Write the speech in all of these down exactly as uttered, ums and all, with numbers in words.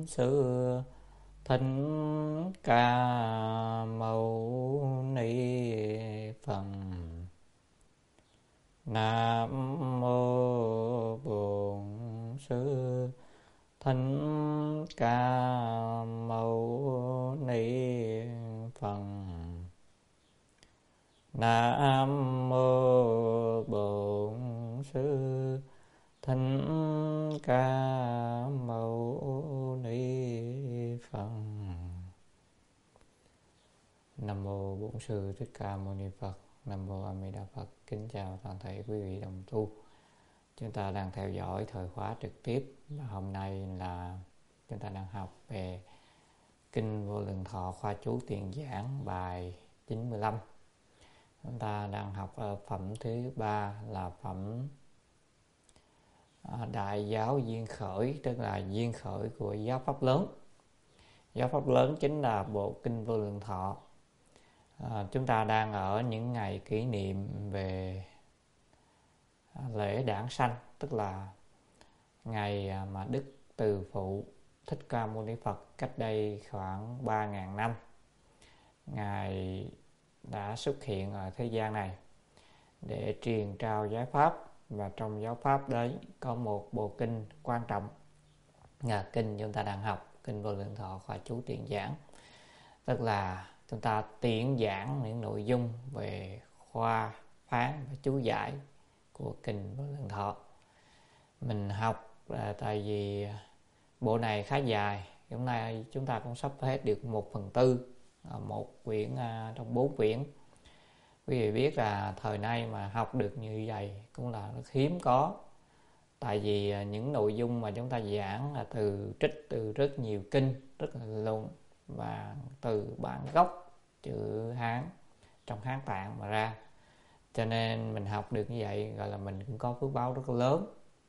sư Thích Ca Mâu Ni Phật. Nam mô Bổn Sư Thích Ca Mâu Ni Phật. Nam mô Bổn Sư Thích Ca Mâu Ni Phật. Nam mô Bổn Sư Thích Ca Mâu Ni Phật. Nam mô A Di Đà Phật. Kính chào toàn thể quý vị đồng tu. Chúng ta đang theo dõi thời khóa trực tiếp. Và hôm nay là chúng ta đang học về Kinh Vô Lượng Thọ khoa chú tiền giảng bài chín mươi lăm. Chúng ta đang học ở phẩm thứ ba là phẩm Đại Giáo Duyên Khởi, tức là duyên khởi của giáo pháp lớn. Giáo pháp lớn chính là bộ Kinh Vô Lượng Thọ. À, chúng ta đang ở những ngày kỷ niệm về lễ đản sanh, tức là ngày mà Đức Từ Phụ Thích Ca Mâu Ni Phật cách đây khoảng ba nghìn năm, Ngài đã xuất hiện ở thế gian này để truyền trao giáo pháp. Và trong giáo pháp đấy có một bộ kinh quan trọng là kinh chúng ta đang học, Kinh Vô Lượng Thọ khoa chú tiền giảng, tức là chúng ta tiện giảng những nội dung về khoa phán và chú giải của Kinh Vô Lượng Thọ. Mình học là tại vì bộ này khá dài, hôm nay chúng ta cũng sắp hết được một phần tư một quyển trong bốn quyển. Quý vị biết là thời nay mà học được như vậy cũng là rất hiếm có. Tại vì những nội dung mà chúng ta giảng là từ trích từ rất nhiều kinh, rất là luôn, và từ bản gốc chữ Hán trong Hán Tạng mà ra. Cho nên mình học được như vậy gọi là mình cũng có phước báo rất lớn.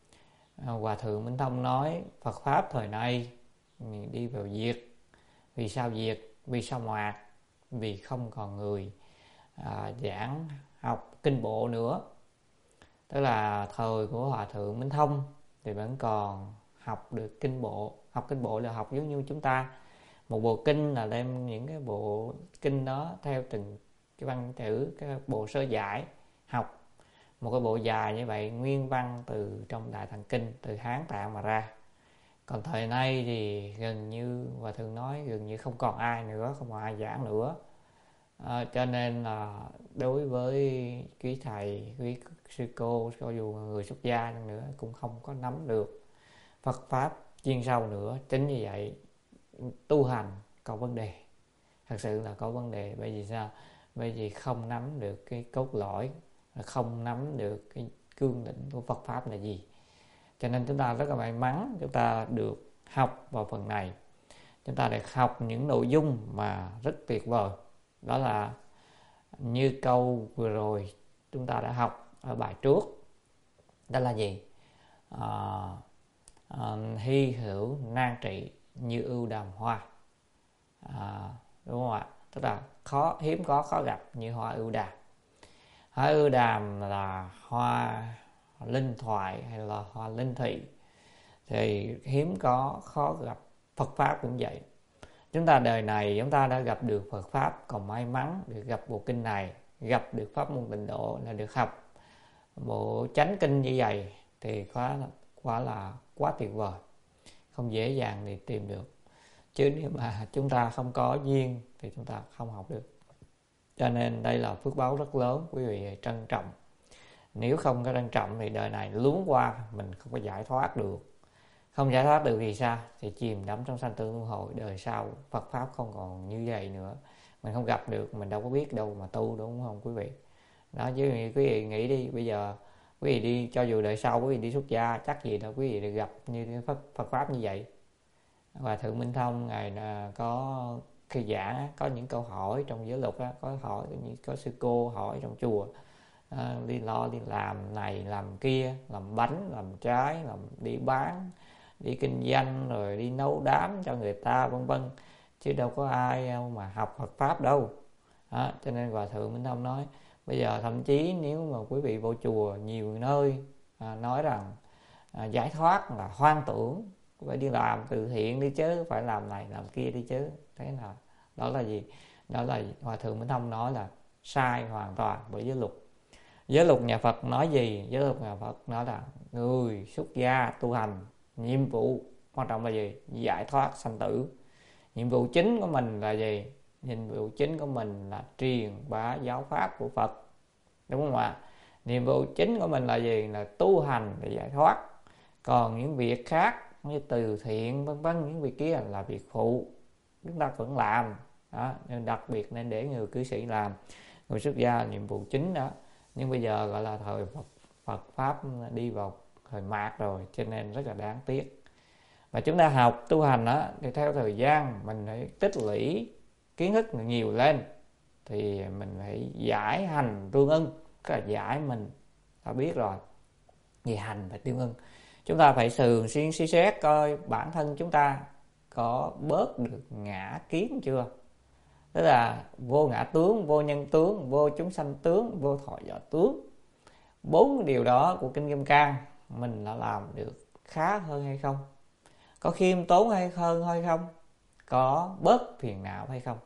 Hòa Thượng Minh Thông nói Phật Pháp thời nay đi vào diệt. Vì sao diệt? Vì sao ngoạc? Vì không còn người à, giảng học kinh bộ nữa. Tức là thời của Hòa Thượng Minh Thông thì vẫn còn học được kinh bộ. Học kinh bộ là học giống như chúng ta. Một bộ kinh là đem những cái bộ kinh đó theo từng cái văn chữ, cái bộ sơ giải học. Một cái bộ dài như vậy, nguyên văn từ trong Đại Tạng Kinh, từ Hán Tạng mà ra. Còn thời nay thì gần như Hòa Thượng nói gần như không còn ai nữa, không còn ai giảng nữa. À, cho nên là đối với quý thầy, quý sư cô, cho dù người xuất gia nữa cũng không có nắm được Phật Pháp chuyên sâu nữa. Chính như vậy tu hành có vấn đề, thật sự là có vấn đề. Bởi vì sao? Bởi vì không nắm được cái cốt lõi, không nắm được cái cương lĩnh của Phật Pháp là gì. Cho nên chúng ta rất là may mắn chúng ta được học vào phần này. Chúng ta được học những nội dung mà rất tuyệt vời. Đó là như câu vừa rồi chúng ta đã học ở bài trước. Đó là gì? À, à, hy hữu nan trị như ưu đàm hoa. À, đúng không ạ? Tức là khó, hiếm có, khó gặp như hoa ưu đàm. Hoa ưu đàm là hoa linh thoại hay là hoa linh thị, thì hiếm có, khó gặp. Phật Pháp cũng vậy. Chúng ta đời này chúng ta đã gặp được Phật Pháp, còn may mắn được gặp bộ kinh này, gặp được pháp môn tịnh độ, là được học bộ chánh kinh như vậy thì quá, quá là quá tuyệt vời. Không dễ dàng để tìm được. Chứ nếu mà chúng ta không có duyên thì chúng ta không học được. Cho nên đây là phước báo rất lớn, quý vị trân trọng. Nếu không có trân trọng thì đời này luống qua mình không có giải thoát được. Không giải thoát được thì sao? Thì chìm đắm trong sanh tử luân hồi. Đời sau Phật Pháp không còn như vậy nữa. Mình không gặp được, mình đâu có biết đâu mà tu, đúng không quý vị? Đó, chứ quý vị nghĩ đi, bây giờ quý vị đi, cho dù đời sau quý vị đi xuất gia, chắc gì đâu quý vị được gặp như Phật, Phật Pháp như vậy. Và Thượng Minh Thông Ngài có khi giảng, có những câu hỏi trong giới luật, có hỏi, có sư cô hỏi trong chùa, à, đi lo đi làm này làm kia, làm bánh, làm trái, làm đi bán, đi kinh doanh, rồi đi nấu đám cho người ta, vân vân. Chứ đâu có ai mà học Phật Pháp đâu. Đó, cho nên Hòa Thượng Minh Thông nói bây giờ thậm chí nếu mà quý vị vô chùa nhiều nơi à, nói rằng à, giải thoát là hoang tưởng, phải đi làm từ thiện đi chứ, phải làm này làm kia đi chứ. Thế nào đó là gì? Đó là Hòa thượng Minh Thông nói là sai hoàn toàn với giới luật. Giới luật nhà Phật nói gì? Giới luật nhà Phật nói là người xuất gia tu hành, nhiệm vụ quan trọng là gì? Giải thoát sanh tử. Nhiệm vụ chính của mình là gì? Nhiệm vụ chính của mình là truyền bá giáo pháp của Phật, đúng không ạ? Nhiệm vụ chính của mình là gì? Là tu hành để giải thoát. Còn những việc khác như từ thiện vân vân, những việc kia là việc phụ, chúng ta vẫn làm đó. Nên đặc biệt nên để người cư sĩ làm, người xuất gia nhiệm vụ chính đó. Nhưng bây giờ gọi là thời Phật, Phật pháp đi vào thời mạt rồi, cho nên rất là đáng tiếc. Và chúng ta học tu hành đó, thì theo thời gian mình phải tích lũy kiến thức nhiều lên, thì mình phải giải hành tương ưng. Cái là giải mình đã biết rồi, về hành và tương ưng. Chúng ta phải thường xuyên suy xét coi bản thân chúng ta có bớt được ngã kiến chưa. Tức là vô ngã tướng, vô nhân tướng, vô chúng sanh tướng, vô thọ giả tướng. Bốn điều đó của Kinh Kim Cang mình đã làm được khá hơn hay không? Có khiêm tốn hay hơn hay không? Có bớt phiền não hay không?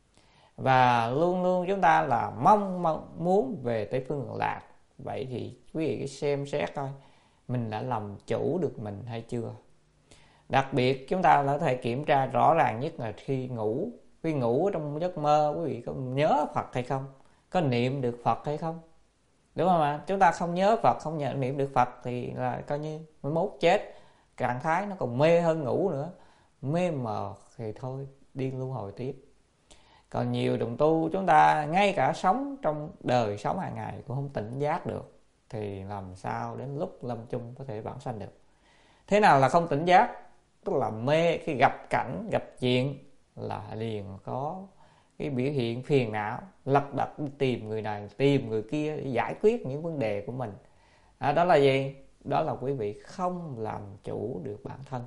Và luôn luôn chúng ta là mong, mong muốn về Tây Phương Cực Lạc. Vậy thì quý vị xem xét coi mình đã làm chủ được mình hay chưa. Đặc biệt chúng ta có thể kiểm tra rõ ràng nhất là khi ngủ. Khi ngủ trong giấc mơ, quý vị có nhớ Phật hay không? Có niệm được Phật hay không? Đúng không ạ? Chúng ta không nhớ Phật, không nhận niệm được Phật thì là coi như mới mốt chết. Trạng thái nó còn mê hơn ngủ nữa. Mê mờ thì thôi, đi luân hồi tiếp. Còn nhiều đồng tu chúng ta ngay cả sống trong đời sống hàng ngày cũng không tỉnh giác được, thì làm sao đến lúc lâm chung có thể vãng sanh được. Thế nào là không tỉnh giác? Tức là mê, khi gặp cảnh, gặp chuyện là liền có cái biểu hiện phiền não, lật đật đi tìm người này, tìm người kia để giải quyết những vấn đề của mình. À, đó là gì? Đó là quý vị không làm chủ được bản thân.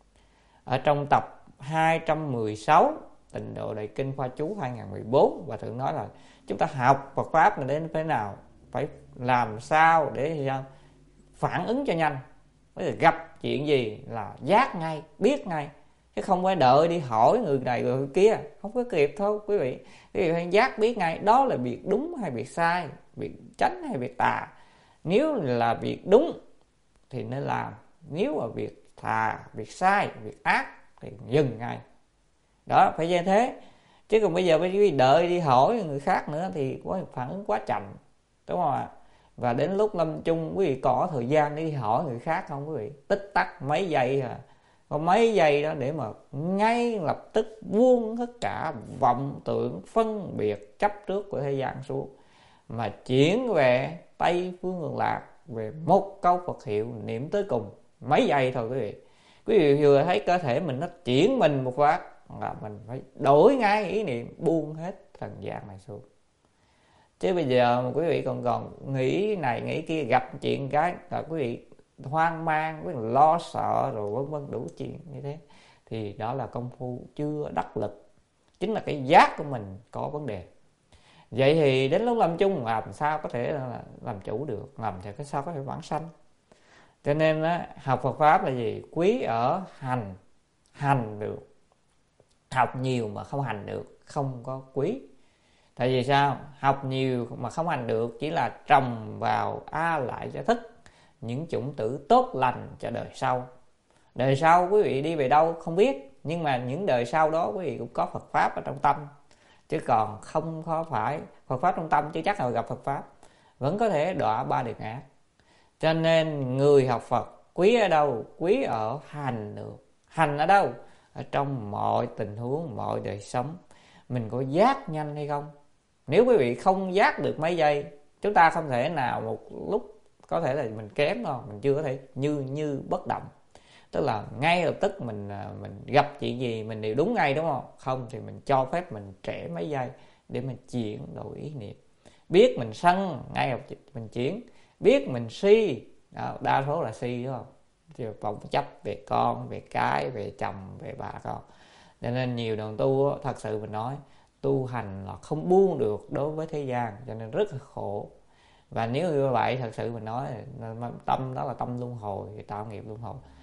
Ở trong tập hai trăm mười sáu Tịnh Độ Đại Kinh Khoa Chú hai không một bốn, và Thượng nói là chúng ta học Phật Pháp này đến thế nào, phải làm sao để phản ứng cho nhanh. Bây giờ gặp chuyện gì là giác ngay, biết ngay, chứ không phải đợi đi hỏi người này người kia, không có kịp thôi quý vị. Quý vị phải giác biết ngay đó là việc đúng hay việc sai, việc chánh hay việc tà. Nếu là việc đúng thì nên làm, nếu là việc tà, việc sai, việc ác thì dừng ngay. Đó, phải như thế. Chứ còn bây giờ quý vị đợi đi hỏi người khác nữa thì có phản ứng quá chậm, đúng không ạ? Và đến lúc lâm chung quý vị có thời gian để đi hỏi người khác không quý vị? Tích tắc mấy giây à, có mấy giây đó để mà ngay lập tức buông tất cả vọng tưởng, phân biệt, chấp trước của thế gian xuống, mà chuyển về Tây Phương Cực Lạc, về một câu Phật hiệu niệm tới cùng. Mấy giây thôi quý vị. Quý vị vừa thấy cơ thể mình nó chuyển mình một phát là mình phải đổi ngay ý niệm, buông hết trần gian này xuống. Chứ bây giờ mà quý vị còn còn nghĩ này nghĩ kia, gặp chuyện cái là quý vị hoang mang, quý vị lo sợ rồi vân vân đủ chuyện như thế, thì đó là công phu chưa đắc lực, chính là cái giác của mình có vấn đề. Vậy thì đến lúc lâm chung làm sao có thể là làm chủ được, làm cho cái sao có thể vãng sanh. Cho nên á, học Phật Pháp là gì? Quý ở hành, hành được. Học nhiều mà không hành được không có quý. Tại vì sao? Học nhiều mà không hành được chỉ là trồng vào a lại cho thức, những chủng tử tốt lành cho đời sau. Đời sau quý vị đi về đâu không biết, nhưng mà những đời sau đó quý vị cũng có Phật Pháp ở trong tâm. Chứ còn không có phải Phật Pháp trong tâm chứ chắc là gặp Phật Pháp, vẫn có thể đọa ba đường ác. Cho nên người học Phật quý ở đâu? Quý ở hành được. Hành ở đâu? Ở trong mọi tình huống, mọi đời sống. Mình có giác nhanh hay không? Nếu quý vị không giác được mấy giây, chúng ta không thể nào một lúc có thể là mình kém đâu, mình chưa có thể như như bất động. Tức là ngay lập tức mình mình gặp chuyện gì mình đều đúng ngay, đúng không? Không thì mình cho phép mình trễ mấy giây để mình chuyển đổi ý niệm. Biết mình sân, ngay lập tức mình chuyển. Biết mình si, đa số là si, đúng không? Vọng chấp về con, về cái, về chồng, về bà con. Cho nên nhiều đồng tu thật sự mình nói tu hành là không buông được đối với thế gian, cho nên rất là khổ. Và nếu như vậy thật sự mình nói tâm đó là tâm luân hồi, tạo nghiệp luân hồi.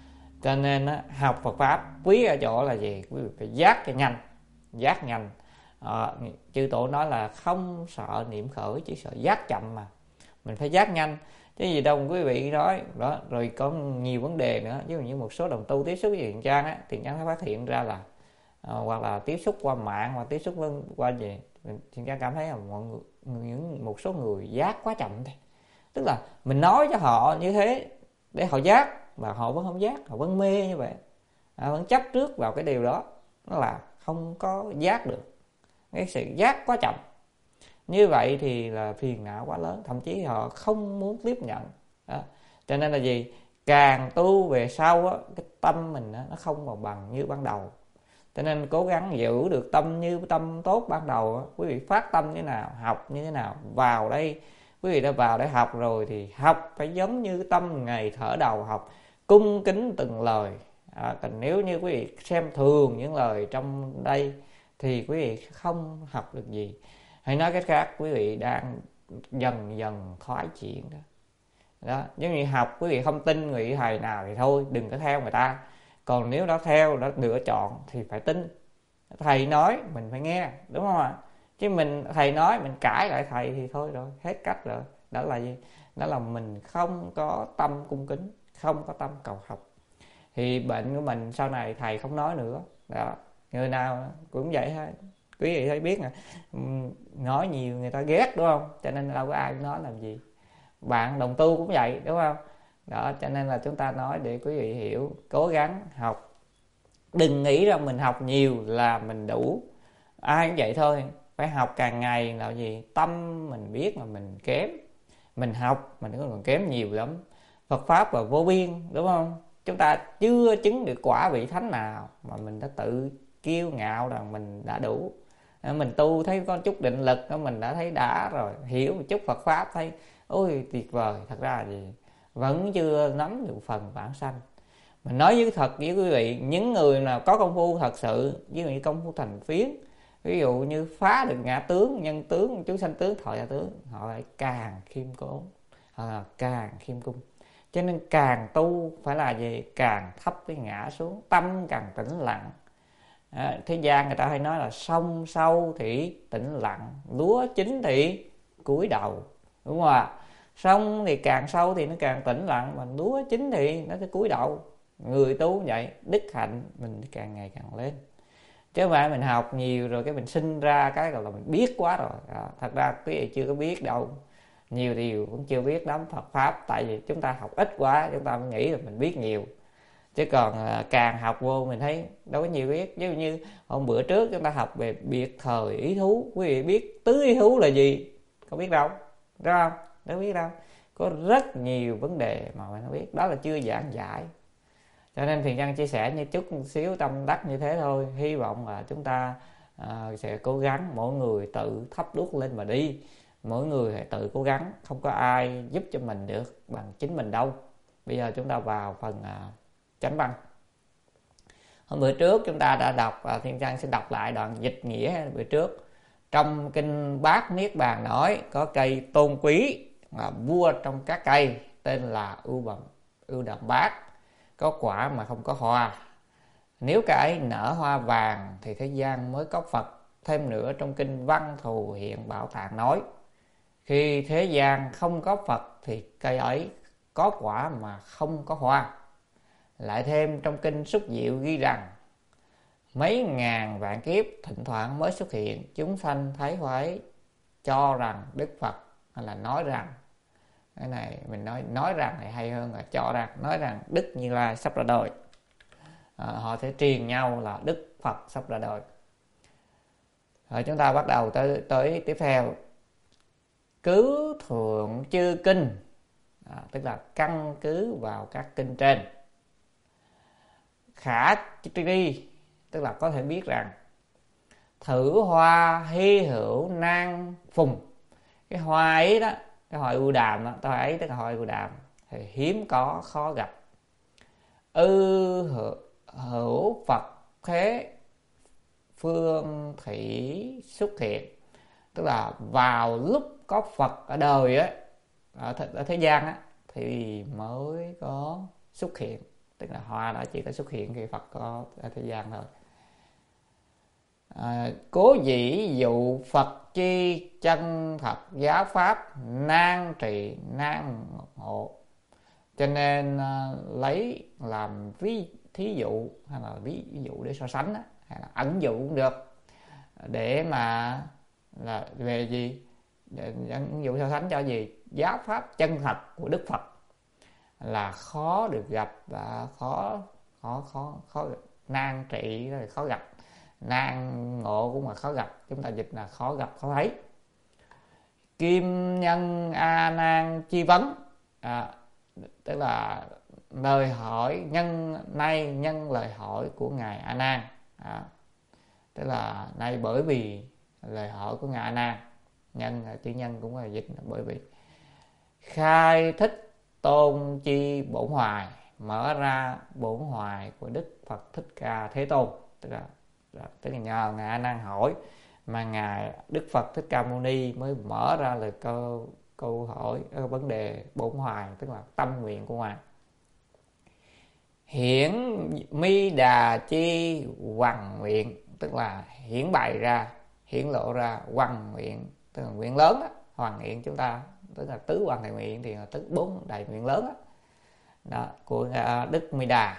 Cho nên á, học Phật pháp quý ở chỗ là gì? Quý vị phải giác cho nhanh, giác nhanh. À, chư tổ nói là không sợ niệm khởi, chỉ sợ giác chậm mà. Mình phải giác nhanh chứ gì đâu quý vị nói đó. Rồi có nhiều vấn đề nữa, ví dụ như một số đồng tu tiếp xúc với Thiện Trang á, Thiện Trang phải phát hiện ra là à, hoặc là tiếp xúc qua mạng hoặc tiếp xúc qua gì, Thiện Trang cảm thấy là mọi người, những một số người giác quá chậm thôi. Tức là mình nói cho họ như thế để họ giác và họ vẫn không giác, họ vẫn mê như vậy, à, vẫn chấp trước vào cái điều đó, nó là không có giác được, cái sự giác quá chậm. Như vậy thì là phiền não quá lớn, thậm chí họ không muốn tiếp nhận đó. Cho nên là gì, càng tu về sau á, cái tâm mình á, nó không còn bằng như ban đầu. Cho nên cố gắng giữ được tâm như tâm tốt ban đầu á. Quý vị phát tâm như thế nào, học như thế nào, vào đây quý vị đã vào để học rồi thì học phải giống như tâm ngày thở đầu học, cung kính từng lời. À, còn nếu như quý vị xem thường những lời trong đây thì quý vị không học được gì. Hay nói cách khác, quý vị đang dần dần thoái chuyển đó. Đó, giống như học quý vị không tin người thầy nào thì thôi, đừng có theo người ta. Còn nếu đã theo, đã lựa chọn thì phải tin. Thầy nói mình phải nghe, đúng không ạ? Chứ mình thầy nói mình cãi lại thầy thì thôi rồi, hết cách rồi. Đó là gì? Đó là mình không có tâm cung kính, không có tâm cầu học. Thì bệnh của mình sau này thầy không nói nữa. Đó, người nào cũng vậy thôi. Quý vị thấy biết nè, nói nhiều người ta ghét đúng không? Cho nên đâu có ai nói làm gì. Bạn đồng tu cũng vậy đúng không? Đó, cho nên là chúng ta nói để quý vị hiểu, cố gắng học. Đừng nghĩ rằng mình học nhiều là mình đủ. Ai cũng vậy thôi, phải học càng ngày là gì? Tâm mình biết mà mình kém. Mình học mình còn kém nhiều lắm. Phật pháp là vô biên đúng không? Chúng ta chưa chứng được quả vị thánh nào mà mình đã tự kiêu ngạo rằng mình đã đủ. Mình tu thấy có chút định lực mình đã thấy đã rồi, hiểu một chút Phật pháp thấy ôi tuyệt vời. Thật ra là gì? Vẫn chưa nắm được phần bản sanh. Mình nói với thật với quý vị, những người nào có công phu thật sự, ví dụ như công phu thành phiến, ví dụ như phá được ngã tướng, nhân tướng, chúng sanh tướng, thọ giả tướng, họ lại càng khiêm tốn, họ là càng khiêm cung. Cho nên càng tu phải là gì? Càng thấp cái ngã xuống, tâm càng tĩnh lặng. À, thế gian người ta hay nói là sông sâu thì tĩnh lặng, lúa chín thì cúi đầu, đúng không ạ? Sông thì càng sâu thì nó càng tĩnh lặng, mà lúa chín thì nó sẽ cúi đầu. Người tu vậy, đức hạnh mình càng ngày càng lên. Chứ không phải mình học nhiều rồi cái mình sinh ra cái gọi là mình biết quá rồi. À, thật ra quý vị chưa có biết đâu, nhiều điều cũng chưa biết lắm Phật pháp. Tại vì chúng ta học ít quá, chúng ta nghĩ là mình biết nhiều. Chứ còn à, càng học vô mình thấy đâu có nhiều biết. Ví dụ như hôm bữa trước chúng ta học về biệt thời ý thú, quý vị biết tứ ý thú là gì? Có biết đâu, đúng không? Đâu biết đâu. Có rất nhiều vấn đề mà mình không biết, đó là chưa giảng giải. Cho nên Thiện Nhân chia sẻ như chút một xíu tâm đắc như thế thôi. Hy vọng là chúng ta à, sẽ cố gắng, mỗi người tự thắp đuốc lên mà đi. Mỗi người phải tự cố gắng, không có ai giúp cho mình được bằng chính mình đâu. Bây giờ chúng ta vào phần à, chánh văn. Hôm bữa trước chúng ta đã đọc, à, Thiện Nhân sẽ đọc lại đoạn dịch nghĩa bữa trước. Trong kinh Bát Niết Bàn nói có cây tôn quý, là vua trong các cây, tên là ưu bầm ưu đàm bát, có quả mà không có hoa. Nếu cái nở hoa vàng thì thế gian mới có Phật. Thêm nữa trong kinh Văn Thù Hiện Bảo Tạng nói, khi thế gian không có Phật thì cây ấy có quả mà không có hoa. Lại thêm trong kinh Xúc Diệu ghi rằng, mấy ngàn vạn kiếp thỉnh thoảng mới xuất hiện, chúng sanh thấy hoa ấy cho rằng Đức Phật, hay là nói rằng, cái này mình nói nói rằng thì hay hơn là cho rằng, nói rằng Đức Như Lai sắp ra đời. À, họ sẽ truyền nhau là Đức Phật sắp ra đời. Rồi chúng ta bắt đầu tới tới tiếp theo. Cứ thượng chư kinh, à, tức là căn cứ vào các kinh trên. Khả tri, tức là có thể biết rằng, thử hoa hy hữu nan phùng. Cái hoa ấy đó, cái hoa ưu đàm đó, hoa ấy tức là hoa ưu đàm thì hiếm có, khó gặp. Ư hữu Phật thế phương thủy xuất hiện, tức là vào lúc có Phật ở đời á, ở, th- ở thế gian á, thì mới có xuất hiện. tức là hoa đó chỉ có xuất hiện khi Phật có ở thế gian thôi. À, cố dĩ dụ Phật chi chân thật giáo pháp nan trì nan hộ. Cho nên uh, lấy làm ví thí dụ hay là ví dụ để so sánh đó, hay là ẩn dụ cũng được, để mà là về gì, để ẩn dụ so sánh cho gì, giáo pháp chân thật của Đức Phật là khó được gặp và khó khó khó khó nan trị là khó gặp, nan ngộ cũng là khó gặp, chúng ta dịch là khó gặp khó thấy. Kim nhân a nan chi vấn, à, tức là lời hỏi nhân nay nhân lời hỏi của ngài A Nan, à, tức là nay bởi vì lời hỏi của ngài A Nan, nhân chữ nhân cũng là dịch là bởi vì khai thích tôn chi bổn hoài, mở ra bổn hoài của Đức Phật Thích Ca Thế Tôn, tức là, là tức là nhờ ngài A Nan hỏi mà ngài Đức Phật Thích Ca Mâu Ni mới mở ra lời câu câu hỏi uh, vấn đề bổn hoài, tức là tâm nguyện của ngài. Hiển mi đà chi hoằng nguyện, tức là hiển bày ra, hiển lộ ra hoằng nguyện, tức là nguyện lớn đó. Hoằng nguyện chúng ta tức là tứ hoằng đại nguyện thì là tức bốn đại nguyện lớn đó, đó của uh, Đức Mi Đà.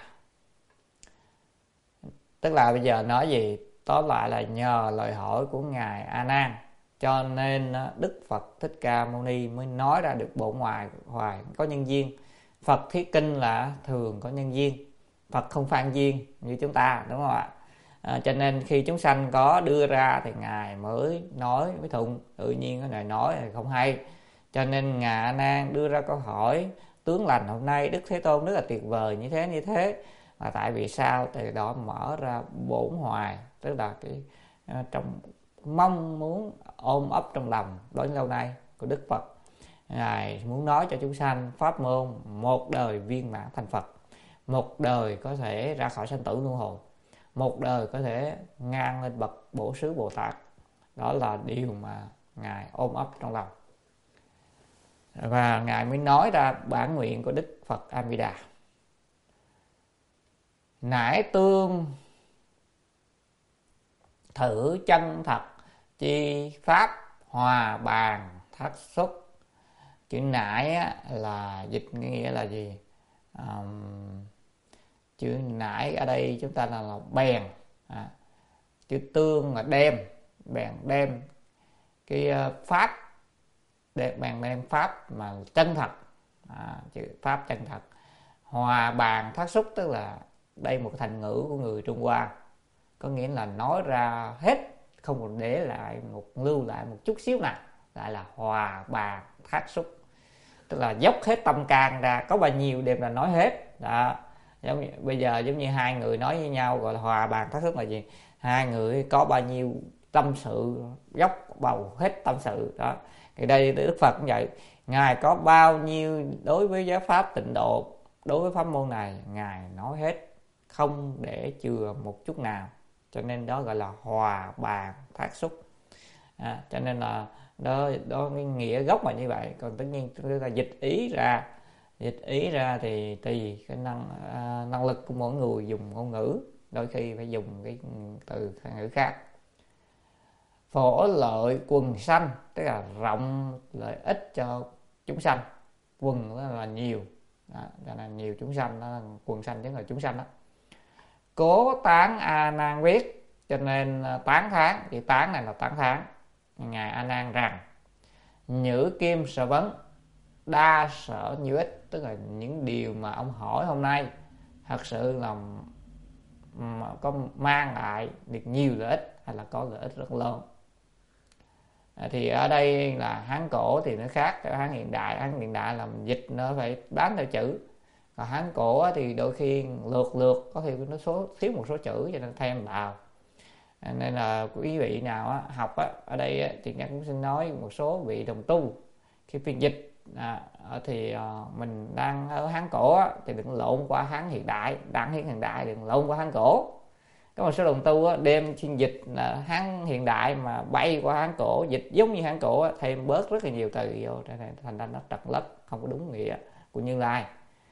Tức là bây giờ nói gì, tóm lại là nhờ lời hỏi của ngài A Nan cho nên Đức Phật Thích Ca Mâu Ni mới nói ra được bổn hoài hoài có nhân duyên. Phật thuyết kinh là thường có nhân duyên, Phật không phan duyên như chúng ta, đúng không ạ? À, cho nên khi chúng sanh có đưa ra thì ngài mới nói mới thụng, tự nhiên cái ngài nói thì không hay. Cho nên ngài A Nan đưa ra câu hỏi tướng lành hôm nay Đức Thế Tôn rất là tuyệt vời như thế như thế. Mà tại vì sao? Từ đó mở ra bổn hoài, tức là cái uh, trong mong muốn ôm ấp trong lòng bấy lâu nay của Đức Phật. Ngài muốn nói cho chúng sanh pháp môn một đời viên mãn thành Phật, một đời có thể ra khỏi sanh tử luân hồi, một đời có thể ngang lên bậc Bổ Xứ Bồ Tát. Đó là điều mà ngài ôm ấp trong lòng, và ngài mới nói ra bản nguyện của Đức Phật A Di Đà. Nải tương thử chân thật chi pháp hòa bàn thác xuất. Chữ nải á, là dịch nghĩa là gì? Um, chữ nải ở đây chúng ta là, là bèn, à, chữ tương là đem, bèn đem cái uh, pháp, để bèn đem pháp mà chân thật, à, chữ pháp chân thật. Hòa bàn thác xuất tức là đây một thành ngữ của người Trung Hoa, có nghĩa là nói ra hết, không còn để lại một lưu lại một chút xíu nào, lại là hòa bàn thác xuất, tức là dốc hết tâm can ra, có bao nhiêu đem là nói hết đó. Giống như, bây giờ giống như hai người nói với nhau gọi là hòa bàn thác xuất là gì? Hai người có bao nhiêu tâm sự dốc bầu hết tâm sự đó. Thì đây Đức Phật cũng vậy, ngài có bao nhiêu đối với giáo pháp tịnh độ, đối với pháp môn này ngài nói hết, không để chừa một chút nào, cho nên đó gọi là hòa bàn thác xuất. À, cho nên là đó, đó cái nghĩa gốc là như vậy. Còn tất nhiên chúng ta dịch ý ra, dịch ý ra thì tùy cái năng à, năng lực của mỗi người dùng ngôn ngữ, đôi khi phải dùng cái từ ngữ khác. Phổ lợi quần sanh, tức là rộng lợi ích cho chúng sanh. Quần đó là nhiều, đó, cho nên nhiều chúng sanh, đó là quần sanh chính là chúng sanh đó. Cố tán A Nan viết, cho nên tán thán, thì tán này là tán thán ngài A Nan rằng nhữ kim sở vấn đa sở như ích, tức là những điều mà ông hỏi hôm nay thật sự là có mang lại được nhiều lợi ích hay là có lợi ích rất lớn. À, thì ở đây là Hán cổ thì nó khác Hán hiện đại. Hán hiện đại làm dịch nó phải bám theo chữ, còn Hán cổ thì đôi khi lượt lượt có khi nó số thiếu một số chữ cho nên thêm vào. À, nên là quý vị nào á, học á, ở đây á, thì ഞാൻ cũng xin nói một số vị đồng tu khi phiên dịch à, thì uh, mình đang ở Hán cổ á, thì đừng lộn qua Hán hiện đại, Hán hiện đại đừng lộn qua Hán cổ. Có một số đồng tu á, đem chuyên dịch là Hán hiện đại mà bay qua Hán cổ, dịch giống như Hán cổ á, thêm bớt rất là nhiều từ vô, thành ra nó trật lất, không có đúng nghĩa của Như Lai.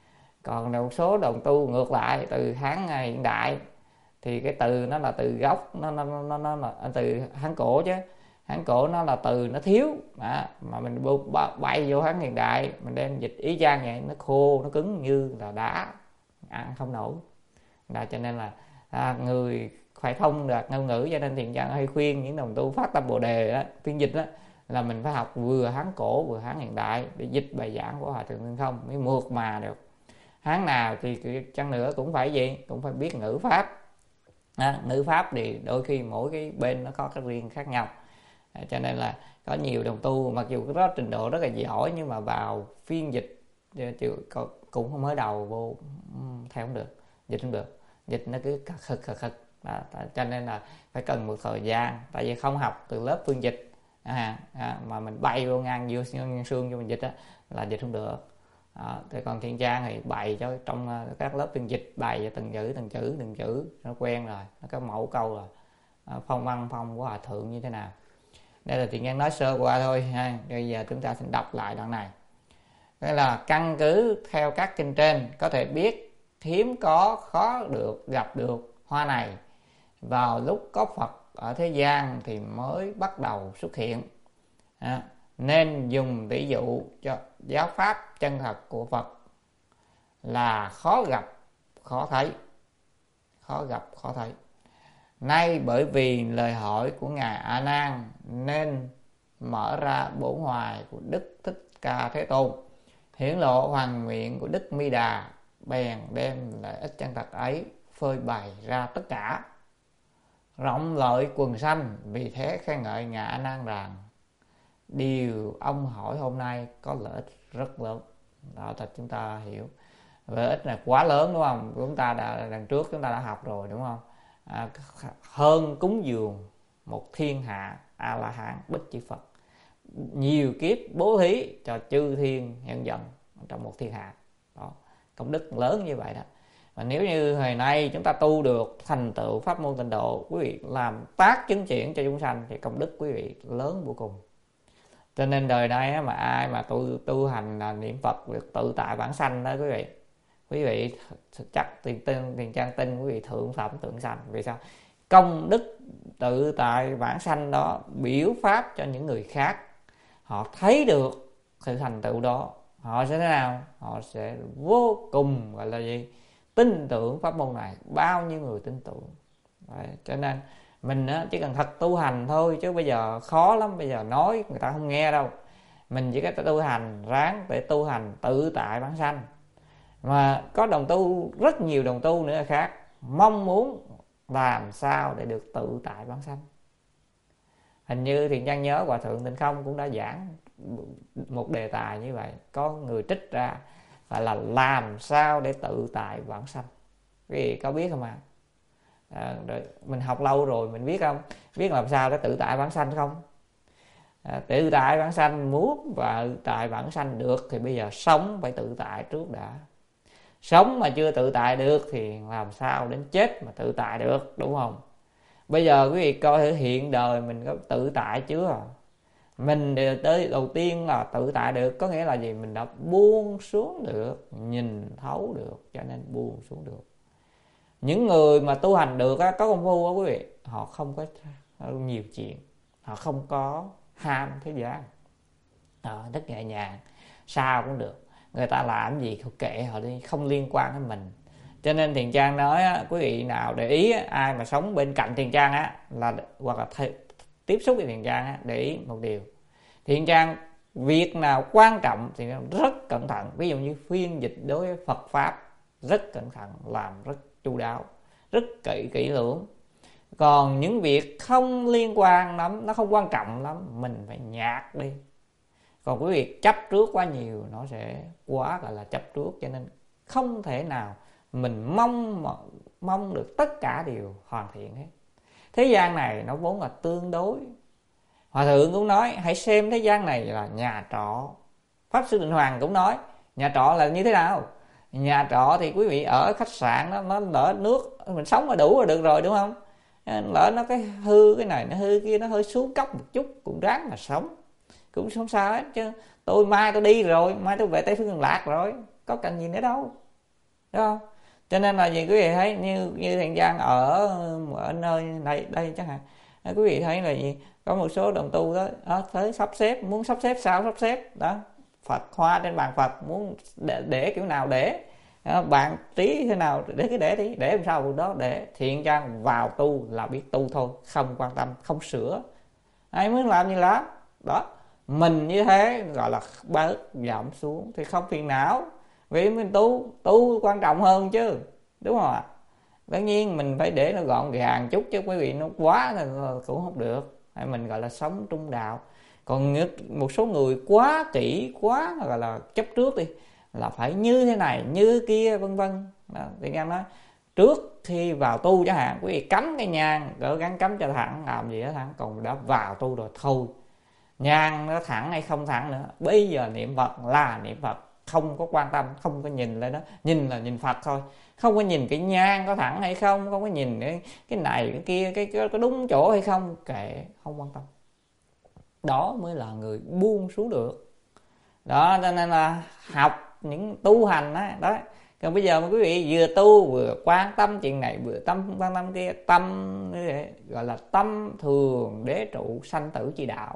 Còn một số đồng tu ngược lại, từ Hán hiện đại thì cái từ nó là từ gốc, nó nó nó, nó là từ Hán cổ chứ. Hán cổ nó là từ nó thiếu à, mà mình bay vô Hán hiện đại mình đem dịch ý chang vậy, nó khô nó cứng như là đá, ăn không nổi. Đó, cho nên là à, người phải thông được ngôn ngữ, cho nên Thiện Trang hay khuyên những đồng tu phát tâm Bồ đề đó, phiên dịch đó, là mình phải học vừa Hán cổ vừa Hán hiện đại để dịch bài giảng của Hòa Thượng Tinh Không mới mượt mà được. Hán nào thì chăng nữa cũng phải gì, cũng phải biết ngữ pháp. À, ngữ pháp thì đôi khi mỗi cái bên nó có cái riêng khác nhau, à, cho nên là có nhiều đồng tu mặc dù có trình độ rất là giỏi nhưng mà vào phiên dịch cũng không mới đầu vô theo không được, dịch không được, dịch nó cứ khật khật khật khật. Đó, cho nên là phải cần một thời gian, tại vì không học từ lớp phiên dịch à, à, mà mình bay vô ngang vô ngang xương cho mình dịch đó, là dịch không được. Đó, thì còn Thiện Trang thì bày cho trong các lớp phiên dịch, bày cho từng chữ từng chữ từng chữ nó quen rồi, nó có mẫu câu là phong văn phong của Hòa Thượng như thế nào. Đây là Thiện Trang nói sơ qua thôi ha. Bây giờ chúng ta sẽ đọc lại đoạn này. Đây là căn cứ theo các kinh trên có thể biết hiếm có khó được gặp được hoa này vào lúc có Phật ở thế gian thì mới bắt đầu xuất hiện, à, nên dùng ví dụ cho giáo pháp chân thật của Phật là khó gặp khó thấy, khó gặp khó thấy. Nay bởi vì lời hỏi của Ngài A Nan nên mở ra bổn hoài của Đức Thích Ca Thế Tôn, hiển lộ hoàn nguyện của Đức Mi Đà, bèn đem lợi ích chân thật ấy phơi bày ra tất cả, rộng lợi quần sanh. Vì thế khen ngợi Ngài A Nan rằng điều ông hỏi hôm nay có lợi ích rất lớn. Đó, thật chúng ta hiểu lợi ích này quá lớn đúng không? Chúng ta đã lần trước chúng ta đã học rồi đúng không? À, hơn cúng dường một thiên hạ A La Hán Bích Chi Phật, nhiều kiếp bố thí cho chư thiên nhân dân trong một thiên hạ. Đó, công đức lớn như vậy đó. Và nếu như hồi nay chúng ta tu được thành tựu pháp môn tịnh độ, quý vị làm tác chứng chuyển cho chúng sanh thì công đức quý vị lớn vô cùng. Cho nên đời nay mà ai mà tu tu hành là niệm Phật được tự tại bản sanh đó quý vị, quý vị chắc tiền tin tiền trang tin quý vị thượng phẩm tượng sanh. Vì sao? Công đức tự tại bản sanh đó biểu pháp cho những người khác, họ thấy được sự thành tựu đó, họ sẽ thế nào? Họ sẽ vô cùng gọi là gì? Tin tưởng pháp môn này. Bao nhiêu người tin tưởng. Đấy, cho nên mình á, chỉ cần thật tu hành thôi, chứ bây giờ khó lắm, bây giờ nói người ta không nghe đâu. Mình chỉ có tu hành, ráng để tu hành tự tại bản sanh. Mà có đồng tu, rất nhiều đồng tu nữa khác mong muốn làm sao để được tự tại bản sanh. Hình như Thiện Trang nhớ Hòa Thượng Tinh Không cũng đã giảng một đề tài như vậy, có người trích ra phải là làm sao để tự tại bản sanh. Quý vị có biết không ạ? À, mình học lâu rồi mình biết không? Biết làm sao để tự tại bản sanh không? À, tự tại bản sanh muốn và tự tại bản sanh được thì bây giờ sống phải tự tại trước đã. Sống mà chưa tự tại được thì làm sao đến chết mà tự tại được, đúng không? Bây giờ quý vị coi thử hiện đời mình có tự tại chưa? Mình tới đầu tiên là tự tại được, có nghĩa là gì? Mình đã buông xuống được, nhìn thấu được, cho nên buông xuống được. Những người mà tu hành được có công phu đó quý vị, họ không có nhiều chuyện, họ không có ham thế gian, họ rất nhẹ nhàng, sao cũng được. Người ta làm gì thì kệ họ đi, không liên quan đến mình. Cho nên Thiện Trang nói á, quý vị nào để ý á, ai mà sống bên cạnh Thiện Trang á, là hoặc là th- tiếp xúc với Thiện Trang á, để ý một điều. Thiện Trang việc nào quan trọng thì rất cẩn thận. Ví dụ như phiên dịch đối với Phật Pháp rất cẩn thận, làm rất chu đáo, rất kỹ kỹ lưỡng. Còn những việc không liên quan lắm, nó không quan trọng lắm, mình phải nhạt đi. Còn quý vị chấp trước quá nhiều, nó sẽ quá gọi là chấp trước. Cho nên không thể nào mình mong mong được tất cả đều hoàn thiện hết. Thế gian này nó vốn là tương đối. Hòa Thượng cũng nói hãy xem thế gian này là nhà trọ. Pháp Sư Định Hoàng cũng nói nhà trọ là như thế nào. Nhà trọ thì quý vị ở khách sạn đó, nó lỡ nước mình sống là đủ rồi được rồi, đúng không? Lỡ nó cái hư cái này nó hư kia, nó hơi xuống cấp một chút cũng ráng mà sống, cũng không sao hết. Chứ tôi mai tôi đi rồi, mai tôi về Tây Phương Cực Lạc rồi, có cần gì nữa đâu. đúng không? Cho nên là gì quý vị thấy như như Thiện Trang ở ở nơi này đây chẳng hạn, quý vị thấy là gì, có một số đồng tu đó, đó tới sắp xếp, muốn sắp xếp sao sắp xếp đó, Phật hoa trên bàn Phật muốn để, để kiểu nào để đó, bạn trí thế nào để cái để đi, để làm sao đó để. Thiện Trang vào tu là biết tu thôi, không quan tâm, không sửa, ai muốn làm gì làm đó. Mình như thế gọi là bớt giảm xuống thì không phiền não, vì mình tu tu quan trọng hơn chứ, đúng không ạ? Tất nhiên mình phải để nó gọn gàng chút chứ quý vị, nó quá là cũng không được. Mình gọi là sống trung đạo. Còn một số người quá kỹ, quá gọi là chấp trước đi, là phải như thế này như kia vân vân. Thì em nói trước khi vào tu chẳng hạn, quý vị cắm cái nhang cỡ gắn cắm cho thẳng, làm gì đó thẳng, còn đã vào tu rồi thôi, nhang nó thẳng hay không thẳng nữa, bây giờ niệm Phật là niệm Phật, không có quan tâm, không có nhìn lên đó, nhìn là nhìn Phật thôi, không có nhìn cái nhang có thẳng hay không, không có nhìn cái, cái này cái kia cái, cái có đúng chỗ hay không, kệ, không quan tâm. Đó mới là người buông xuống được. Đó cho nên là học những tu hành đó, đó. Còn bây giờ mà quý vị vừa tu vừa quan tâm chuyện này, vừa tâm quan tâm kia, tâm gọi là tâm thường đế trụ sanh tử chi đạo,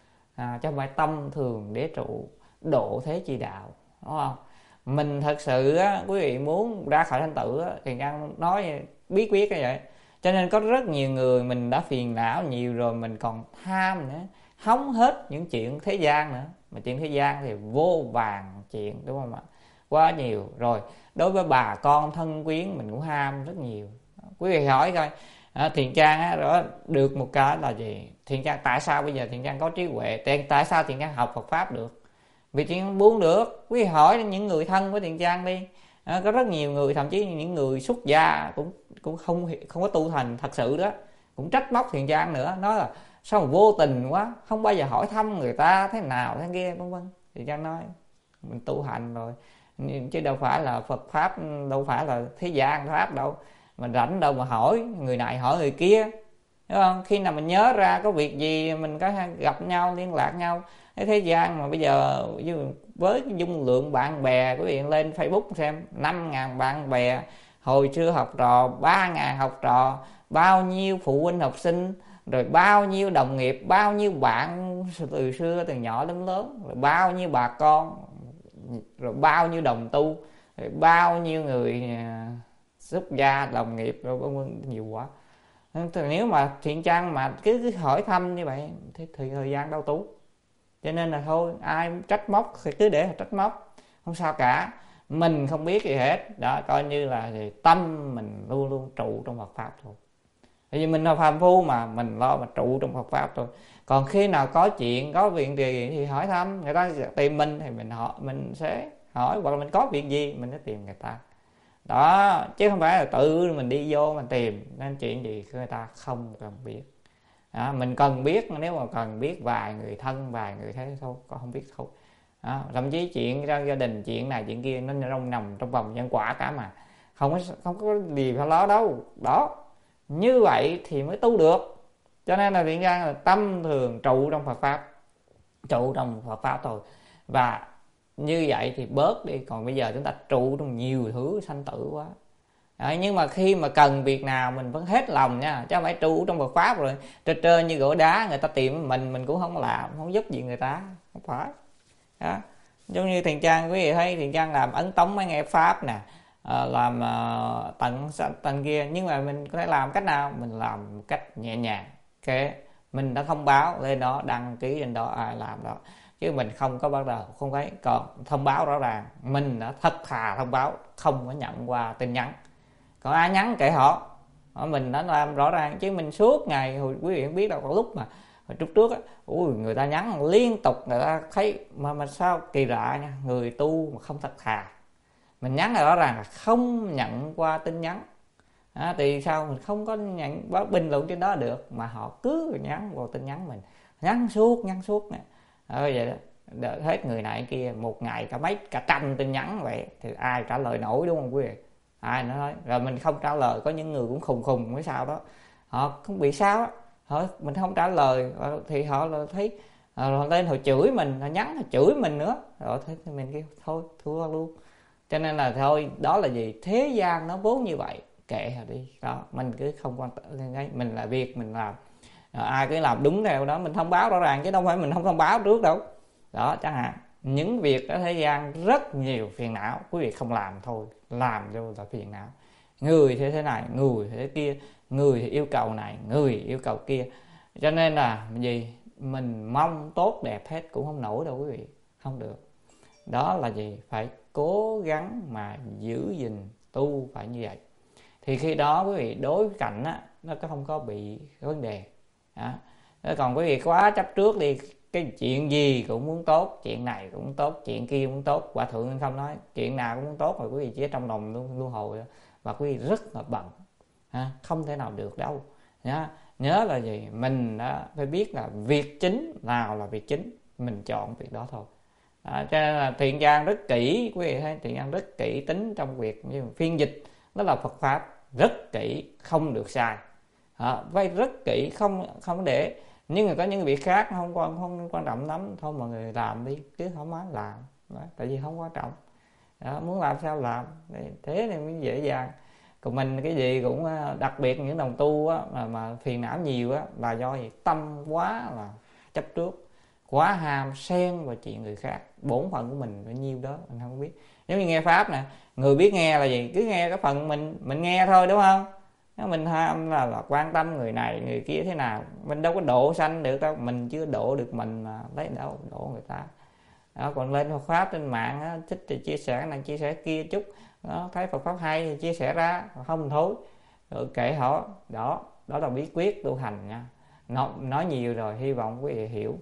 à, chứ không phải tâm thường đế trụ độ thế chi đạo, đúng không? Mình thật sự á, quý vị muốn ra khỏi sanh tử á, thì Trang nói bí quyết cái vậy. Cho nên có rất nhiều người mình đã phiền não nhiều rồi, mình còn tham nữa, hóng hết những chuyện thế gian nữa. Mà chuyện thế gian thì vô vàn chuyện, đúng không ạ? Quá nhiều rồi. Đối với bà con thân quyến mình cũng ham rất nhiều. Quý vị hỏi coi, à, Thiện Trang á, đó được một cái là gì? Thiện Trang tại sao bây giờ Thiện Trang có trí huệ? Tại sao Thiện Trang học Phật Pháp được? Vì Thiện Trang buông được. Quý vị hỏi những người thân của Thiện Trang đi, à, có rất nhiều người, thậm chí những người xuất gia cũng cũng không không có tu thành thật sự đó, cũng trách móc Thiện Trang nữa, nói là sao mà vô tình quá, không bao giờ hỏi thăm người ta thế nào thế kia vân vân. Thiện Trang nói mình tu hành rồi, chứ đâu phải là Phật Pháp, đâu phải là thế gian Pháp đâu, mình rảnh đâu mà hỏi người này hỏi người kia, đúng không? Khi nào mình nhớ ra có việc gì mình có gặp nhau, liên lạc nhau. Thế gian mà bây giờ với cái dung lượng bạn bè, quý vị lên Facebook xem, năm ngàn bạn bè, hồi xưa học trò ba ngàn học trò, bao nhiêu phụ huynh học sinh, rồi bao nhiêu đồng nghiệp, bao nhiêu bạn từ xưa từ nhỏ đến lớn, rồi bao nhiêu bà con, rồi bao nhiêu đồng tu, rồi bao nhiêu người xuất gia đồng nghiệp, rồi nhiều quá. Nếu mà Thiện Trang mà cứ, cứ hỏi thăm như vậy thì, thì thời gian đâu tu. Cho nên là thôi, ai trách móc thì cứ để trách móc, không sao cả, mình không biết gì hết đó, coi như là thì tâm mình luôn luôn trụ trong Phật Pháp thôi. Tại vì mình là phàm phu mà, mình lo mà trụ trong Phật Pháp thôi. Còn khi nào có chuyện, có việc gì thì hỏi thăm, người ta tìm mình thì mình hỏi, mình sẽ hỏi, hoặc là mình có việc gì mình sẽ tìm người ta. Đó, chứ không phải là tự mình đi vô mình tìm, nên chuyện gì người ta không cần biết. Đó, mình cần biết, nếu mà cần biết vài người thân, vài người thế thôi, còn không biết thôi. Đó, thậm chí chuyện trong gia đình, chuyện này chuyện kia nó trong nằm trong vòng nhân quả cả mà, không có không có gì phải lo đâu. Đó, như vậy thì mới tu được. Cho nên là Thiện Trang là tâm thường trụ trong Phật Pháp, trụ trong Phật Pháp thôi. Và như vậy thì bớt đi. Còn bây giờ chúng ta trụ trong nhiều thứ sanh tử quá. Đấy, nhưng mà khi mà cần việc nào mình vẫn hết lòng nha, chứ không phải trụ trong Phật Pháp rồi trơ trơ như gỗ đá, người ta tìm mình mình cũng không làm, không giúp gì người ta, không phải. Đó, giống như Thiện Trang, quý vị thấy Thiện Trang làm ấn tống mấy nghe Pháp nè, à, làm uh, tận tận kia, nhưng mà mình có thể làm cách nào? Mình làm một cách nhẹ nhàng. Ok, mình đã thông báo lên đó, đăng ký lên đó, ai làm đó, chứ mình không có bắt đầu không thấy. Còn thông báo rõ ràng, mình đã thật thà thông báo, không có nhận qua tin nhắn. Còn ai nhắn kệ họ, mình đã làm rõ ràng. Chứ mình suốt ngày, hồi quý vị biết đâu, có lúc mà hồi trước trước á, ui người ta nhắn liên tục, người ta thấy mà mà sao kỳ lạ nha, người tu mà không thật thà. Mình nhắn là rõ ràng là không nhận qua tin nhắn, à, thì sao mình không có nhận báo bình luận trên đó được, mà họ cứ nhắn vào tin nhắn mình, nhắn suốt nhắn suốt nè. À, vậy đó, đợi hết người này kia, một ngày cả mấy cả trăm tin nhắn vậy thì ai trả lời nổi, đúng không quý vị? Ai nó nói rồi mình không trả lời. Có những người cũng khùng khùng cái sao đó, họ không bị sao á, họ mình không trả lời thì họ là thấy họ lên họ chửi mình, họ nhắn họ chửi mình nữa, rồi thế mình kêu thôi thua luôn. Cho Cho nên là thôi, đó là gì? Thế gian nó vốn như vậy, kệ rồi đi. Đó, mình cứ không quan tâm, mình là việc mình làm. À, ai cứ làm đúng theo đó, mình thông báo rõ ràng chứ đâu phải mình không thông báo trước đâu. Đó, chẳng hạn những việc ở thế gian rất nhiều phiền não, quý vị không làm thôi, làm vô là phiền não. Người thì thế này, người thì thế kia, người thì yêu cầu này, người yêu cầu kia. Cho nên là gì? Mình mong tốt đẹp hết cũng không nổi đâu quý vị, không được. Đó là gì? Phải cố gắng mà giữ gìn tu phải như vậy. Thì khi đó quý vị đối với cảnh á, nó không có bị vấn đề. Đó. Còn quý vị quá chấp trước đi, cái chuyện gì cũng muốn tốt, chuyện này cũng muốn tốt, chuyện kia cũng muốn tốt. Hòa thượng không nói chuyện nào cũng muốn tốt, rồi quý vị chỉ trong đồng luôn lưu hồi đó. Và quý vị rất là bận, à, không thể nào được đâu. Nhớ, nhớ là gì? Mình đã phải biết là việc chính nào là việc chính, mình chọn việc đó thôi. À, cho nên là Thiện Trang rất kỹ, quý vị thấy Thiện Trang rất kỹ tính trong việc như phiên dịch, đó là Phật pháp, rất kỹ, không được sai. À, vay rất kỹ, không không để. Nhưng mà có những việc khác không quan không quan trọng lắm, thôi mọi người làm đi chứ không má làm. Đó, tại vì không quan trọng. Đó, muốn làm sao làm, thế này mới dễ dàng. Còn mình cái gì cũng, đặc biệt những đồng tu á, mà, mà phiền não nhiều á, là do gì? Tâm quá là chấp trước, quá ham xen vào chuyện người khác. Bổn phận của mình bao nhiêu đó mình không biết. Giống như nghe pháp nè, người biết nghe là gì? Cứ nghe cái phần mình mình nghe thôi, đúng không? Nếu mình ham là, là quan tâm người này người kia thế nào, mình đâu có độ sanh được đâu, mình chưa độ được mình mà lấy đâu độ người ta. Đó, còn lên Phật pháp trên mạng á, thích thì chia sẻ này chia sẻ kia chút, đó, thấy Phật pháp hay thì chia sẻ ra, không thôi rồi kệ họ. Đó, đó là bí quyết tu hành nha. Nói, nói nhiều rồi, hy vọng quý vị hiểu.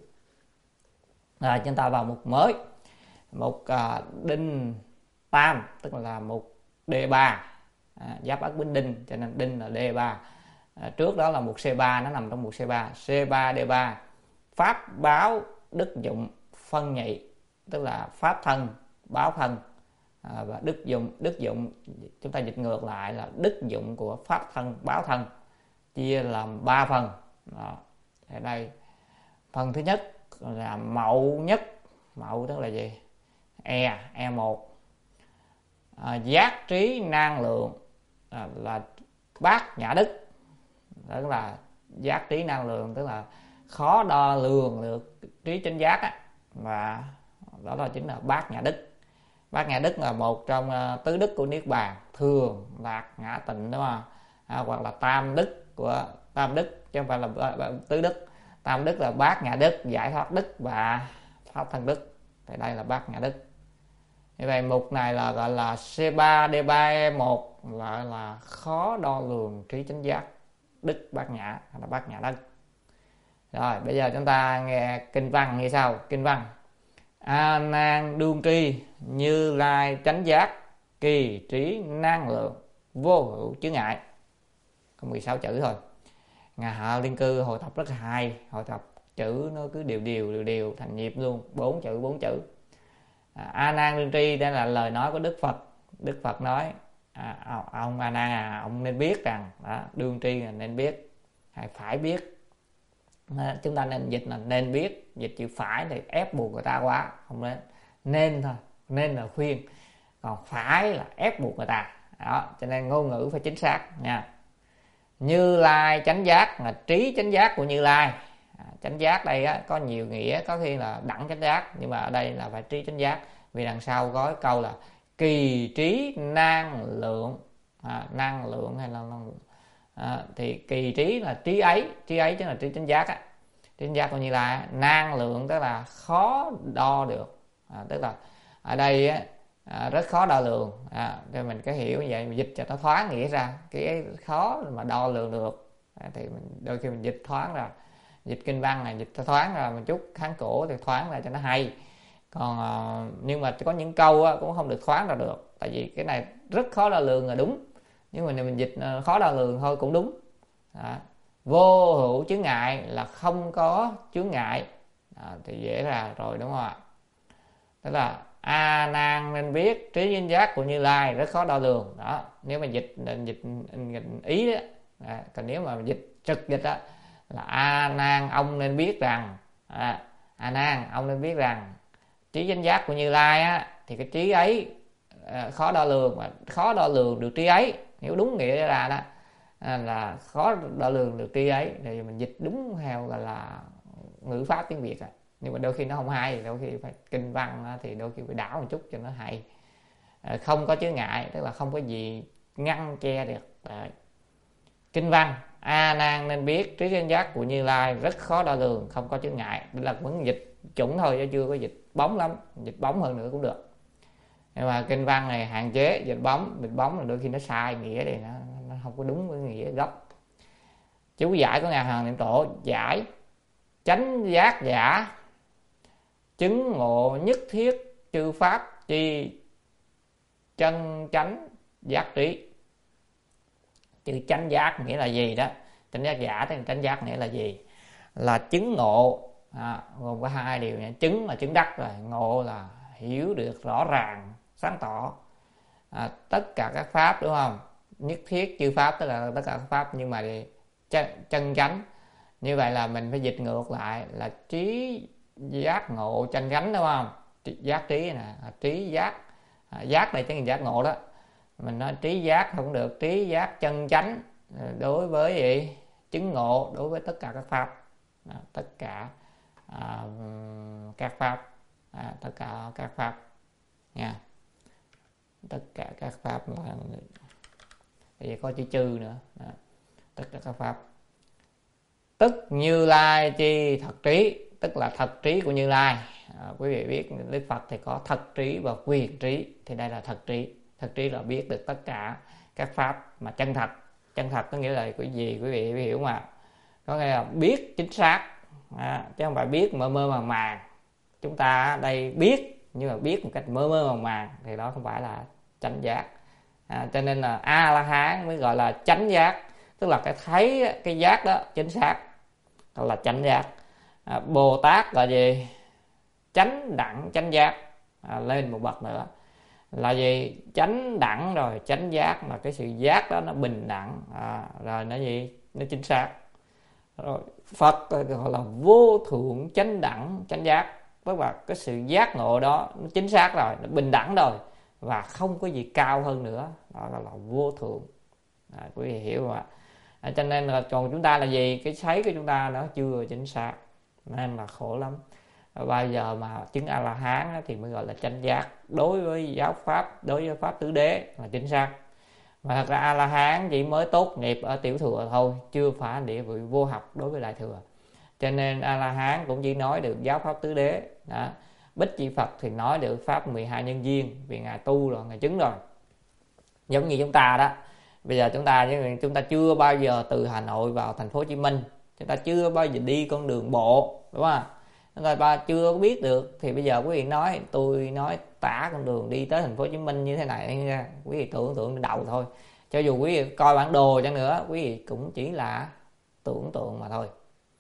Rồi chúng ta vào mục mới, mục à, đinh tam, tức là mục đề ba, à, giáp ất bính đinh, cho nên đinh là đề ba. À, trước đó là mục C ba, nó nằm trong mục C ba. C ba đề ba, pháp báo đức dụng phân nhị, tức là pháp thân báo thân, à, và đức dụng. Đức dụng chúng ta dịch ngược lại là đức dụng của pháp thân báo thân, chia làm ba phần. Đó. Ở đây phần thứ nhất là mậu nhất. Mậu tức là gì? E, E một, à, giác trí năng lượng, à, là bát nhã đức, tức là giác trí năng lượng, tức là khó đo lường được trí chánh giác á, và đó là chính là bát nhã đức. Bát nhã đức là một trong uh, tứ đức của niết bàn, thường lạc ngã tịnh, đúng không? À, hoặc là tam đức của tam đức, chứ không phải là uh, tứ đức. Tam đức là bát nhã đức, giải thoát đức và pháp thân đức. Thì đây là bát nhã đức. Như vậy mục này là gọi là C ba D ba E một, là là khó đo lường trí chánh giác, đức bát nhã hay là bát nhã đức. Rồi bây giờ chúng ta nghe kinh văn như sau. Kinh văn: A nan đương tri, Như Lai chánh giác, kỳ trí năng lượng, vô hữu chướng ngại. Có mười sáu chữ thôi. Ngài Hạ Liên Cư hồi tập rất hay, hồi tập chữ nó cứ đều đều đều đều thành nhịp luôn, bốn chữ bốn chữ. À, A nan đương tri, đây là lời nói của Đức Phật. Đức Phật nói, à, ông A nan à, ông nên biết rằng, đó, đương tri là nên biết, hay phải biết. À, chúng ta nên dịch là nên biết, dịch chữ phải thì ép buộc người ta quá, không nên. Nên thôi, nên là khuyên, còn phải là ép buộc người ta. Đó, cho nên ngôn ngữ phải chính xác nha. Như Lai chánh giác là trí chánh giác của Như Lai. À, chánh giác đây á, có nhiều nghĩa, có khi là đẳng chánh giác, nhưng mà ở đây là phải trí chánh giác, vì đằng sau có câu là kỳ trí năng lượng, à, năng lượng hay là năng lượng. À, thì kỳ trí là trí ấy, trí ấy chính là trí chánh giác á, trí chánh giác của Như Lai. Năng lượng tức là khó đo được, à, tức là ở đây á, à, rất khó đo lường. À, thì mình có hiểu như vậy, mình dịch cho nó thoáng nghĩa ra, cái khó mà đo lường được. À, thì mình, đôi khi mình dịch thoáng ra, dịch kinh văn này dịch cho thoáng ra một chút, kháng cổ thì thoáng ra cho nó hay. Còn à, nhưng mà có những câu á, cũng không được thoáng ra được, tại vì cái này rất khó đo lường là đúng, nhưng mà mình dịch khó đo lường thôi cũng đúng. Đó. Vô hữu chướng ngại là không có chướng ngại. Đó, thì dễ ra rồi, đúng không ạ? Tức là A nan nên biết trí chánh giác của Như Lai rất khó đo lường. Đó, nếu mà dịch dịch, dịch ý đó. À, còn nếu mà dịch trực dịch đó là A nan ông nên biết rằng, à, A nan ông nên biết rằng trí chánh giác của Như Lai á, thì cái trí ấy à, khó đo lường, mà khó đo lường được trí ấy, hiểu đúng nghĩa ra đó à, là khó đo lường được trí ấy, thì mình dịch đúng theo là, là ngữ pháp tiếng Việt à. Nhưng mà đôi khi nó không hay, đôi khi phải kinh văn thì đôi khi phải đảo một chút cho nó hay. À, không có chướng ngại, tức là không có gì ngăn che được. Đấy. Kinh văn: A Nan nên biết trí chánh giác của Như Lai rất khó đo lường, không có chướng ngại. Đây là vẫn dịch chuẩn thôi chứ chưa có dịch bóng lắm, dịch bóng hơn nữa cũng được. Nhưng mà kinh văn này hạn chế dịch bóng, dịch bóng là đôi khi nó sai nghĩa, thì nó, nó không có đúng với nghĩa gốc. Chú giải của ngài Hoàng Niệm Tổ: giải chánh giác giả, chứng ngộ nhất thiết chư pháp chi chân chánh giác trí. Chữ chánh giác nghĩa là gì đó? Chánh giác giả thì chánh giác nghĩa là gì? Là chứng ngộ, à, gồm có hai điều nha. Chứng là chứng đắc rồi, ngộ là hiểu được rõ ràng, sáng tỏ à, tất cả các pháp, đúng không? Nhất thiết chư pháp tức là tất cả các pháp, nhưng mà chân, chân chánh. Như vậy là mình phải dịch ngược lại là trí giác ngộ chân chánh, đúng không? Giác trí nè, trí giác à, giác đây chính là giác ngộ đó. Mình nói trí giác không được, trí giác chân chánh đối với gì? Chứng ngộ đối với tất cả các pháp, à, tất cả à, các pháp, à, tất cả các pháp nha, tất cả các pháp là thì có chữ chư nữa, à, tất cả các pháp. Tức Như Lai chi thật trí, tức là thật trí của Như Lai. À, quý vị biết Đức Phật thì có thật trí và quyền trí, thì đây là thật trí. Thật trí là biết được tất cả các pháp mà chân thật. Chân thật có nghĩa là cái gì quý vị hiểu mà, có nghĩa là biết chính xác, à, chứ không phải biết mơ mơ màng màng. Chúng ta đây biết nhưng mà biết một cách mơ mơ màng màng thì đó không phải là chánh giác. À, cho nên là A La Hán mới gọi là chánh giác, tức là cái thấy cái giác đó chính xác, đó là chánh giác. À, Bồ Tát là gì? Chánh đẳng chánh giác, à, lên một bậc nữa là gì? Chánh đẳng rồi chánh giác, là cái sự giác đó nó bình đẳng, à, rồi nó gì? Nó chính xác. Rồi Phật gọi là vô thượng chánh đẳng chánh giác, tức là cái sự giác ngộ đó nó chính xác rồi, nó bình đẳng rồi và không có gì cao hơn nữa, đó là, là vô thượng. À, quý vị hiểu không ạ? À, cho nên là còn chúng ta là gì? Cái thấy của chúng ta nó chưa chính xác nên là khổ lắm. Và bây giờ mà chứng A La Hán thì mới gọi là chánh giác, đối với giáo pháp, đối với pháp tứ đế là chính xác. Mà thật ra A La Hán chỉ mới tốt nghiệp ở tiểu thừa thôi, chưa phải địa vị vô học đối với đại thừa. Cho nên A La Hán cũng chỉ nói được giáo pháp tứ đế. Đó. Bích Chi Phật thì nói được pháp mười hai nhân duyên, vì ngài tu rồi, ngài chứng rồi. Giống như chúng ta đó, bây giờ chúng ta chúng ta chưa bao giờ từ Hà Nội vào thành phố Hồ Chí Minh, chúng ta chưa bao giờ đi con đường bộ, đúng không? Người ta chưa có biết được, thì bây giờ quý vị nói tôi nói tả con đường đi tới thành phố Hồ Chí Minh như thế này, quý vị tưởng tượng đầu thôi. Cho dù quý vị coi bản đồ chăng nữa, quý vị cũng chỉ là tưởng tượng mà thôi.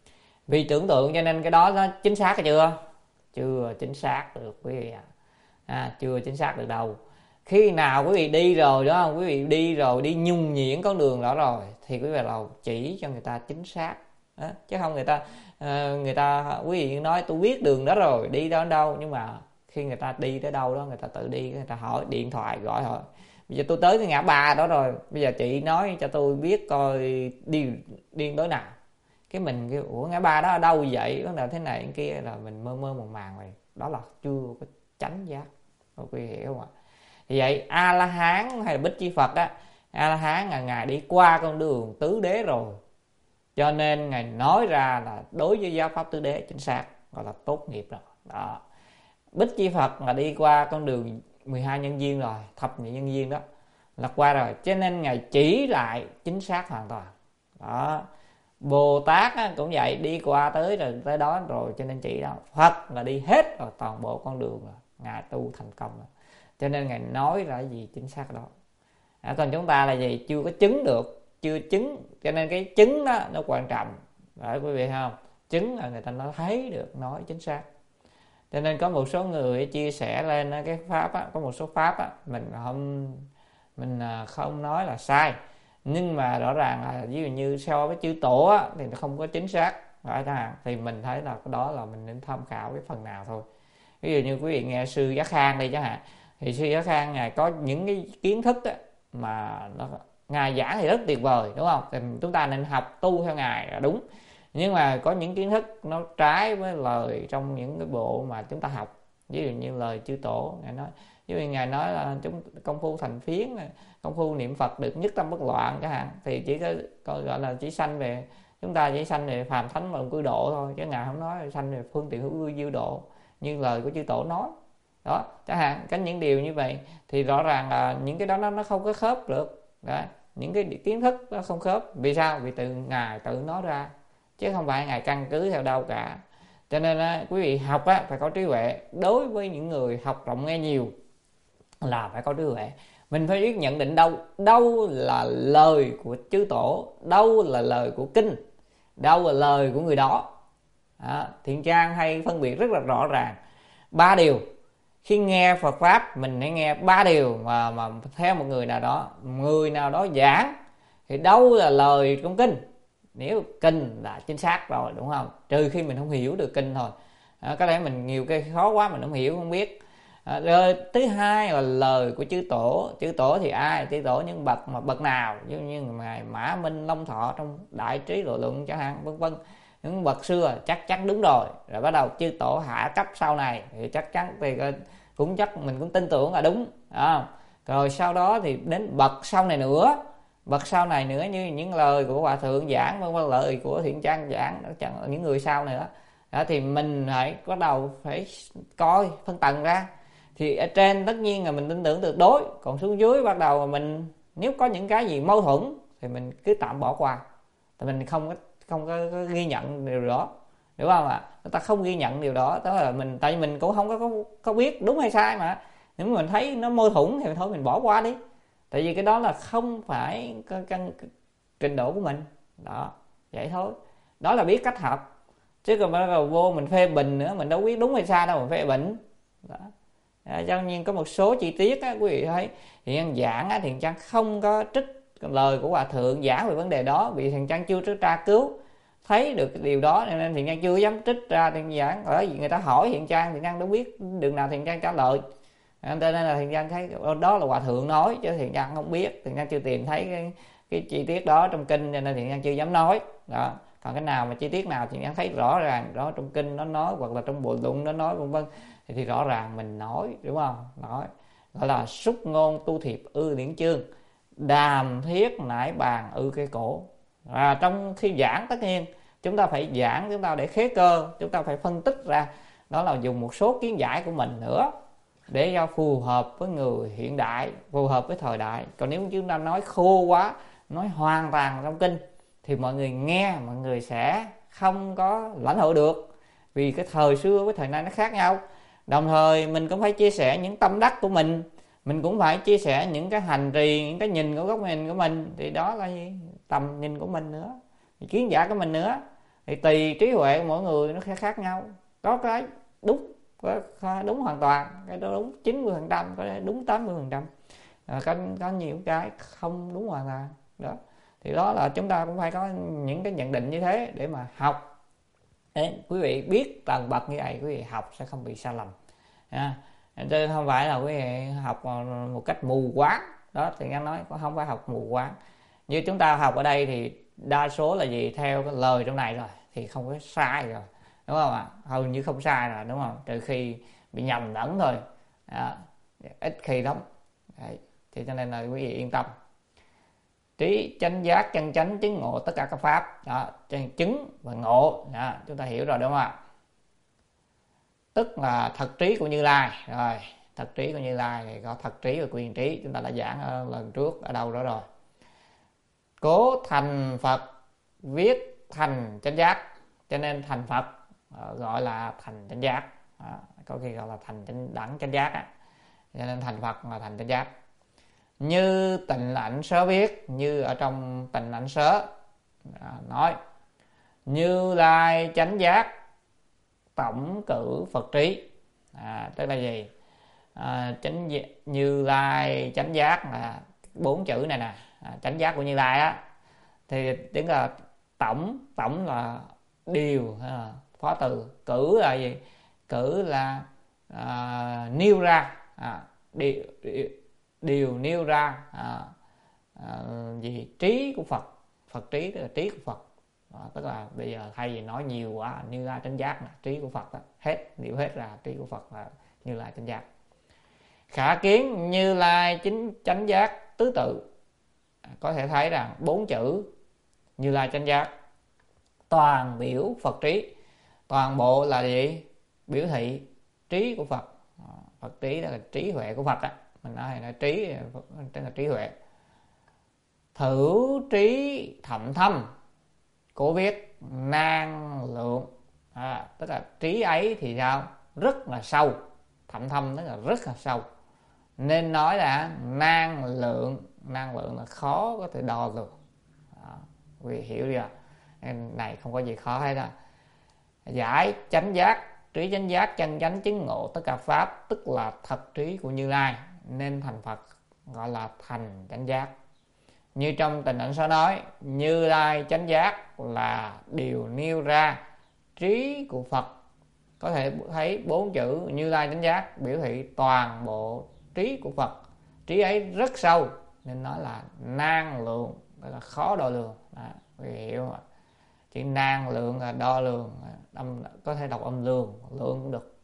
Vì tưởng tượng cho nên cái đó nó chính xác hay chưa? Chưa chính xác được quý vị ạ. À. À, chưa chính xác được đâu. Khi nào quý vị đi rồi đó, quý vị đi rồi, đi nhung nhuyễn con đường đó rồi, thì quý vị là chỉ cho người ta chính xác. Đó. Chứ không người ta người ta quý vị nói tôi biết đường đó rồi, đi đó đâu, nhưng mà khi người ta đi tới đâu đó người ta tự đi, người ta hỏi điện thoại gọi hỏi bây giờ tôi tới cái ngã ba đó rồi, bây giờ chị nói cho tôi biết coi đi đi tới nào. Cái mình kêu ủa ngã ba đó ở đâu vậy, vấn đề thế này thế kia, là mình mơ mơ màng màng rồi, đó là chưa có chánh giác. Quý vị hiểu không ạ? Thì vậy A La Hán hay là Bích Chi Phật á, A La Hán là ngài đi qua con đường tứ đế rồi, cho nên ngài nói ra là đối với giáo pháp tứ đế chính xác, gọi là tốt nghiệp rồi. Đó. Bích Chi Phật là đi qua con đường mười hai nhân duyên rồi, thập nhị nhân duyên đó là qua rồi, cho nên ngài chỉ lại chính xác hoàn toàn. Đó. Bồ Tát cũng vậy, đi qua tới rồi tới đó rồi cho nên chỉ đó. Phật là đi hết rồi, toàn bộ con đường rồi, ngài tu thành công rồi, cho nên ngài nói ra gì chính xác đó. À, còn chúng ta là gì? Chưa có chứng được, chưa chứng, cho nên cái chứng đó nó quan trọng. Đấy quý vị không? Chứng là người ta nói thấy được, nói chính xác. Cho nên có một số người chia sẻ lên cái pháp á, có một số pháp á, mình không mình không nói là sai, nhưng mà rõ ràng là ví dụ như so với chư tổ á, thì nó không có chính xác. Đấy, thì mình thấy là cái đó là mình nên tham khảo cái phần nào thôi. Ví dụ như quý vị nghe sư Giác Khang đi chẳng hạn, Thì sư Giác Khang ngài có những cái kiến thức á, mà nó ngài giảng thì rất tuyệt vời, đúng không? Thì chúng ta nên học tu theo ngài là đúng. Nhưng mà có những kiến thức nó trái với lời trong những cái bộ mà chúng ta học. Ví dụ như lời chư tổ ngài nói, ví dụ ngài nói là chúng công phu thành phiến, công phu niệm Phật được nhất tâm bất loạn chẳng hạn, thì chỉ có, có gọi là chỉ sanh về, chúng ta chỉ sanh về phàm thánh và cư độ thôi, chứ ngài không nói sanh về phương tiện hữu diệu độ như lời của chư tổ nói. Đó, chẳng hạn có những điều như vậy thì rõ ràng là những cái đó nó, nó không có khớp được. Đó, những cái kiến thức nó không khớp. Vì sao? Vì từ ngài tự nói ra, chứ không phải ngài căn cứ theo đâu cả. Cho nên á, quý vị học á, phải có trí huệ. Đối với những người học rộng nghe nhiều là phải có trí huệ. Mình phải biết nhận định đâu đâu là lời của chư tổ, đâu là lời của kinh, đâu là lời của người đó. Đó, Thiện Trang hay phân biệt rất là rõ ràng ba điều. Khi nghe Phật Pháp mình hãy nghe ba điều mà, mà theo một người nào đó, người nào đó giảng thì đâu là lời trong kinh. Nếu kinh là chính xác rồi, đúng không? Trừ khi mình không hiểu được kinh thôi. À, có lẽ mình nhiều cái khó quá mình không hiểu, không biết. À, rồi thứ hai là lời của chư tổ. Chư tổ thì ai? Chư tổ những bậc mà bậc nào? Giống như ngài Mã Minh Long Thọ trong Đại Trí Độ Luận chẳng hạn, vân vân. Những bậc xưa chắc chắn đúng rồi. Rồi bắt đầu chư tổ hạ cấp sau này thì chắc chắn thì cũng chắc mình cũng tin tưởng là đúng. À, rồi sau đó thì đến bậc sau này nữa, bậc sau này nữa như những lời của Hòa Thượng giảng, vân vân, lời của Thiện Trang giảng, chẳng những người sau nữa. Đó, thì mình phải bắt đầu phải coi phân tầng ra. Thì ở trên tất nhiên là mình tin tưởng tuyệt đối, còn xuống dưới bắt đầu mình nếu có những cái gì mâu thuẫn thì mình cứ tạm bỏ qua, tại mình không có không có, có ghi nhận điều đó, hiểu không ạ? À? Người ta không ghi nhận điều đó, đó là mình, tại vì mình cũng không có, có có biết đúng hay sai mà. Nếu mà mình thấy nó mâu thuẫn thì thôi mình bỏ qua đi, tại vì cái đó là không phải căn trình độ của mình. Đó, vậy thôi. Đó là biết cách học, chứ còn bắt đầu vô mình phê bình nữa, mình đâu biết đúng hay sai đâu mà phê bình. Đó. Cho nên có một số chi tiết á, quý vị thấy Thiện giảng á, Thiện Trang không có trích lời của Hòa Thượng giảng về vấn đề đó, vì Thiện Trang chưa tra cứu thấy được điều đó, nên Thiện Trang chưa dám trích ra Thiện giảng. Ở vì người ta hỏi Thiện Trang, Thiện Trang đâu biết đường nào Thiện Trang trả lời, cho nên là Thiện Trang thấy đó là Hòa Thượng nói, chứ Thiện Trang không biết, Thiện Trang chưa tìm thấy cái, cái chi tiết đó trong kinh, cho nên Thiện Trang chưa dám nói. Đó. Còn cái nào mà chi tiết nào Thiện Trang thấy rõ ràng đó trong kinh nó nói, hoặc là trong bộ luận nó nói, vân vân, thì, thì rõ ràng mình nói, đúng không? Nói gọi là xúc ngôn tu thiệp ư điển chương, đàm thiết nải bàn ư cái cổ. À, trong khi giảng tất nhiên chúng ta phải giảng, chúng ta để khế cơ, chúng ta phải phân tích ra, đó là dùng một số kiến giải của mình nữa để cho phù hợp với người hiện đại, phù hợp với thời đại. Còn nếu chúng ta nói khô quá, nói hoàn toàn trong kinh thì mọi người nghe, mọi người sẽ không có lãnh hội được, vì cái thời xưa với thời nay nó khác nhau. Đồng thời mình cũng phải chia sẻ những tâm đắc của mình, mình cũng phải chia sẻ những cái hành trì, những cái nhìn của góc nhìn của mình, thì đó là gì? Tầm nhìn của mình nữa, kiến giải của mình nữa. Thì tùy trí huệ của mỗi người nó khác nhau, có cái đúng, có đúng hoàn toàn, cái đó đúng chín mươi phần trăm, có cái đúng tám mươi phần trăm, à, có, có nhiều cái không đúng hoàn toàn. Đó, thì đó là chúng ta cũng phải có những cái nhận định như thế để mà học. Đấy, quý vị biết tầng bậc như vậy, quý vị học sẽ không bị sai lầm. À, chứ không phải là quý vị học một cách mù quáng. Đó, thì anh nói không phải học mù quáng. Như chúng ta học ở đây thì đa số là gì? Theo cái lời trong này rồi thì không có sai rồi, đúng không ạ? Hầu như không sai rồi, đúng không? Trừ khi bị nhầm lẫn thôi. À, ít khi lắm. Đấy, thì cho nên là quý vị yên tâm. Trí chánh giác chân chánh chứng ngộ tất cả các pháp. Đó, chứng và ngộ. Đó, chúng ta hiểu rồi, đúng không ạ? Tức là thật trí của Như Lai. Rồi, thật trí của Như Lai thì có thật trí và quyền trí, chúng ta đã giảng ở lần trước ở đâu đó rồi. Cố thành Phật viết thành chánh giác, cho nên thành Phật gọi là thành chánh giác. Đó, có khi gọi là thành chánh đẳng chánh giác á, cho nên thành Phật là thành chánh giác. Như Tịnh Ảnh Sớ viết, như ở trong Tịnh Ảnh Sớ à, nói Như Lai chánh giác tổng cử Phật trí. À, tức là gì? À, chánh Như Lai chánh giác là bốn chữ này nè, à, chánh giác của Như Lai á, thì tiếng là tổng, tổng là điều, à, phó từ, cử là gì? Cử là à, nêu ra, à, điều, điều, điều nêu ra à, à, gì trí của Phật. Phật trí tức là trí của Phật. À, tức là bây giờ thay vì nói nhiều quá, Như Lai chánh giác là trí của Phật đó. Hết điều hết ra trí của Phật là Như Lai chánh giác. Khả kiến Như Lai chính chánh giác tứ tự. À, có thể thấy rằng bốn chữ Như Lai chánh giác toàn biểu Phật trí. Toàn bộ là gì? Biểu thị trí của Phật. À, Phật trí là trí huệ của Phật á. Mình nói là trí tức là trí huệ. Thử trí thậm thâm, cổ viết nan lượng. À, tức là trí ấy thì sao? Rất là sâu. Thậm thâm tức là rất là sâu, nên nói là nan lượng. Nan lượng là khó có thể đo lường. Quý vị hiểu chưa? Này không có gì khó hết đó. Giải chánh giác, trí chánh giác chân chánh chứng ngộ tất cả pháp, tức là thật trí của Như Lai, nên thành Phật, gọi là thành chánh giác. Như trong Tình Ảnh Số nói, Như Lai chánh giác là điều nêu ra trí của Phật. Có thể thấy bốn chữ Như Lai chánh giác biểu thị toàn bộ trí của Phật. Trí ấy rất sâu, nên nói là nan lượng, đó là khó đo lường. Đó, quý vị hiểu không? Chữ nan lượng là đo lường, âm, có thể đọc âm lường, lượng cũng được.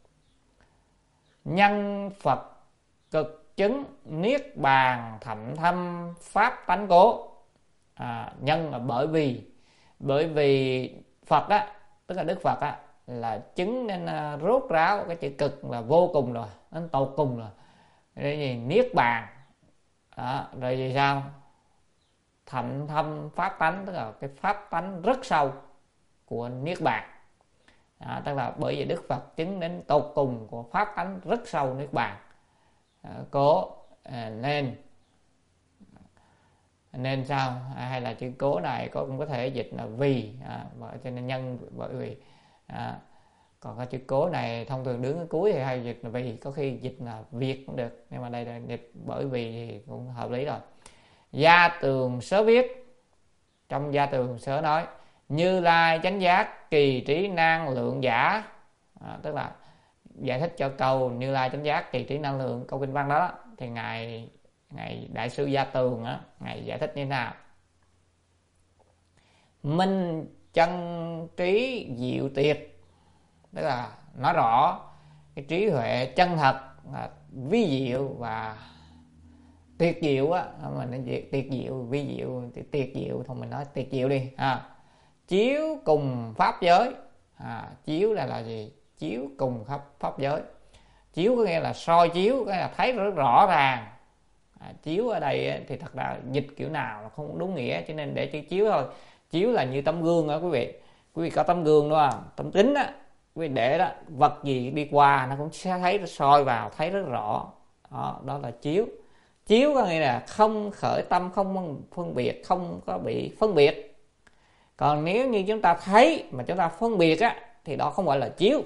Nhân Phật cực chứng niết bàn thậm thâm pháp tánh cố. À, nhân là bởi vì bởi vì Phật á, tức là Đức Phật á, là chứng nên uh, rốt ráo. Cái chữ cực là vô cùng rồi, đến tột cùng rồi. Cái gì niết bàn đó, rồi gì sao? Thậm thâm pháp tánh, tức là cái pháp tánh rất sâu của niết bàn. À, tức là bởi vì Đức Phật chứng đến tột cùng của pháp tánh rất sâu niết bàn. À, cố à, nên nên sao? À, hay là chữ cố này có cũng có thể dịch là vì, à, cho nên nhân bởi vì. À, còn cái chữ cố này thông thường đứng ở cuối thì hay dịch là vì, có khi dịch là việc cũng được, nhưng mà đây là dịch bởi vì thì cũng hợp lý rồi. Gia Tường Sớ viết, trong Gia Tường Sớ nói, Như Lai chánh giác kỳ trí năng lượng giả. À, tức là giải thích cho câu Như Lai chánh giác kỳ trí năng lượng, câu kinh văn đó, đó thì ngài ngài đại sư Gia Tường á, ngài giải thích như thế nào? Minh chân trí diệu tuyệt, tức là nói rõ cái trí huệ chân thật, là vi diệu và tuyệt diệu á, mình nói tuyệt diệu, vi diệu, tuyệt diệu, thôi mình nói tuyệt diệu đi. À, chiếu cùng pháp giới. À, chiếu là là gì? Chiếu cùng pháp pháp giới. Chiếu có nghĩa là soi chiếu, có nghĩa là thấy rất rõ ràng. À, chiếu ở đây thì thật ra dịch kiểu nào là không đúng nghĩa, cho nên để chữ chiếu thôi. Chiếu là như tấm gương đó quý vị. Quý vị có tấm gương đúng không? Tấm kính á, quý vị để đó, vật gì đi qua nó cũng sẽ thấy, soi vào thấy rất rõ. Đó, đó là chiếu. Chiếu có nghĩa là không khởi tâm, không phân biệt, không có bị phân biệt. Còn nếu như chúng ta thấy mà chúng ta phân biệt á, thì đó không gọi là chiếu.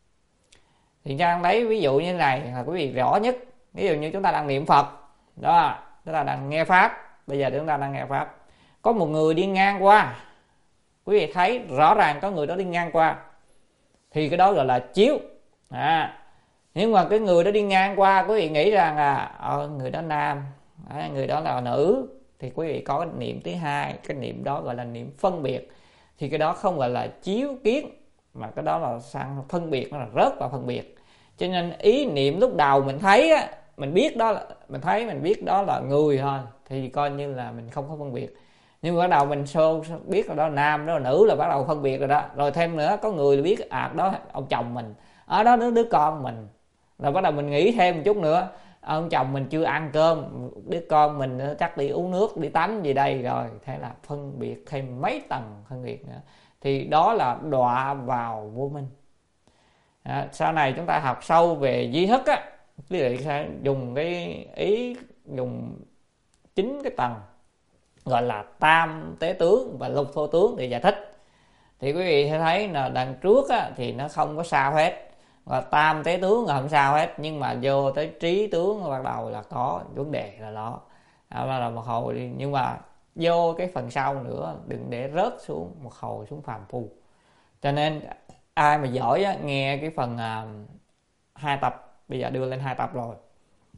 Thì Trang lấy ví dụ như thế này là quý vị rõ nhất. Ví dụ như chúng ta đang niệm Phật đó, chúng ta đang nghe Pháp. Bây giờ chúng ta đang nghe Pháp, có một người đi ngang qua, quý vị thấy rõ ràng có người đó đi ngang qua, thì cái đó gọi là chiếu. À, nhưng mà cái người đó đi ngang qua, quý vị nghĩ rằng là ờ, người đó nam, à, người đó là nữ, thì quý vị có cái niệm thứ hai, cái niệm đó gọi là niệm phân biệt. Thì cái đó không gọi là chiếu kiến, mà cái đó là sang phân biệt, nó là rớt vào phân biệt. Cho nên ý niệm lúc đầu mình thấy á, mình biết đó là, mình thấy mình biết đó là người thôi, thì coi như là mình không có phân biệt. Nhưng mà bắt đầu mình sơ biết là đó là nam, đó là nữ, là bắt đầu phân biệt rồi đó. Rồi thêm nữa có người là biết à đó ông chồng mình, ở đó đứa, đứa con mình. Rồi bắt đầu mình nghĩ thêm một chút nữa, ông chồng mình chưa ăn cơm, đứa con mình chắc đi uống nước, đi tắm gì đây. Rồi thế là phân biệt thêm mấy tầng phân biệt nữa, thì đó là đọa vào vô minh. À, sau này chúng ta học sâu về duy thức á, quý vị sẽ dùng cái ý, dùng chính cái tầng gọi là tam tế tướng và lục thô tướng để giải thích. Thì quý vị sẽ thấy là đằng trước á, thì nó không có sao hết, và tam tế tướng là không sao hết, nhưng mà vô tới trí tướng bắt đầu là có vấn đề là đó. Đó là một hồi đi. Nhưng mà vô cái phần sau nữa, đừng để rớt xuống một hồi xuống phàm phu. Cho nên ai mà giỏi á, nghe cái phần à, hai tập, bây giờ đưa lên hai tập rồi,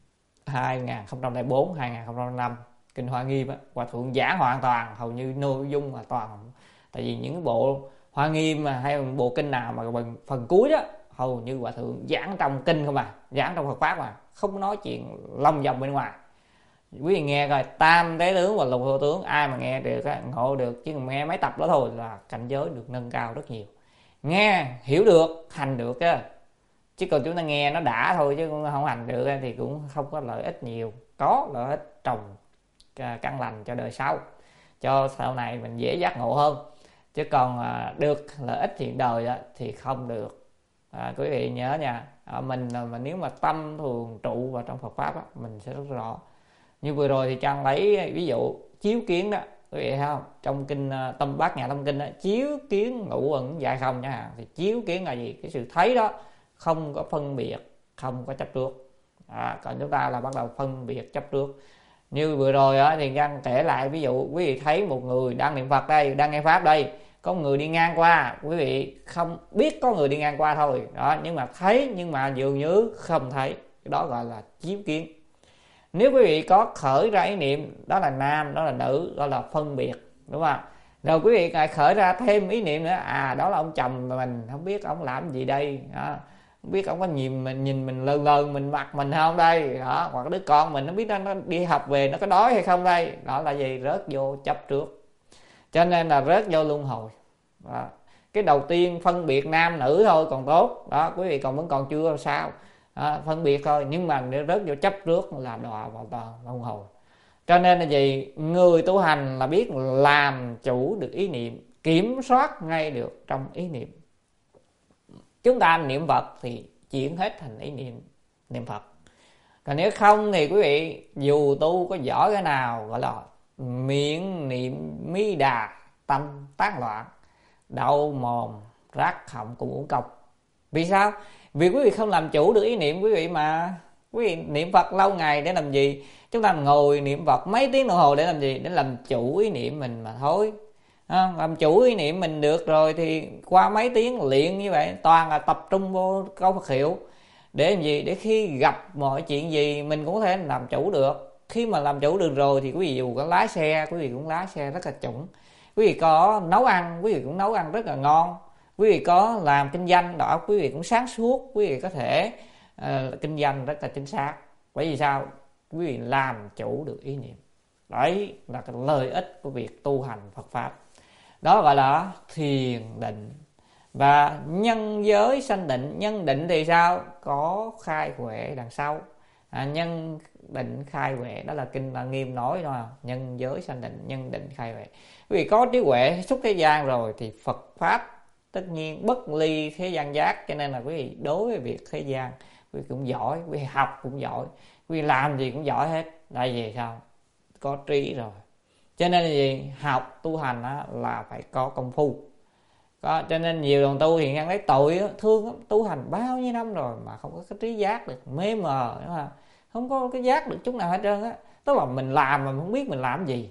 hai không không bốn hai không không năm kinh Hoa Nghiêm á, Hòa thượng giảng hoàn toàn, hầu như nội dung là toàn. Tại vì những bộ Hoa Nghiêm mà hay bộ kinh nào mà phần, phần cuối đó hầu như Hòa thượng giảng trong kinh không à, giảng trong Phật pháp mà không nói chuyện lông vòng bên ngoài. Quý vị nghe coi, tam tế tướng và lục vô tướng, ai mà nghe được á, ngộ được, chứ nghe mấy tập đó thôi là cảnh giới được nâng cao rất nhiều. Nghe hiểu được, hành được á, chứ còn chúng ta nghe nó đã thôi chứ không hành được thì cũng không có lợi ích nhiều. Có lợi ích trồng căn lành cho đời sau, cho sau này mình dễ giác ngộ hơn, chứ còn được lợi ích hiện đời thì không được. À, quý vị nhớ nha, à, mình mà nếu mà tâm thường trụ vào trong Phật pháp á, mình sẽ rất rõ. Như vừa rồi thì Trang lấy ví dụ chiếu kiến đó, quý vị thấy không? Trong kinh Tâm Bát Nhã Tâm Kinh đó, chiếu kiến ngũ ẩn dại không chẳng hạn, thì chiếu kiến là gì? Cái sự thấy đó không có phân biệt, không có chấp trước. À, còn chúng ta là bắt đầu phân biệt chấp trước. Như vừa rồi á, thì Trang kể lại ví dụ quý vị thấy một người đang niệm Phật đây, đang nghe pháp đây, có một người đi ngang qua, quý vị không biết có người đi ngang qua thôi đó, nhưng mà thấy nhưng mà dường như không thấy, cái đó gọi là chiếu kiến. Nếu quý vị có khởi ra ý niệm đó là nam, đó là nữ, đó là phân biệt, đúng không? Rồi quý vị lại khởi ra thêm ý niệm nữa, à đó là ông chồng mình, không biết ông làm gì đây, đó. Không biết ông có nhìn mình nhìn mình lờn lờn mình mặt mình không đây, đó. Hoặc đứa con mình không biết nó, nó đi học về nó có đói hay không đây, đó là gì? Rớt vô chấp trước, cho nên là rớt vô luân hồi đó. Cái đầu tiên phân biệt nam nữ thôi còn tốt đó, quý vị còn vẫn còn chưa sao. À, phân biệt thôi, nhưng mà nếu rớt vô chấp trước là đọa vào toàn luân hồi. Cho nên là gì? Người tu hành là biết làm chủ được ý niệm, kiểm soát ngay được trong ý niệm. Chúng ta niệm Phật thì chuyển hết thành ý niệm niệm Phật. Còn nếu không thì quý vị dù tu có giỏi cái nào, gọi là miệng niệm mi đà, tâm tán loạn, đau mồm rác họng cũng uổng công. Vì sao? Vì quý vị không làm chủ được ý niệm quý vị mà. Quý vị niệm Phật lâu ngày để làm gì? Chúng ta ngồi niệm Phật mấy tiếng đồng hồ để làm gì? Để làm chủ ý niệm mình mà thôi. À, làm chủ ý niệm mình được rồi thì qua mấy tiếng luyện như vậy toàn là tập trung vô câu Phật hiệu. Để làm gì? Để khi gặp mọi chuyện gì mình cũng có thể làm chủ được. Khi mà làm chủ được rồi thì quý vị dù có lái xe, quý vị cũng lái xe rất là chuẩn. Quý vị có nấu ăn, quý vị cũng nấu ăn rất là ngon. Quý vị có làm kinh doanh đó, quý vị cũng sáng suốt, quý vị có thể uh, kinh doanh rất là chính xác. Bởi vì sao? Quý vị làm chủ được ý niệm. Đấy là cái lợi ích của việc tu hành Phật Pháp. Đó gọi là thiền định. Và nhân giới sanh định. Nhân định thì sao? Có khai huệ đằng sau. À, nhân định khai huệ, đó là kinh là Nghiêm nói thôi. Nhân giới sanh định, nhân định khai huệ. Quý vị có trí huệ xuất thế gian rồi thì Phật Pháp tất nhiên bất ly thế gian giác. Cho nên là quý vị đối với việc thế gian quý vị cũng giỏi, quý vị học cũng giỏi, quý vị làm gì cũng giỏi hết. Tại vì sao? Có trí rồi. Cho nên là gì? Học tu hành á, là phải có công phu. Có, cho nên nhiều đồng tu thì nghe lấy tội á, thương lắm, tu hành bao nhiêu năm rồi mà không có cái trí giác được, mê mờ, đúng không? Không có cái giác được chút nào hết trơn á. Tức là mình làm mà không biết mình làm gì.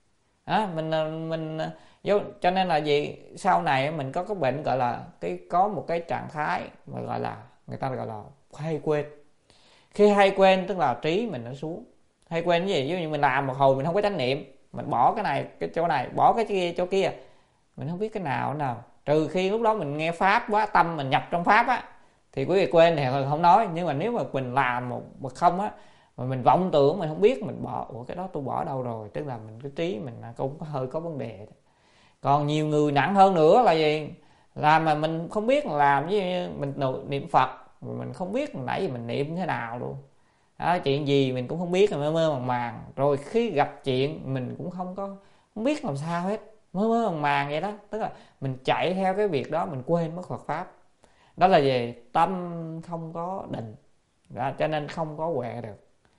À, mình mình cho nên là gì? Sau này mình có cái bệnh gọi là cái có một cái trạng thái mà gọi là người ta gọi là hay quên. Khi hay quên tức là trí mình nó xuống. Hay quên cái gì? Ví dụ như mình làm một hồi mình không có chánh niệm, mình bỏ cái này cái chỗ này, bỏ cái kia chỗ kia, mình không biết cái nào cái nào. Trừ khi lúc đó mình nghe pháp quá, tâm mình nhập trong pháp á thì quý vị quên thì không nói. Nhưng mà nếu mà mình làm một một không á mà mình vọng tưởng mình không biết mình bỏ, ủa cái đó tôi bỏ đâu rồi, tức là mình cái trí mình cũng có hơi có vấn đề. Còn nhiều người nặng hơn nữa là gì? Làm mà mình không biết làm, với mình niệm Phật mình không biết nãy giờ mình niệm thế nào luôn. Đó, chuyện gì mình cũng không biết, mơ mơ màng màng. Rồi khi gặp chuyện mình cũng không có không biết làm sao hết, mơ mơ màng màng vậy đó. Tức là mình chạy theo cái việc đó, mình quên mất Phật Pháp. Đó là gì? Tâm không có định đó, cho nên không có huệ được.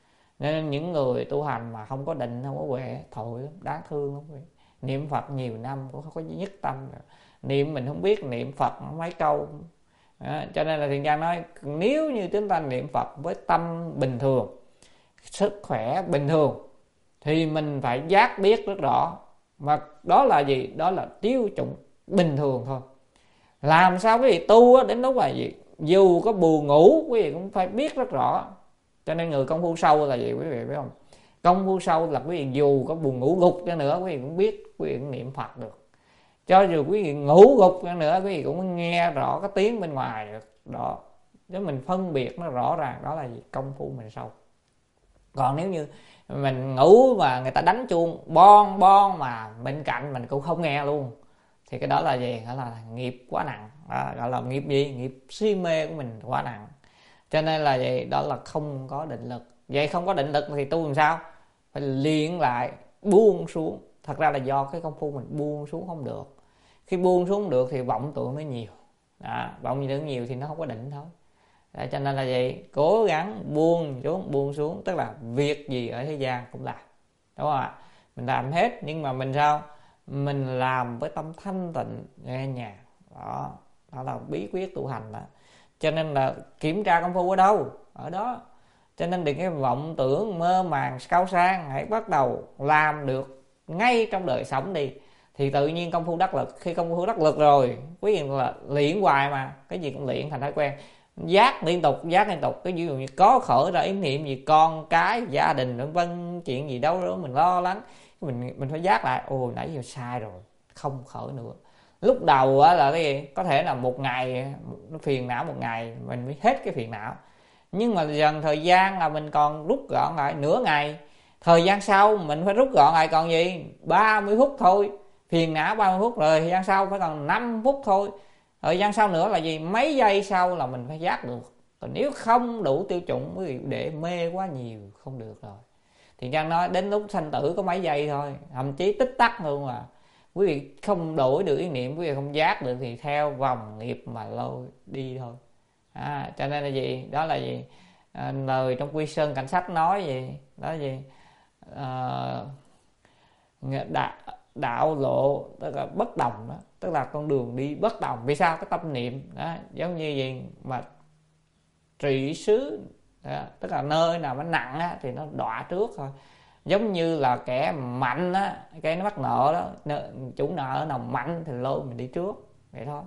Nên những người tu hành mà không có định, không có huệ, thôi đáng thương lắm. Niệm Phật nhiều năm cũng không có nhất tâm được. Niệm mình không biết niệm Phật mấy câu. Đó, cho nên là Thiền Trang nói nếu như chúng ta niệm Phật với tâm bình thường, sức khỏe bình thường thì mình phải giác biết rất rõ. Mà đó là gì? Đó là tiêu chuẩn bình thường thôi. Làm sao cái gì tu đến lúc là gì? Dù có buồn ngủ quý vị cũng phải biết rất rõ. Cho nên người công phu sâu là gì quý vị biết không? Công phu sâu là quý vị dù có buồn ngủ gục cho nữa quý vị cũng biết, quý vị cũng niệm Phật được. Cho dù quý vị ngủ gục cho nữa quý vị cũng nghe rõ cái tiếng bên ngoài được. Đó, để mình phân biệt nó rõ ràng, đó là gì? Công phu mình sâu. Còn nếu như mình ngủ và người ta đánh chuông bon bon mà bên cạnh mình cũng không nghe luôn, thì cái đó là gì? Đó là nghiệp quá nặng. Đó, gọi là nghiệp gì? Nghiệp si mê của mình quá nặng. Cho nên là gì? Đó là không có định lực. Vậy không có định lực thì tu làm sao? Phải luyện lại, buông xuống. Thật ra là do cái công phu mình buông xuống không được. Khi buông xuống được thì vọng tưởng nó nhiều. Đó, vọng tưởng nhiều thì nó không có định thôi. Đó, cho nên là gì? Cố gắng buông xuống, buông xuống. Tức là việc gì ở thế gian cũng làm, đúng không ạ? Mình làm hết, nhưng mà mình sao? Mình làm với tâm thanh tịnh, nghe nhạc. Đó, đó là bí quyết tu hành đó. Cho nên là kiểm tra công phu ở đâu? Ở đó. Cho nên đừng cái vọng tưởng mơ màng cao sang, hãy bắt đầu làm được ngay trong đời sống đi, thì tự nhiên công phu đắc lực. Khi công phu đắc lực rồi, quý vị là luyện hoài mà, cái gì cũng luyện thành thói quen. Giác liên tục, giác liên tục. Cái ví dụ như có khởi ra ý niệm gì, con cái, gia đình vân vân, chuyện gì đâu đó mình lo lắng, mình mình phải giác lại, ồ nãy giờ sai rồi, không khởi nữa. Lúc đầu á là cái gì? Có thể là một ngày nó phiền não, một ngày mình mới hết cái phiền não. Nhưng mà dần thời gian là mình còn rút gọn lại nửa ngày. Thời gian sau mình phải rút gọn lại còn gì? ba mươi phút thôi. Phiền não ba mươi phút rồi, thời gian sau phải còn năm phút thôi. Thời gian sau nữa là gì? Mấy giây sau là mình phải giác được. Còn nếu không đủ tiêu chuẩn, quý vị để mê quá nhiều không được rồi. Thì Giang nói đến lúc sanh tử có mấy giây thôi, thậm chí tích tắc luôn mà. Quý vị không đổi được ý niệm, quý vị không giác được thì theo vòng nghiệp mà lôi đi thôi. À, cho nên là gì? Đó là gì? À, lời trong Quy Sơn Cảnh Sách nói gì? Đó là gì? À, đạo, đạo lộ tức là bất đồng đó, tức là con đường đi bất đồng. Vì sao? Cái tâm niệm đó, giống như gì mà trị xứ đó, tức là nơi nào nó nặng á, thì nó đọa trước thôi. Giống như là kẻ mạnh á, cái nó mắc nợ đó, chủ nợ nào mạnh thì lôi mình đi trước vậy thôi.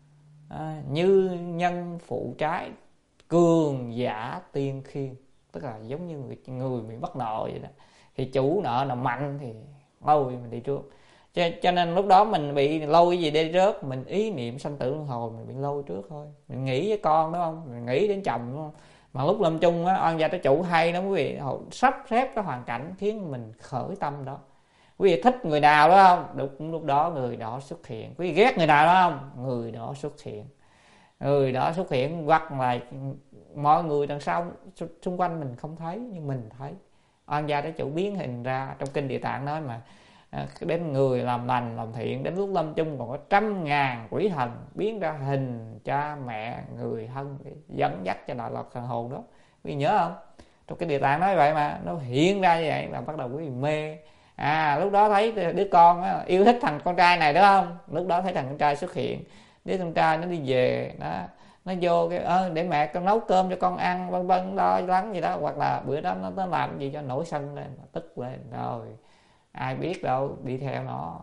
À, như nhân phụ trái, cường giả tiên khiên, tức là giống như người, người bị bắt nợ vậy đó, thì chủ nợ nào mạnh thì lôi mình đi trước. Cho, cho nên lúc đó mình bị lôi gì đi trước? Mình ý niệm sanh tử luân hồi, mình bị lôi trước thôi. Mình nghĩ với con đúng không? Mình nghĩ đến chồng đúng không? Mà lúc lâm chung á, oan gia trái chủ hay lắm quý vị, sắp xếp cái hoàn cảnh khiến mình khởi tâm đó. Quý vị thích người nào đó không? Lúc, lúc đó người đó xuất hiện. Quý vị ghét người nào đó không? Người đó xuất hiện. Người đó xuất hiện, hoặc là mọi người đằng sau xung quanh mình không thấy nhưng mình thấy. Oan gia trái chủ biến hình ra. Trong kinh Địa Tạng nói mà, đến người làm lành làm thiện, đến lúc lâm chung còn có trăm ngàn quỷ thần biến ra hình cha mẹ người thân để dẫn dắt cho đại lộc thần hồn đó. Quý vị nhớ không? Trong cái Địa Tạng nói vậy mà, nó hiện ra như vậy là bắt đầu quý vị mê. À, lúc đó thấy đứa con đó, yêu thích thằng con trai này đúng không? Lúc đó thấy thằng con trai xuất hiện, đứa con trai nó đi về, nó nó vô cái ơ để mẹ con nấu cơm cho con ăn, vân vân lo lắng gì đó, hoặc là bữa đó nó, nó làm gì cho nổi sân lên, tức lên rồi. Ai biết đâu, đi theo nó,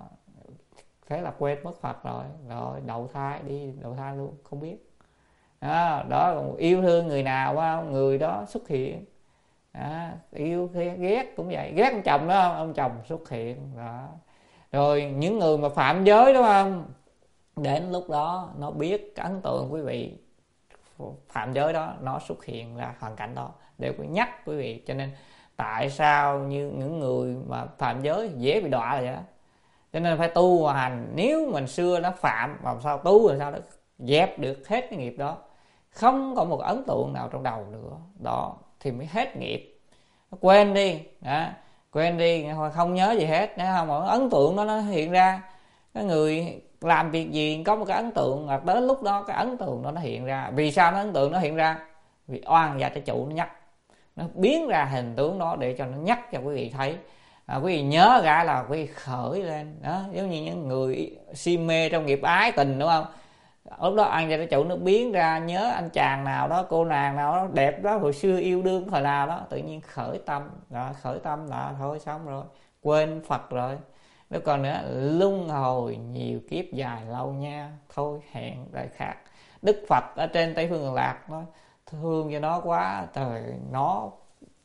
thế là quên mất Phật rồi, rồi đậu thai, đi đậu thai luôn, không biết. Đó, đó còn yêu thương người nào không? Người đó xuất hiện. Đó, yêu ghét cũng vậy, ghét ông chồng đó không? Ông chồng xuất hiện. Đó. Rồi những người mà phạm giới đúng không? Đến lúc đó nó biết cái ấn tượng quý vị phạm giới đó, nó xuất hiện ra hoàn cảnh đó để nhắc quý vị. Cho nên tại sao như những người mà phạm giới dễ bị đọa là vậy đó. Cho nên phải tu và hành. Nếu mình xưa nó phạm, làm sao tu làm sao đó dẹp được hết cái nghiệp đó, không có một ấn tượng nào trong đầu nữa đó, thì mới hết nghiệp. Quên đi đó, quên đi, không nhớ gì hết. Nếu không, mà ấn tượng đó nó hiện ra, cái người làm việc gì có một cái ấn tượng, hoặc đến lúc đó cái ấn tượng đó nó hiện ra. Vì sao nó ấn tượng nó hiện ra? Vì oan gia trái chủ nó nhắc, nó biến ra hình tướng đó để cho nó nhắc cho quý vị thấy. À, quý vị nhớ ra là quý vị khởi lên đó, giống như những người si mê trong nghiệp ái tình đúng không? Lúc đó oan gia trái chủ nó biến ra nhớ anh chàng nào đó, cô nàng nào đó đẹp đó, hồi xưa yêu đương thời nào đó, tự nhiên khởi tâm đó, khởi tâm là thôi xong rồi, quên Phật rồi. Nếu còn nữa, luân hồi nhiều kiếp dài lâu nha, thôi hẹn đời khác. Đức Phật ở trên Tây Phương Cực Lạc nói thương cho nó quá, trời nó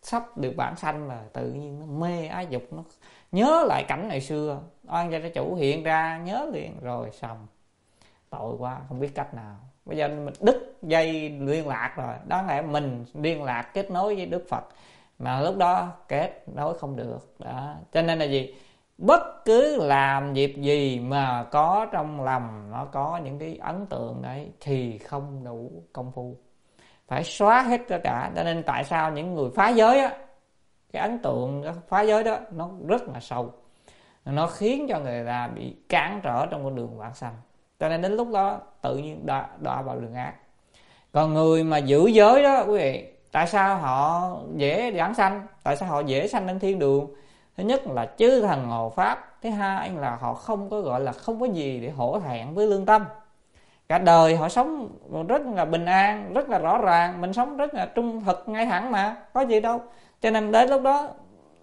sắp được bản sanh là tự nhiên nó mê ái dục, nó nhớ lại cảnh ngày xưa, oan gia trái chủ hiện ra nhớ liền, rồi xong, tội quá, không biết cách nào. Bây giờ mình đứt dây liên lạc rồi, đáng lẽ mình liên lạc kết nối với Đức Phật, mà lúc đó kết nối không được đó. Cho nên là gì, bất cứ làm việc gì mà có trong lòng nó có những cái ấn tượng đấy thì không đủ công phu, phải xóa hết tất cả. Cho nên tại sao những người phá giới á, cái ấn tượng phá giới đó nó rất là sâu, nó khiến cho người ta bị cản trở trong con đường vãng sanh, cho nên đến lúc đó tự nhiên đọa, đọa vào đường ác. Còn người mà giữ giới đó quý vị, tại sao họ dễ vãng sanh, tại sao họ dễ sanh lên thiên đường? Thứ nhất là chư thần hộ pháp, thứ hai là họ không có gọi là không có gì để hổ thẹn với lương tâm. Cả đời họ sống rất là bình an, rất là rõ ràng, mình sống rất là trung thực ngay thẳng mà, có gì đâu. Cho nên đến lúc đó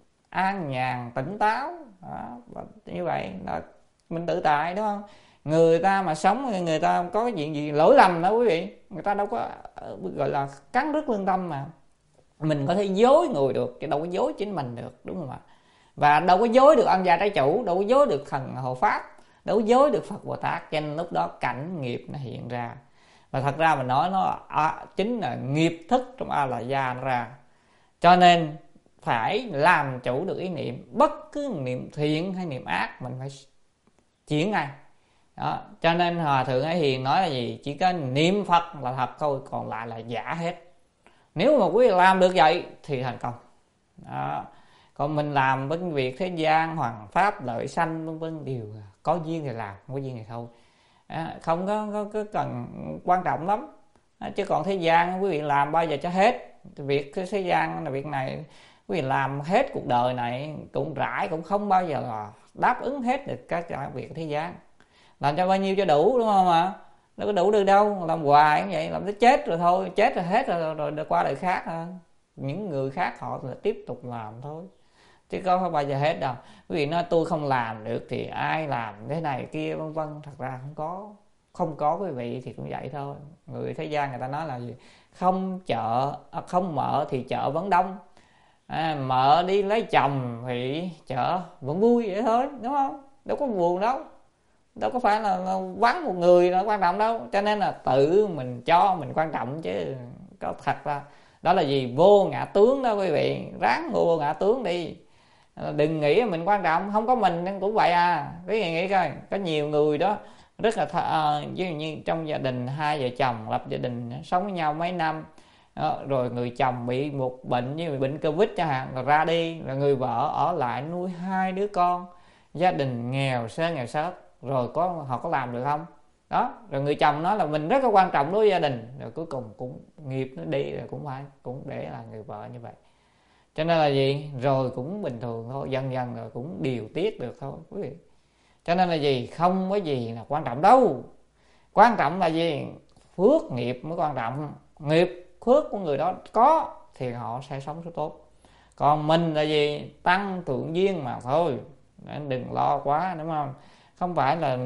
an nhàn tỉnh táo đó, như vậy là mình tự tại, đúng không? Người ta mà sống, người ta có cái chuyện gì lỗi lầm đó quý vị, người ta đâu có gọi là cắn rứt lương tâm mà. Mình có thể dối người được, chứ đâu có dối chính mình được, đúng không ạ? Và đâu có dối được oan gia trái chủ, đâu có dối được thần hộ pháp, đâu có dối được Phật Bồ Tát. Cho nên lúc đó cảnh nghiệp nó hiện ra. Và thật ra mình nói nó à, chính là nghiệp thức trong A La Gia nó ra. Cho nên phải làm chủ được ý niệm, bất cứ niệm thiện hay niệm ác mình phải chuyển ngay đó. Cho nên Hòa Thượng Hải Hiền nói là gì, chỉ có niệm Phật là thật thôi, còn lại là giả hết. Nếu mà quý vị làm được vậy thì thành công đó. Còn mình làm với việc thế gian, hoàng pháp, lợi sanh vân vân, đều có duyên thì làm, không có duyên thì thôi à, không có, có, có cần quan trọng lắm à, chứ còn thế gian quý vị làm bao giờ cho hết. Việc thế gian là việc này quý vị làm hết cuộc đời này cũng rãi, cũng không bao giờ là đáp ứng hết được các việc thế gian. Làm cho bao nhiêu cho đủ, đúng không ạ? Đâu có đủ được đâu, làm hoài như vậy làm tới chết rồi thôi, chết rồi hết rồi, rồi, rồi qua đời khác à. Những người khác họ là tiếp tục làm thôi, chứ có bao giờ hết đâu. Quý vị nói tôi không làm được thì ai làm thế này kia vân vân, thật ra không có, không có quý vị thì cũng vậy thôi. Người thế gian người ta nói là gì, không chợ không mợ thì chợ vẫn đông à, mợ đi lấy chồng thì chợ vẫn vui vậy thôi, đúng không? Đâu có buồn đâu, đâu có phải là, là vắng một người là quan trọng đâu. Cho nên là tự mình cho mình quan trọng, chứ có thật ra đó là gì, vô ngã tướng đó quý vị, ráng vô ngã tướng đi, đừng nghĩ mình quan trọng. Không có mình cũng vậy à. Quý vị nghĩ coi, có nhiều người đó rất là th- à, ví dụ như trong gia đình hai vợ chồng lập gia đình sống với nhau mấy năm đó, rồi người chồng bị một bệnh như bệnh Covid chẳng hạn, rồi ra đi, rồi người vợ ở lại nuôi hai đứa con, gia đình nghèo sơ nghèo sớt, rồi có họ có làm được không đó? Rồi người chồng nói là mình rất là quan trọng đối với gia đình, rồi cuối cùng cũng nghiệp nó đi, rồi cũng phải cũng để là người vợ như vậy. Cho nên là gì, rồi cũng bình thường thôi, dần dần rồi cũng điều tiết được thôi quý vị. Cho nên là gì, không có gì là quan trọng đâu. Quan trọng là gì, phước nghiệp mới quan trọng. Nghiệp phước của người đó có thì họ sẽ sống rất tốt. Còn mình là gì, tăng thượng duyên mà thôi, đừng lo quá, đúng không? Không phải là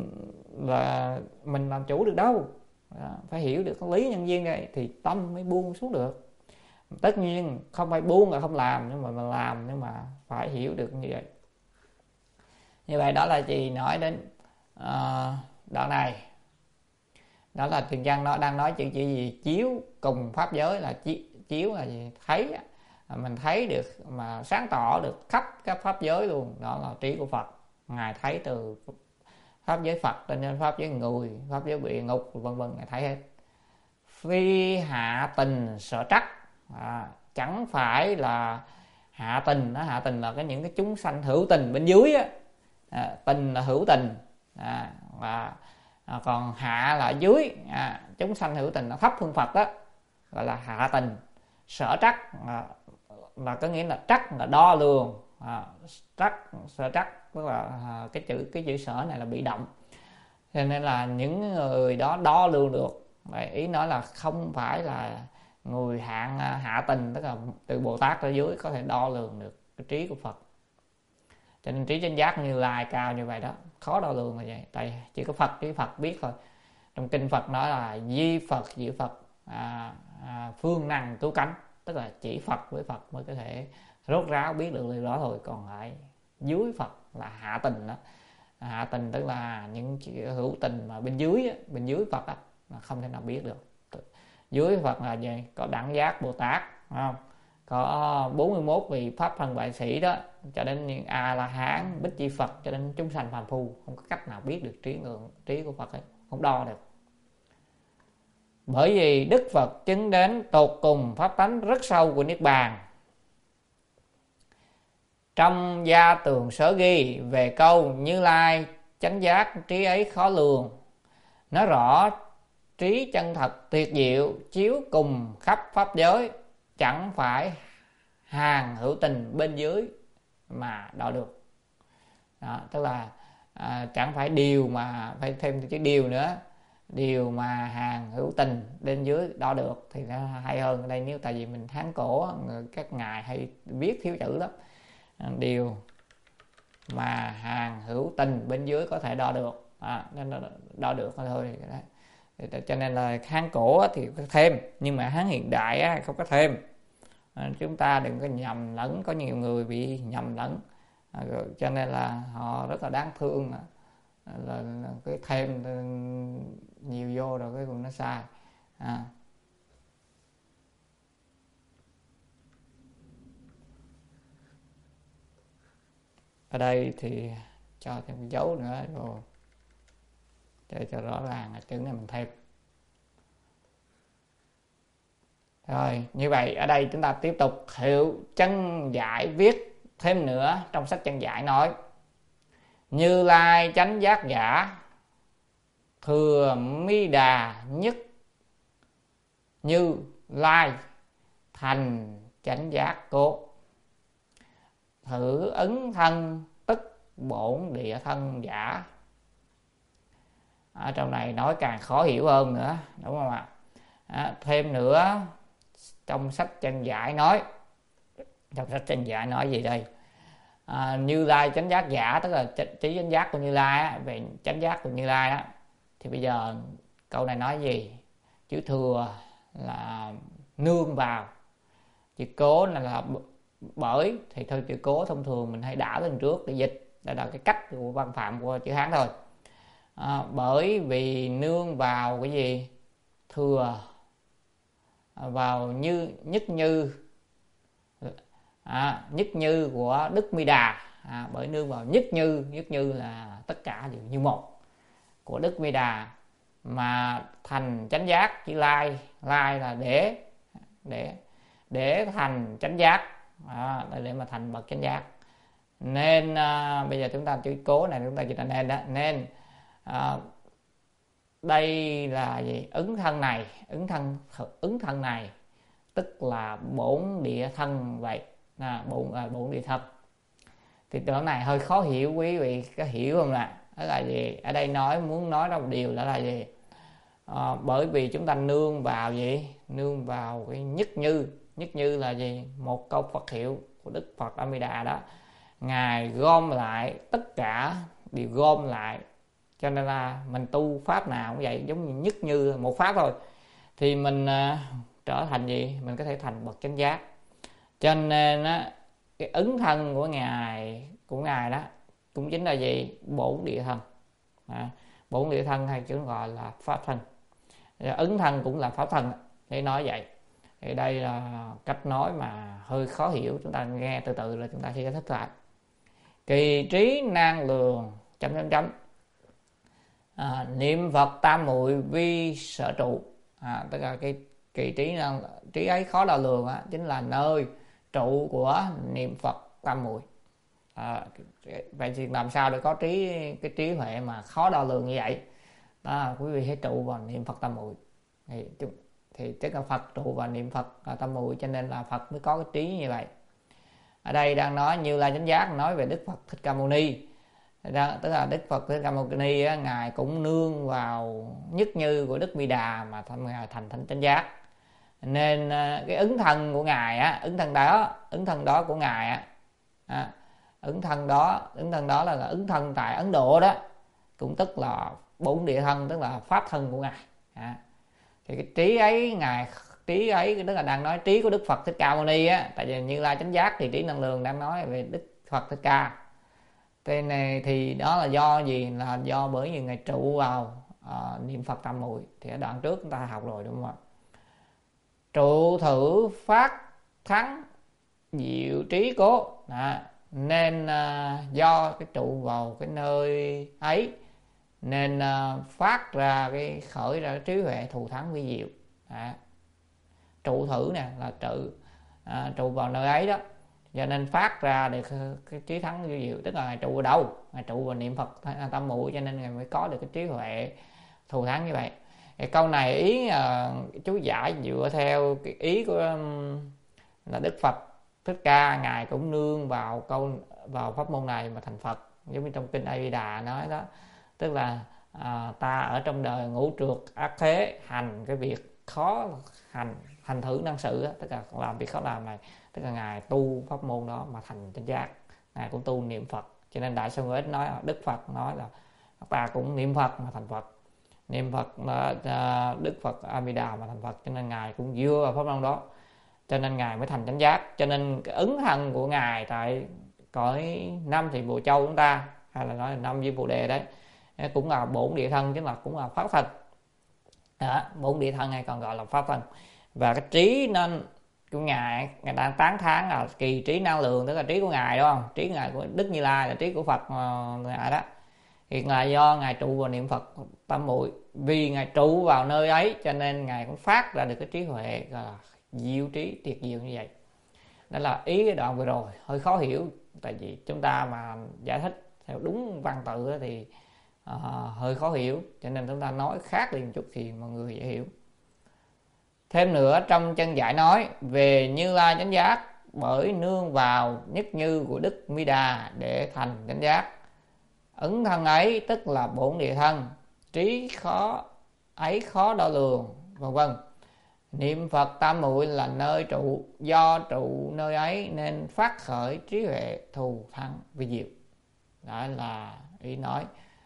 là mình làm chủ được đâu. Đó, phải hiểu được cái lý nhân duyên này thì tâm mới buông xuống được. Tất nhiên không phải buông là không làm, nhưng mà mình làm, nhưng mà phải hiểu được như vậy. Như vậy đó là chị nói đến uh, đoạn này. Đó là Tuyền Giang nó đang nói chữ chỉ gì, chiếu cùng pháp giới là chi, chiếu là gì, thấy, mình thấy được mà sáng tỏ được khắp các pháp giới luôn. Đó là trí của Phật, Ngài thấy từ pháp giới Phật cho nên pháp giới người, pháp giới địa ngục vân vân, Ngài thấy hết. Phi hạ tình sở trắc, à, chẳng phải là hạ tình đó. Hạ tình là cái những cái chúng sanh hữu tình bên dưới á, à, tình là hữu tình à, và à, còn hạ là dưới à, chúng sanh hữu tình là thấp hơn Phật đó, gọi là hạ tình. Sở trắc à, là có nghĩa là trắc là đo lường à, trắc sở trắc tức là à, cái chữ cái chữ sở này là bị động, cho nên là những người đó đo lường được. Vậy ý nói là không phải là người hạng hạ tình, tức là từ Bồ Tát ở dưới có thể đo lường được cái trí của Phật. Cho nên trí chánh giác Như Lai cao như vậy đó, khó đo lường là vậy. Tại chỉ có Phật với Phật biết thôi. Trong kinh Phật nói là di Phật diệu Phật à, à, phương năng cứu cánh, tức là chỉ Phật với Phật mới có thể rốt ráo biết được điều đó thôi. Còn lại dưới Phật là hạ tình đó. Hạ tình tức là những hữu tình mà bên dưới bên dưới Phật đó, là không thể nào biết được. Dưới Phật là gì? Có Đẳng Giác Bồ Tát, không? Có bốn mươi mốt vị pháp thân đại sĩ đó, cho đến những A La Hán, Bích Chi Phật, cho đến chúng sanh phàm phu, không có cách nào biết được trí ngưỡng trí của Phật ấy, không đo được. Bởi vì Đức Phật chứng đến tột cùng pháp tánh rất sâu của Niết Bàn. Trong Gia Tường Sở ghi về câu Như Lai chánh giác trí ấy khó lường, nói rõ trí chân thật tuyệt diệu chiếu cùng khắp pháp giới, chẳng phải hàng hữu tình bên dưới mà đo được. Đó, tức là à, chẳng phải điều mà phải thêm chữ điều nữa, điều mà hàng hữu tình bên dưới đo được thì nó hay hơn. Ở đây nếu tại vì mình Hán cổ các ngài hay viết thiếu chữ lắm, điều mà hàng hữu tình bên dưới có thể đo được, à, nên đo được thôi. Cho nên là Hán cổ thì có thêm, nhưng mà Hán hiện đại không có thêm. À, chúng ta đừng có nhầm lẫn, có nhiều người bị nhầm lẫn, à, cho nên là họ rất là đáng thương, à, là, là cái thêm nhiều vô rồi cái còn nó sai. À. Ở đây thì cho thêm dấu nữa rồi để cho rõ ràng là chữ này mình thêm. Rồi, như vậy ở đây chúng ta tiếp tục Hiệu Chân Giải viết thêm nữa trong sách Chân Giải nói: Như Lai chánh giác giả, thừa mi đà nhất Như Lai thành chánh giác cốt, thử ứng thân tức bổn địa thân giả. Ở trong này nói càng khó hiểu hơn nữa, đúng không ạ? À, thêm nữa trong sách Chân Giải nói, trong sách Chân Giải nói gì đây? À, Như Lai chánh giác giả, tức là trí chánh giác của Như Lai á, về chánh giác của Như Lai á, thì bây giờ câu này nói gì? Chữ thừa là nương vào, chữ cố là, là bởi, thì thôi chữ cố thông thường mình hay đảo lên trước để dịch, đây là cái cách của văn phạm của chữ Hán thôi. À, bởi vì nương vào cái gì? Thừa vào như nhất như à, nhất như của Đức Mi Đà, à, bởi nương vào nhất như, nhất như là tất cả đều như một của Đức Mi Đà mà thành chánh giác. Chữ lai, lai là để để để thành chánh giác, à, để mà thành bậc chánh giác. Nên à, bây giờ chúng ta chữ cố này chúng ta chỉ là nên đó, nên à, đây là gì? Ứng thân này, ứng thân ứng thân này tức là bổn địa thân vậy, à, bổn à, bổn địa thân. Thì chỗ này hơi khó hiểu, quý vị có hiểu không ạ? Đó là gì? Ở đây nói muốn nói ra một điều đó là gì? À, bởi vì chúng ta nương vào gì? Nương vào cái nhất như. Nhất như là gì? Một câu Phật hiệu của Đức Phật A Di Đà đó, ngài gom lại tất cả, đều gom lại. Cho nên là mình tu pháp nào cũng vậy, giống như nhất như một pháp thôi, thì mình uh, trở thành gì? Mình có thể thành bậc chánh giác. Cho nên á, cái ứng thân của ngài của ngài đó cũng chính là gì? Bổn địa thân. À, bổn địa thân hay chúng gọi là pháp thân. Ứng thân cũng là pháp thân, để nói vậy. Thì đây là cách nói mà hơi khó hiểu, chúng ta nghe từ từ là chúng ta sẽ giải thích lại. Kỳ trí nan lường chấm chấm chấm à, niệm Phật tam muội vi sở trụ, à, tức là cái kỳ trí năng trí ấy khó đo lường á, chính là nơi trụ của niệm Phật tam muội. À, vậy thì làm sao để có trí cái trí huệ mà khó đo lường như vậy? Đó, quý vị hãy trụ vào niệm Phật tam muội thì, thì tức là Phật trụ vào niệm Phật tam muội, cho nên là Phật mới có cái trí như vậy. Ở đây đang nói Như Lai chánh giác, nói về Đức Phật Thích Ca Mâu Ni. Đó, tức là Đức Phật Thích Ca Mâu Ni á, ngài cũng nương vào nhất như của Đức Mi Đà mà ngài thành thánh chánh giác. Nên cái ứng thân của ngài á, ứng thân đó, ứng thân đó của ngài á, à, ứng thân đó, ứng thân đó là, là ứng thân tại Ấn Độ đó, cũng tức là bổn địa thân, tức là pháp thân của ngài. À, thì cái trí ấy ngài trí ấy tức là đang nói trí của Đức Phật Thích Ca Mâu Ni á, tại vì Như Lai chánh giác thì trí năng lượng đang nói về Đức Phật Thích Ca. Cái này thì đó là do gì? Là do bởi vì ngài trụ vào à, niệm Phật tam muội. Thì ở đoạn trước chúng ta học rồi đúng không ạ? Trụ thử phát thắng diệu trí cố. Đó. Nên à, do cái trụ vào cái nơi ấy nên à, phát ra cái khởi ra cái trí huệ thù thắng vi diệu. Đó. Trụ thử nè là trụ à, trụ vào nơi ấy đó, cho nên phát ra được cái trí thắng vi diệu. Tức là ngài trụ vào đâu? Ngài trụ vào niệm Phật tam muội, cho nên ngài mới có được cái trí huệ thù thắng như vậy. Cái câu này ý à, chú giải dựa theo cái ý của um, là Đức Phật Thích Ca ngài cũng nương vào câu vào pháp môn này mà thành Phật, giống như trong kinh A Di Đà nói đó, tức là à, ta ở trong đời ngũ trượt ác thế, hành cái việc khó, hành hành thử năng sự đó, tức là làm việc khó làm này, tức là ngài tu pháp môn đó mà thành chánh giác. Ngài cũng tu niệm Phật, cho nên Đại Sư Ngũ Ích nói, Đức Phật nói là ta cũng niệm Phật mà thành Phật, niệm Phật là Đức Phật A Di Đà mà thành Phật, cho nên ngài cũng dưa vào pháp môn đó, cho nên ngài mới thành chánh giác. Cho nên cái ứng thân của ngài tại cõi năm thị Bồ Châu chúng ta, hay là nói là năm Diêm Phù Đề đấy, cũng là bổn địa thân, chứ là cũng là pháp thân đó. Bổn địa thân hay còn gọi là pháp thân. Và cái trí nên của ngài, ngài đang tán thán là kỳ trí năng lượng, tức là trí của ngài đúng không? Trí ngài của Đức Như Lai là trí của Phật ngài đó. Thì là do ngài trụ vào niệm Phật tam muội, vì ngài trụ vào nơi ấy cho nên ngài cũng phát ra được cái trí huệ gọi là diệu trí tuyệt diệu như vậy. Đó là ý cái đoạn vừa rồi hơi khó hiểu, tại vì chúng ta mà giải thích theo đúng văn tự thì uh, hơi khó hiểu, cho nên chúng ta nói khác đi một chút thì mọi người dễ hiểu. Thêm nữa, trong chân giải nói về Như Lai chánh giác bởi nương vào nhất như của Đức Mi Đà để thành chánh giác. Ứng thân ấy tức là bổn địa thân, trí khó ấy khó đo lường, vân vân. Niệm Phật tam muội là nơi trụ, do trụ nơi ấy nên phát khởi trí huệ thù thắng vi diệu. Đó là ý nói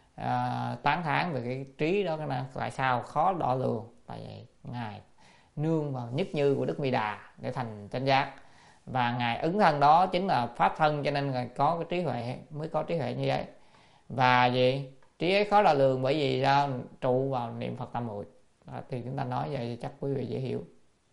à, tán thán về cái trí đó. Tại sao khó đo lường? Tại vì ngài nương vào nhất như của Đức Mi Đà để thành chánh giác, và ngài ứng thân đó chính là pháp thân, cho nên ngài có cái trí huệ, mới có trí huệ như vậy. Và gì trí ấy khó đo lường bởi vì sao? Trụ vào niệm Phật tam muội. Đó, thì chúng ta nói vậy thì chắc quý vị dễ hiểu.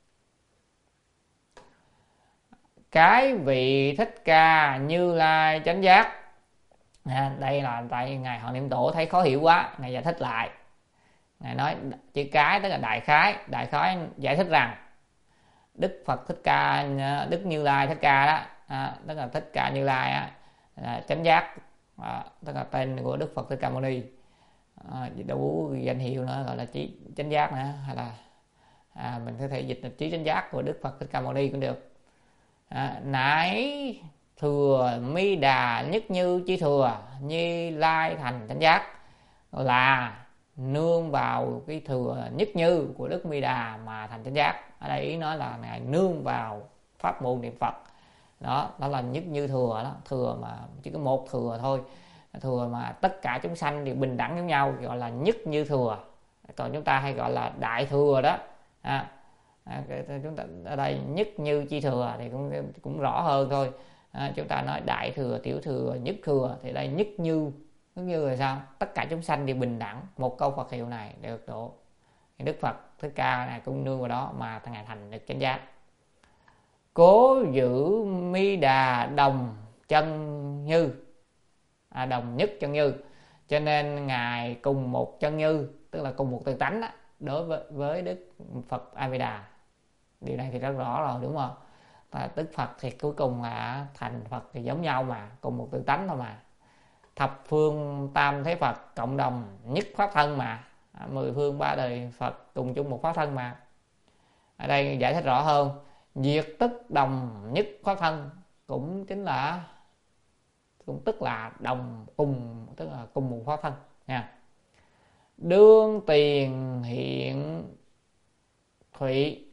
Cái vị Thích Ca Như Lai chánh giác à, đây là tại ngài Họ Niệm Tổ thấy khó hiểu quá, ngài giải thích lại. Ngài nói chữ cái tức là đại khái, đại khái giải thích rằng Đức Phật Thích Ca, Đức Như Lai Thích Ca đó, à, tức là Thích Ca Như Lai á, à, chánh giác, à, tức là tên của Đức Phật Thích Ca Mâu Ni, à, đủ danh hiệu nữa gọi là trí chánh giác nữa, hay là à, mình có thể dịch là trí chánh giác của Đức Phật Thích Ca Mâu Ni cũng được. À, nãy thừa Mi Đà nhất như chi thừa Như Lai thành chánh giác, là nương vào cái thừa nhất như của Đức Mi Đà mà thành chánh giác. Ở đây ý nói là ngài nương vào pháp môn niệm Phật đó, đó là nhất như thừa đó, thừa mà chỉ có một thừa thôi, thừa mà tất cả chúng sanh đều bình đẳng với nhau, gọi là nhất như thừa. Còn chúng ta hay gọi là đại thừa đó. À, à, chúng ta ở đây nhất như chi thừa thì cũng cũng rõ hơn thôi. À, chúng ta nói đại thừa, tiểu thừa, nhất thừa, thì đây nhất như, nhất như là sao? Tất cả chúng sanh đều bình đẳng. Một câu Phật hiệu này được độ. Đức Phật Thích Ca này cũng nương vào đó mà ngài thành được chánh giác. Cố giữ Mi Đà đồng chân như, à, đồng nhất chân như, cho nên ngài cùng một chân như, tức là cùng một tự tánh đó, đối với, với Đức Phật A Di Đà. Điều này thì rất rõ rồi đúng không? Và Đức Phật thì cuối cùng là thành Phật thì giống nhau mà, cùng một tự tánh thôi mà. Thập phương tam thế Phật cộng đồng nhất pháp thân mà, mười phương ba đời Phật cùng chung một pháp thân mà. Ở đây giải thích rõ hơn, diệt tức đồng nhất pháp thân cũng chính là, cũng tức là đồng cùng, tức là cùng một pháp thân nha. Đương tiền hiện thụy,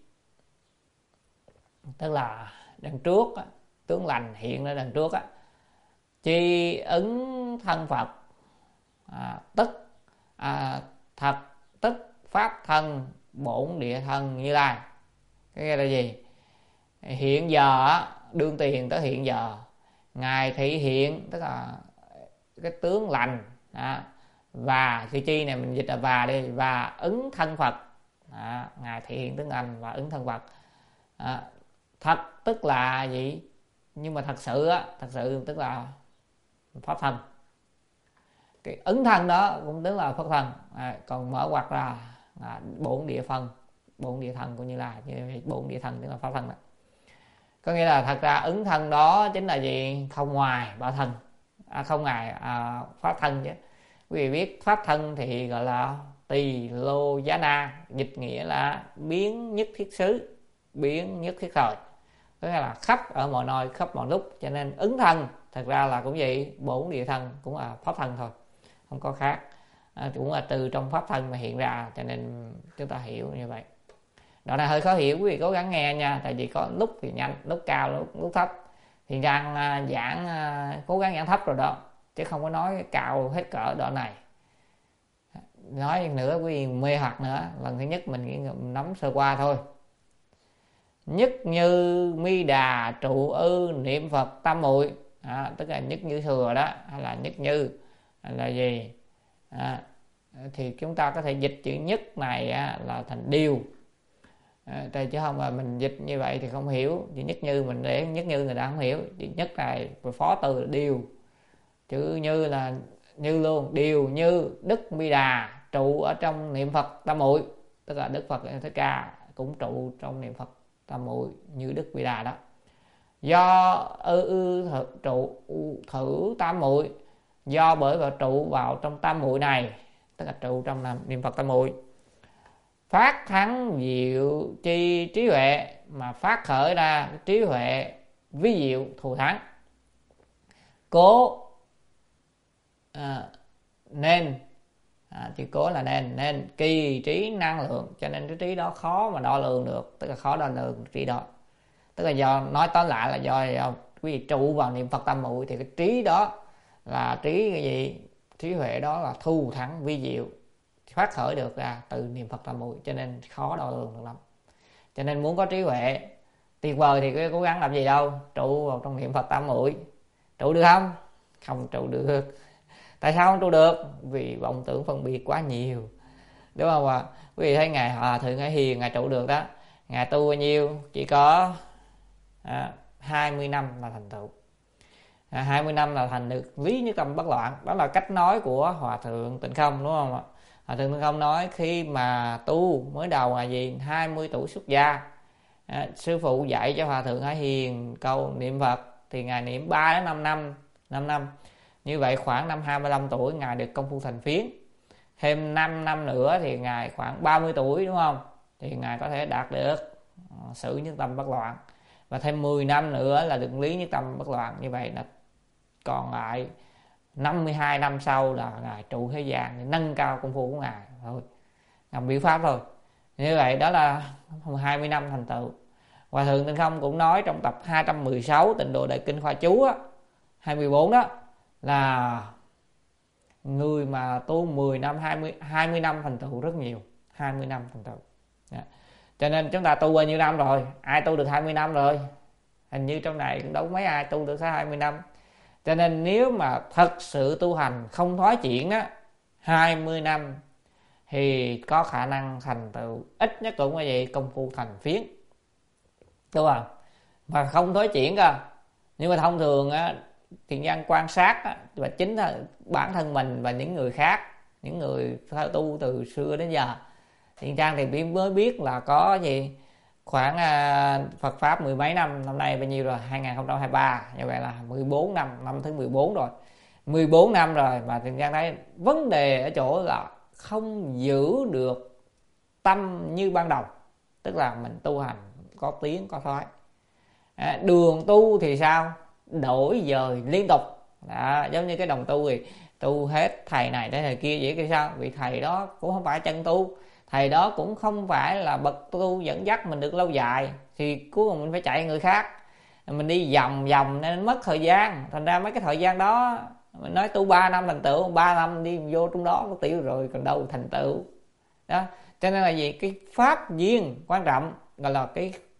tức là đằng trước á, tướng lành hiện ra đằng trước á, chi ứng thân Phật, à, tức à, thật tức pháp thân bổn địa thân Như Lai. Cái nghĩa là gì? Hiện giờ đương tiền tới hiện giờ, ngài thị hiện tức là cái tướng lành đó. Và chữ chi này mình dịch là và đi, và ứng thân Phật đó. Ngài thị hiện tướng lành và ứng thân Phật đó. Thật tức là gì? Nhưng mà thật sự á, thật sự tức là pháp thân. Cái ứng thân đó cũng tức là pháp thân. À, còn mở ngoặt ra là bổn địa phân, bổn địa thân của Như Lai, bổn địa thân tức là pháp thân đó. Có nghĩa là thật ra ứng thân đó chính là gì? Không ngoài ba thân, à, không ngoài à, pháp thân chứ. Quý vị biết pháp thân thì gọi là tỳ lô giá na, dịch nghĩa là biến nhất thiết xứ, biến nhất thiết thời, tức là khắp ở mọi nơi, khắp mọi lúc. Cho nên ứng thân thật ra là cũng vậy, bổn địa thân cũng là pháp thân thôi, không có khác. À, cũng là từ trong pháp thân mà hiện ra, cho nên chúng ta hiểu như vậy. Đoạn này hơi khó hiểu, quý vị cố gắng nghe nha, tại vì có lúc thì nhanh, lúc cao, lúc, lúc thấp. Thì đang uh, giảng uh, cố gắng giảng thấp rồi đó, chứ không có nói cao hết cỡ đoạn này. Nói nữa quý vị mê hoặc nữa. Lần thứ nhất mình chỉ nắm sơ qua thôi. Nhất như mi đà trụ ư niệm Phật tam muội, à, tức là nhất như thừa đó, hay là nhất như hay là gì, à, thì chúng ta có thể dịch chữ nhất này á, là thành điều, à, chứ không mà mình dịch như vậy thì không hiểu. Chữ nhất như mình để nhất như người ta không hiểu. Chữ nhất này phó từ là điều, chữ như là như luôn. Điều như Đức Mi Đà trụ ở trong niệm Phật tam muội, tức là Đức Phật Thích Ca cũng trụ trong niệm Phật tam muội như Đức Mi Đà đó. Do ư ư thử, trụ thử tam muội, do bởi vào trụ vào trong tam muội này, tức là trụ trong niệm Phật tam muội, phát thắng diệu chi trí huệ, mà phát khởi ra trí huệ vi diệu thù thắng. Cố à, nên à, chữ cố là nên, nên kỳ trí năng lượng, cho nên cái trí đó khó mà đo lường được, tức là khó đo lường trí đó. Tức là do, nói tóm lại là do, do quý vị trụ vào niệm Phật tam muội thì cái trí đó là trí cái gì? Trí huệ đó là thù thắng vi diệu, phát khởi được ra từ niệm Phật tam muội, cho nên khó đo lường được lắm. Cho nên muốn có trí huệ tuyệt vời thì cứ cố gắng làm gì đâu, trụ vào trong niệm Phật tam muội. Trụ được không? Không trụ được. Tại sao không trụ được? Vì vọng tưởng phân biệt quá nhiều, đúng không ạ? Quý vị thấy ngài Hòa Thượng Hải Hiền ngài trụ được đó, ngài tu bao nhiêu? Chỉ có à, hai mươi năm là thành tựu. À, hai mươi năm là thành được lý nhất tâm bất loạn. Đó là cách nói của Hòa Thượng Tịnh Không, đúng không ạ? Hòa Thượng Tịnh Không nói khi mà tu mới đầu là gì? hai mươi tuổi xuất gia, à, sư phụ dạy cho Hòa Thượng Hải Hiền câu niệm Phật thì ngài niệm ba đến năm năm, năm năm. Như vậy khoảng năm hai mươi lăm tuổi ngài được công phu thành phiến. Thêm năm năm nữa thì ngài khoảng ba mươi tuổi, đúng không? Thì ngài có thể đạt được uh, sự nhất tâm bất loạn. Và thêm mười năm nữa là được lý nhất tâm bất loạn. Như vậy là còn lại năm mươi hai năm sau là ngài trụ thế gian để nâng cao công phu của ngài thôi, làm biểu pháp thôi. Như vậy đó là hai mươi năm thành tựu. Hòa Thượng Tịnh Không cũng nói trong tập hai trăm mười sáu Tịnh Độ Đại Kinh Khoa Chú á, hai mươi bốn đó, là người mà tu mười năm, hai mươi, hai mươi năm thành tựu rất nhiều. Hai mươi năm thành tựu. Đó. Cho nên chúng ta tu bao nhiêu năm rồi? Ai tu được hai mươi năm rồi? Hình như trong này cũng đâu mấy ai tu được hai mươi năm. Cho nên nếu mà thật sự tu hành không thoái chuyển đó, hai mươi năm thì có khả năng thành tựu ít nhất cũng là gì? Công phu thành phiến, đúng không? Mà không thoái chuyển cơ. Nhưng mà thông thường á, thiền nhân quan sát á, và chính là bản thân mình và những người khác, những người tu từ xưa đến giờ, thiền trang thì mới biết là có gì khoảng uh, Phật pháp mười mấy năm. Năm nay bao nhiêu rồi? hai không hai ba. Như vậy là mười bốn năm, năm thứ mười bốn rồi. mười bốn năm rồi mà thiền trang thấy vấn đề ở chỗ là không giữ được tâm như ban đầu. Tức là mình tu hành có tiến có thoái. À, đường tu thì sao? Đổi dời liên tục. Đó, giống như cái đồng tu thì tu hết thầy này tới thầy kia vậy. Cái sao? Vì thầy đó cũng không phải chân tu, thầy đó cũng không phải là bậc tu dẫn dắt mình được lâu dài, thì cuối cùng mình phải chạy người khác, mình đi vòng vòng nên mất thời gian. Thành ra mấy cái thời gian đó mình nói tu ba năm thành tựu, ba năm đi vô trong đó có tiểu rồi còn đâu thành tựu đó. Cho nên là gì? Cái pháp duyên quan trọng, gọi là cái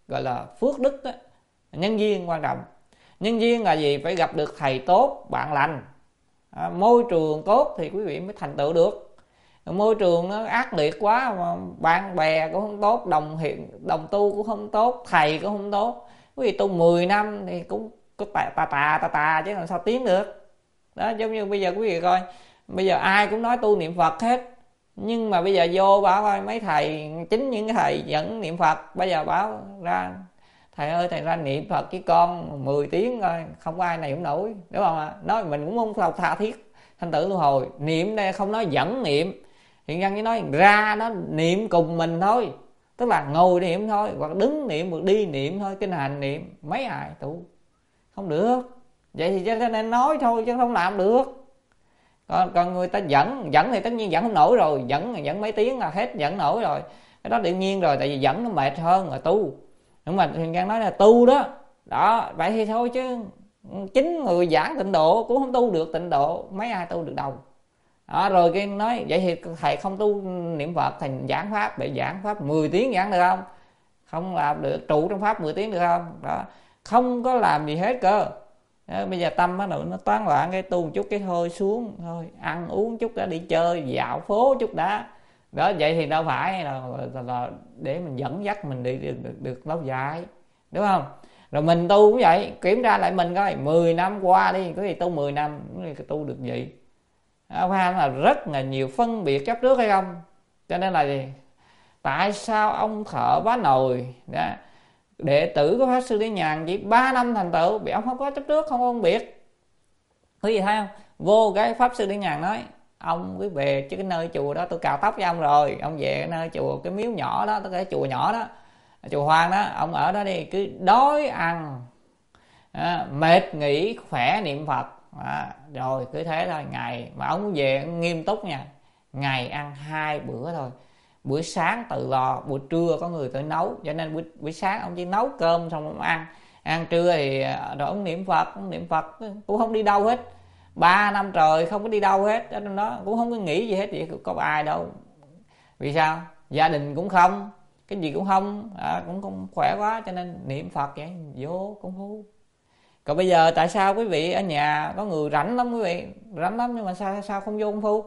gọi là phước đức đó. Nhân duyên quan trọng. Nhân duyên là gì? Phải gặp được thầy tốt, bạn lành, à, môi trường tốt thì quý vị mới thành tựu được. Môi trường nó ác liệt quá mà bạn bè cũng không tốt, đồng hiện đồng tu cũng không tốt, thầy cũng không tốt, quý vị tu mười năm thì cũng có tà tà tà tà, tà chứ làm sao tiến được. Đó, giống như bây giờ quý vị coi, bây giờ ai cũng nói tu niệm Phật hết, nhưng mà bây giờ vô bảo coi mấy thầy, chính những cái thầy dẫn niệm Phật bây giờ bảo ra thầy ơi thầy ra niệm Phật với con mười tiếng thôi, không có ai này cũng nổi, đúng không ạ? Nói mình cũng không tha thiết thành tựu tu hồi. Niệm đây không nói dẫn niệm, hiện dân chỉ nói ra nó niệm cùng mình thôi, tức là ngồi niệm thôi, hoặc đứng niệm, hoặc đi niệm thôi, kinh hành niệm. Mấy ai tu không được. Vậy thì cho nên nói thôi chứ không làm được. Còn, còn người ta dẫn dẫn thì tất nhiên dẫn không nổi rồi, dẫn dẫn mấy tiếng là hết dẫn nổi rồi, cái đó tự nhiên rồi, tại vì dẫn nó mệt hơn là tu. Nhưng mà Huyền Giang nói là tu đó, đó vậy thì thôi chứ chính người giảng tịnh độ cũng không tu được tịnh độ, mấy ai tu được đâu. Đó, rồi cái nói vậy thì thầy không tu niệm Phật, thầy giảng pháp, để giảng pháp mười tiếng giảng được không? Không làm được. Trụ trong pháp mười tiếng được không? Đó, không có làm gì hết cơ. Đó, bây giờ tâm nó nó toán loạn, cái tu chút cái thôi xuống thôi, ăn uống chút đã, đi chơi dạo phố chút đã. Đó, vậy thì đâu phải là, là, là để mình dẫn dắt mình đi được, được, được lâu dài, đúng không? Rồi mình tu cũng vậy, kiểm tra lại mình coi mười năm qua đi, có gì tu mười năm tu được gì? Phải là rất là nhiều phân biệt chấp trước hay không? Cho nên là gì? Tại sao ông thợ vá nồi đó, đệ tử của Pháp Sư Lý Nhàn chỉ ba năm thành tựu, vì ông không có chấp trước, không phân biệt. Quý vị thấy không? Vô cái Pháp Sư Lý Nhàn nói ông cứ về chứ cái nơi chùa đó tôi cạo tóc cho ông rồi, ông về cái nơi chùa, cái miếu nhỏ đó, cái chùa nhỏ đó, chùa Hoang đó, ông ở đó đi, cứ đói ăn, à, mệt nghỉ, khỏe niệm Phật. À, rồi cứ thế thôi. Ngày mà ông về ông nghiêm túc nha, ngày ăn hai bữa thôi, bữa sáng tự lo, buổi trưa có người tới nấu, cho nên buổi, buổi sáng ông chỉ nấu cơm xong ông ăn, ăn trưa thì rồi ông niệm Phật, ông niệm Phật cũng không đi đâu hết, ba năm trời không có đi đâu hết, ở trong đó cũng không có nghĩ gì hết, vậy có ai đâu. Vì sao? Gia đình cũng không, cái gì cũng không, à, cũng không khỏe quá, cho nên niệm Phật vậy, vô công phu. Còn bây giờ tại sao quý vị ở nhà có người rảnh lắm, quý vị rảnh lắm, nhưng mà sao sao không vô công phu?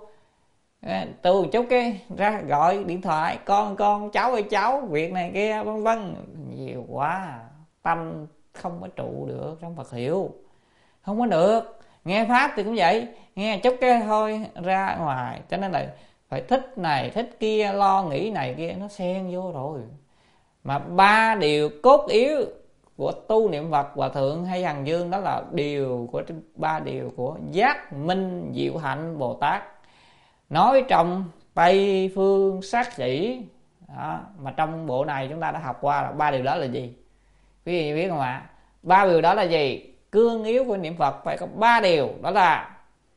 Tu chút cái ra gọi điện thoại, con con cháu ơi cháu, việc này kia vân vân, nhiều quá, tâm không có trụ được trong Phật hiệu, không có được. Nghe pháp thì cũng vậy, nghe chút cái thôi ra ngoài, cho nên là phải thích này thích kia, lo nghĩ này kia, nó xen vô rồi. Mà ba điều cốt yếu của tu niệm Phật Hòa Thượng hay Hằng Dương, đó là điều của ba điều của giác minh diệu hạnh Bồ Tát, nói trong Tây Phương Sát Sĩ đó. Mà trong bộ này chúng ta đã học qua là ba điều đó là gì, quý vị biết không ạ? Ba điều đó là gì? Cương yếu của niệm Phật phải có ba điều, đó là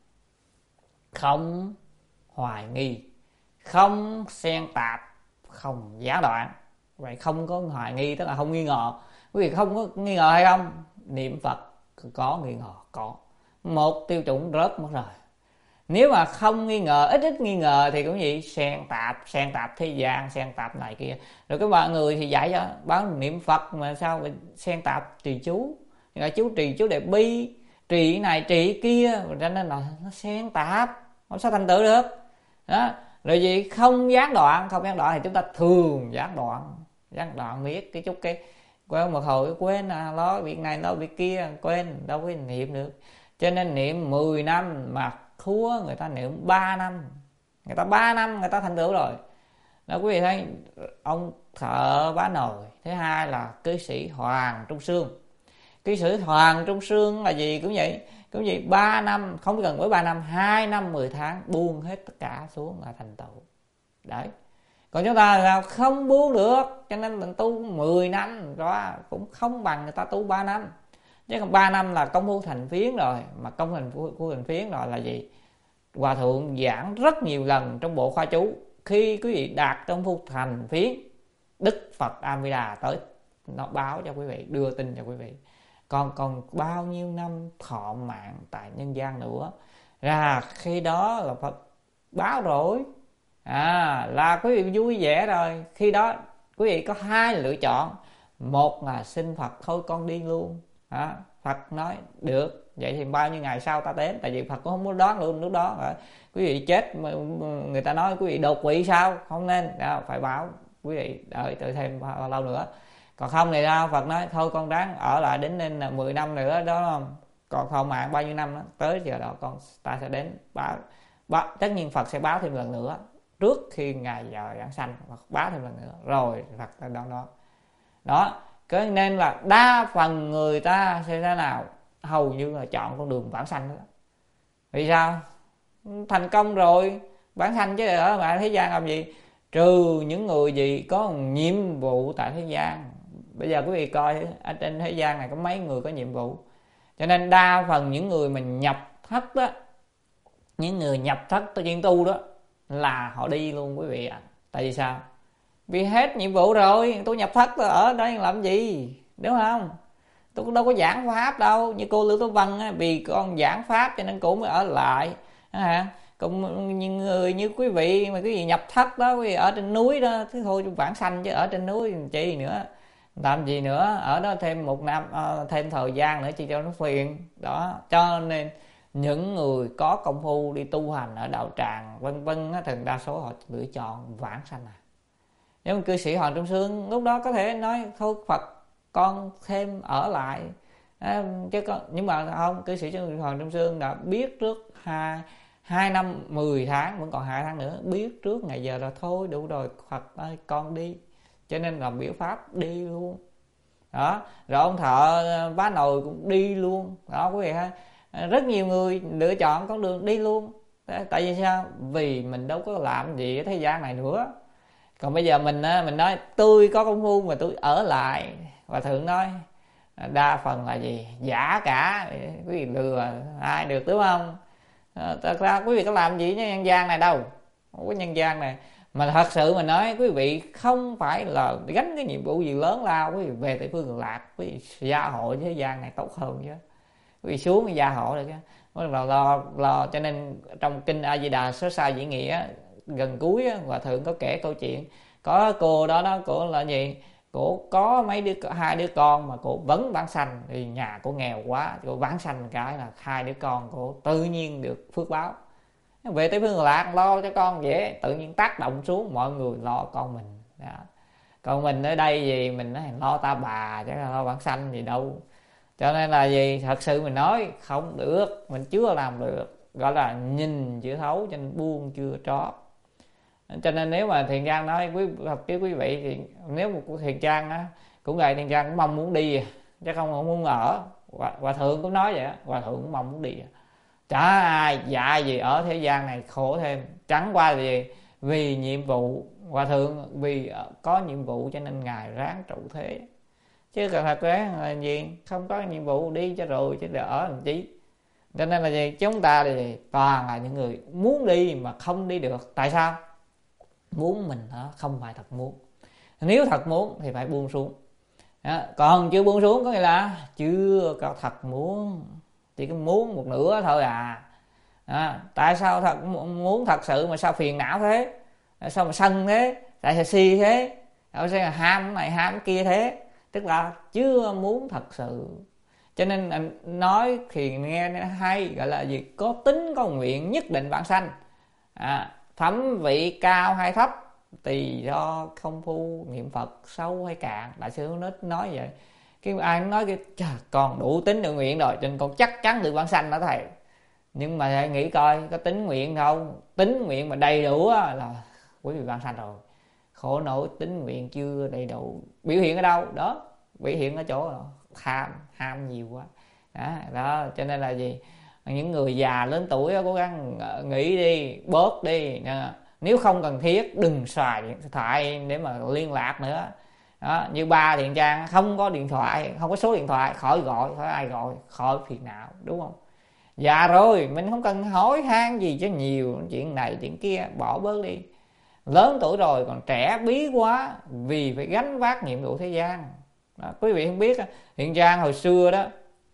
không hoài nghi, không xen tạp, không gián đoạn. Vậy không có hoài nghi tức là không nghi ngờ. Quý vị không có nghi ngờ hay không? Niệm Phật có nghi ngờ, có một tiêu chuẩn rớt mất rồi. Nếu mà không nghi ngờ, ít ít nghi ngờ thì cũng gì? Xen tạp, xen tạp thế gian, xen tạp này kia. Rồi cái mọi người thì dạy cho báo niệm Phật mà sao mà xen tạp trì chú, là chú trì chú Đại Bi, trì này trì kia, cho nên là nó xen tạp, không sao thành tựu được. Đó. Rồi gì? Không gián đoạn, không gián đoạn thì chúng ta thường gián đoạn, gián đoạn biết cái chút cái quên một hồi quên à, lo việc này lo việc kia, quên đâu có niệm được. Cho nên niệm mười năm mà thua người ta niệm ba năm, người ta ba năm người ta thành tựu rồi. Đó, quý vị thấy ông thợ vá nồi. Thứ hai là cư sĩ Hoàng Trung Sương. Cư sĩ Hoàng Trung Sương là gì? Cũng vậy, cũng vậy, ba năm, không cần với ba năm, hai năm mười tháng buông hết tất cả xuống là thành tựu. Đấy. Còn chúng ta là không buông được, cho nên mình tu mười năm rồi cũng không bằng người ta tu ba năm. Chứ còn ba năm là công phu thành phiến rồi. Mà công phu thành, phu thành phiến rồi là gì? Hòa Thượng giảng rất nhiều lần trong bộ khoa chú. Khi quý vị đạt công phu thành phiến, Đức Phật A Di Đà tới nó báo cho quý vị, đưa tin cho quý vị. Còn còn bao nhiêu năm thọ mạng tại nhân gian nữa, ra khi đó là Phật báo rồi, à là quý vị vui vẻ rồi. Khi đó quý vị có hai lựa chọn, Một là xin Phật thôi con đi luôn. Đó. Phật nói được, vậy thì bao nhiêu ngày sau ta đến, tại vì Phật cũng không muốn đoán luôn lúc đó. Rồi quý vị chết mà người ta nói quý vị đột quỵ sao, không nên. Đó, phải báo quý vị đợi đợi thêm bao lâu nữa. Còn không thì sao, Phật nói thôi con ráng ở lại đến nên là mười năm nữa đó không, còn thọ mạng bao nhiêu năm đó, tới giờ đó con ta sẽ đến báo, báo. Tất nhiên Phật sẽ báo thêm lần nữa trước khi ngày giờ giảng sanh, Phật báo thêm lần nữa rồi Phật ta đón đó. Đó, cái nên là đa phần người ta sẽ thế nào, hầu như là chọn con đường vãng sanh đó. Vì sao? Thành công rồi vãng sanh chứ ở ngoài thế gian làm gì, trừ những người gì có nhiệm vụ tại thế gian. Bây giờ quý vị coi ở trên thế gian này có mấy người có nhiệm vụ. Cho nên đa phần những người mình nhập thất đó, những người nhập thất chuyên tu đó là họ đi luôn quý vị ạ. À. Tại vì sao? Vì hết nhiệm vụ rồi, tôi nhập thất tôi ở đây làm gì, đúng không? Tôi đâu có giảng pháp đâu. Như cô Lưu Tố Vân á, vì con giảng pháp cho nên cô mới ở lại. À, còn những người như quý vị mà quý vị nhập thất đó, quý vị ở trên núi đó, thế thôi vãng sanh chứ ở trên núi làm chi nữa, làm gì nữa, ở đó thêm một năm, thêm thời gian nữa chỉ cho nó phiền. Đó, cho nên những người có công phu đi tu hành ở đạo tràng vân vân á, thường đa số họ lựa chọn vãng sanh. À, nhưng cư sĩ Hoàng Trung Sương lúc đó có thể nói thôi Phật con thêm ở lại à, chứ con, nhưng mà không, cư sĩ Hoàng Trung Sương đã biết trước hai hai năm mười tháng, vẫn còn hai tháng nữa, biết trước ngày giờ là thôi đủ rồi, Phật ơi con đi, cho nên là biểu pháp đi luôn. Đó, rồi ông thợ vá nồi cũng đi luôn. Đó quý vị ha, rất nhiều người lựa chọn con đường đi luôn. Tại vì sao? Vì mình đâu có làm gì ở thế gian này nữa. Còn bây giờ mình mình nói tôi có công phu mà tôi ở lại, Hòa Thượng nói đa phần là gì, giả cả, quý vị lừa ai được, đúng không? À, thật ra quý vị có làm gì với nhân gian này đâu, không có nhân gian này. Mà thật sự mình nói quý vị không phải là gánh cái nhiệm vụ gì lớn lao, quý vị về Tây Phương Cực Lạc, quý vị gia hộ thế gian này tốt hơn chứ. Quý vị xuống gia hộ được chứ. Lo, lo, lo. Cho nên trong kinh A Di Đà Sớ Sa Diễn Nghĩa gần cuối Hòa Thượng có kể câu chuyện có cô đó đó, cổ là gì, cổ có mấy đứa hai đứa con mà cổ vẫn vãng sanh, thì nhà cổ nghèo quá, cổ vãng sanh cái là hai đứa con cổ tự nhiên được phước báo. Về Tây Phương Cực Lạc lo cho con dễ, tự nhiên tác động xuống mọi người lo con mình. Đó. Còn mình ở đây gì mình nói lo ta bà chứ lo vãng sanh gì đâu. Cho nên là gì, thật sự mình nói không được, mình chưa làm được, gọi là nhìn chưa thấu cho nên buông chưa trót. Cho nên nếu mà Thiền Trang nói quý Phật với quý vị thì nếu một Thiền Trang á cũng vậy, Thiền Trang cũng mong muốn đi chứ không không muốn ở. Hòa, Hòa Thượng cũng nói vậy á, Hòa Thượng cũng mong muốn đi. Chả ai dạy gì ở thế gian này khổ thêm, chẳng qua là gì, vì nhiệm vụ. Hòa Thượng vì có nhiệm vụ cho nên ngài ráng trụ thế, chứ còn thật ra là gì, không có nhiệm vụ đi cho rồi chứ ở làm chi. Cho nên là gì, chúng ta thì toàn là những người muốn đi mà không đi được. Tại sao? Muốn mình đó không phải thật muốn. Nếu thật muốn thì phải buông xuống. Đó. Còn chưa buông xuống có nghĩa là chưa có thật muốn, chỉ có muốn một nửa thôi à. Đó. Tại sao thật muốn thật sự mà sao phiền não thế, sao mà sân thế, tại sao si thế, tại sao ham này ham kia thế, tức là chưa muốn thật sự. Cho nên anh nói thì nghe hay, gọi là gì, có tính có nguyện nhất định vãng sanh. À, phẩm vị cao hay thấp tùy do công phu niệm Phật sâu hay cạn. Đại sư nó nói vậy. Cái ai nói cái còn đủ tính được nguyện rồi cho nên con chắc chắn được vãng sanh đó thầy. Nhưng mà hãy nghĩ coi có tính nguyện không, tính nguyện mà đầy đủ là quý vị vãng sanh rồi. Khổ nổi tính nguyện chưa đầy đủ, biểu hiện ở đâu đó, biểu hiện ở chỗ đó. ham ham nhiều quá đó, đó. Cho nên là gì, những người già lớn tuổi đó, cố gắng nghĩ đi, bớt đi. Nếu không cần thiết đừng xài điện thoại để mà liên lạc nữa đó. Như ba Thiện Trang không có điện thoại, không có số điện thoại, khỏi gọi, khỏi ai gọi, khỏi phiền não, đúng không? Già rồi mình không cần hỏi han gì cho nhiều, chuyện này chuyện kia bỏ bớt đi. Lớn tuổi rồi còn trẻ bí quá vì phải gánh vác nhiệm vụ thế gian đó. Quý vị không biết Thiện Trang hồi xưa đó,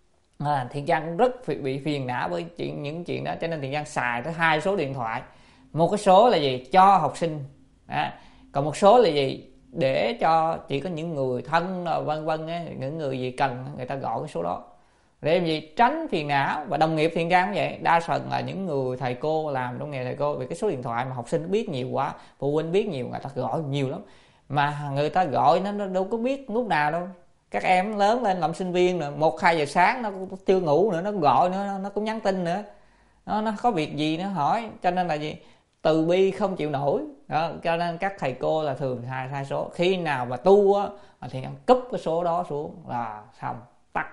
à, Thiện Trang cũng rất bị phiền não với chuyện, những chuyện đó. Cho nên Thiện Trang xài tới hai số điện thoại. Một cái số là gì, cho học sinh đó. Còn một số là gì, để cho chỉ có những người thân vân vân á, những người gì cần người ta gọi cái số đó để làm gì? Tránh phiền não. Và đồng nghiệp Thiện Trang cũng vậy, đa phần là những người thầy cô làm trong nghề thầy cô, vì cái số điện thoại mà học sinh biết nhiều quá, phụ huynh biết nhiều, người ta gọi nhiều lắm, mà người ta gọi nó, nó đâu có biết lúc nào đâu. Các em lớn lên làm sinh viên rồi, một hai giờ sáng nó cũng chưa ngủ nữa, nó gọi nữa, nó cũng nhắn tin nữa, nó, nó có việc gì nó hỏi. Cho nên là gì? Từ bi không chịu nổi đó. Cho nên các thầy cô là thường hai hai số. Khi nào mà tu á thì cúp cái số đó xuống là xong, tắt,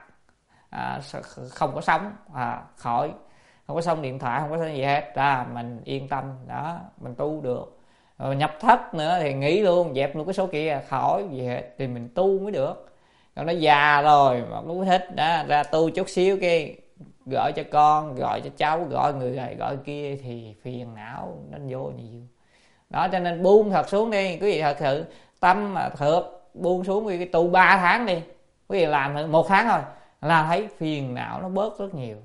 à, không có sóng, à, khỏi, không có sóng điện thoại, không có gì hết, ra mình yên tâm đó, mình tu được. Rồi nhập thất nữa thì nghỉ luôn, dẹp luôn cái số kia, khỏi gì hết, thì mình tu mới được. Còn nó già rồi mà cũng thích đó, ra tu chút xíu kia, gọi cho con, gọi cho cháu, gọi người này gọi kia thì phiền não nó vô nhiều đó. Cho nên buông thật xuống đi quý vị, thật sự tâm mà thật buông xuống, quý vị tu ba tháng đi, quý vị làm một tháng thôi là thấy phiền não nó bớt rất nhiều.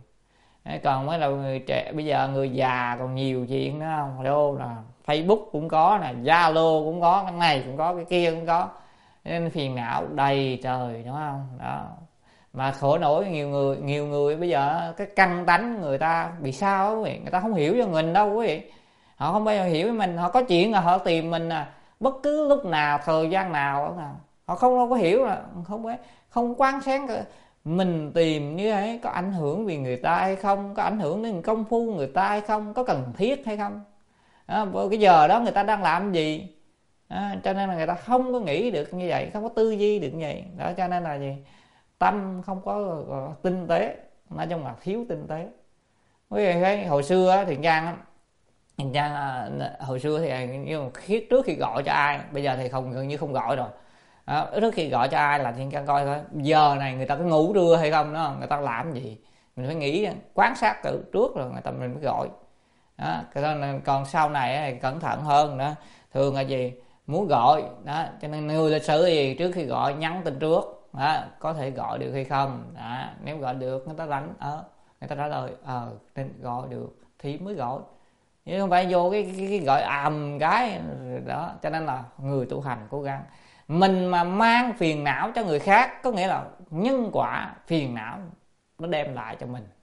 Còn mới là người trẻ bây giờ, người già còn nhiều chuyện nữa không, đâu là Facebook cũng có nè, Zalo cũng có, cái này cũng có, cái kia cũng có, nên phiền não đầy trời, đúng không đó. Mà khổ nổi nhiều người, nhiều người bây giờ cái căn tánh người ta bị sao đó quý vị, người ta không hiểu cho mình đâu quý vị, họ không bao giờ hiểu với mình, họ có chuyện là họ tìm mình à, bất cứ lúc nào, thời gian nào, họ không đâu có hiểu, là không không quán sáng mình tìm như thế có ảnh hưởng vì người ta hay không, có ảnh hưởng đến công phu người ta hay không, có cần thiết hay không đó, cái giờ đó người ta đang làm gì đó. Cho nên là người ta không có nghĩ được như vậy, không có tư duy được như vậy đó. Cho nên là gì? Tâm không có uh, tinh tế, nói chung là thiếu tinh tế. Quý vị thấy hồi xưa thì Trang Thiện Trang uh, hồi xưa thì như khi, trước khi gọi cho ai, bây giờ thì không, gần như không gọi rồi đó. Trước khi gọi cho ai là Thiện Trang coi thôi, giờ này người ta có ngủ trưa hay không đó, người ta làm gì, mình phải nghĩ, quan sát từ trước rồi người ta mình mới gọi đó. Còn sau này cẩn thận hơn đó, thường là gì, muốn gọi đó, cho nên người lịch sử gì trước khi gọi nhắn tin trước đó, có thể gọi được hay không đó. Nếu gọi được người ta đánh ờ người ta trả lời ờ nên gọi được thì mới gọi, chứ không phải vô cái, cái, cái gọi ầm cái đó. Cho nên là người tu hành cố gắng, mình mà mang phiền não cho người khác, có nghĩa là nhân quả phiền não nó đem lại cho mình.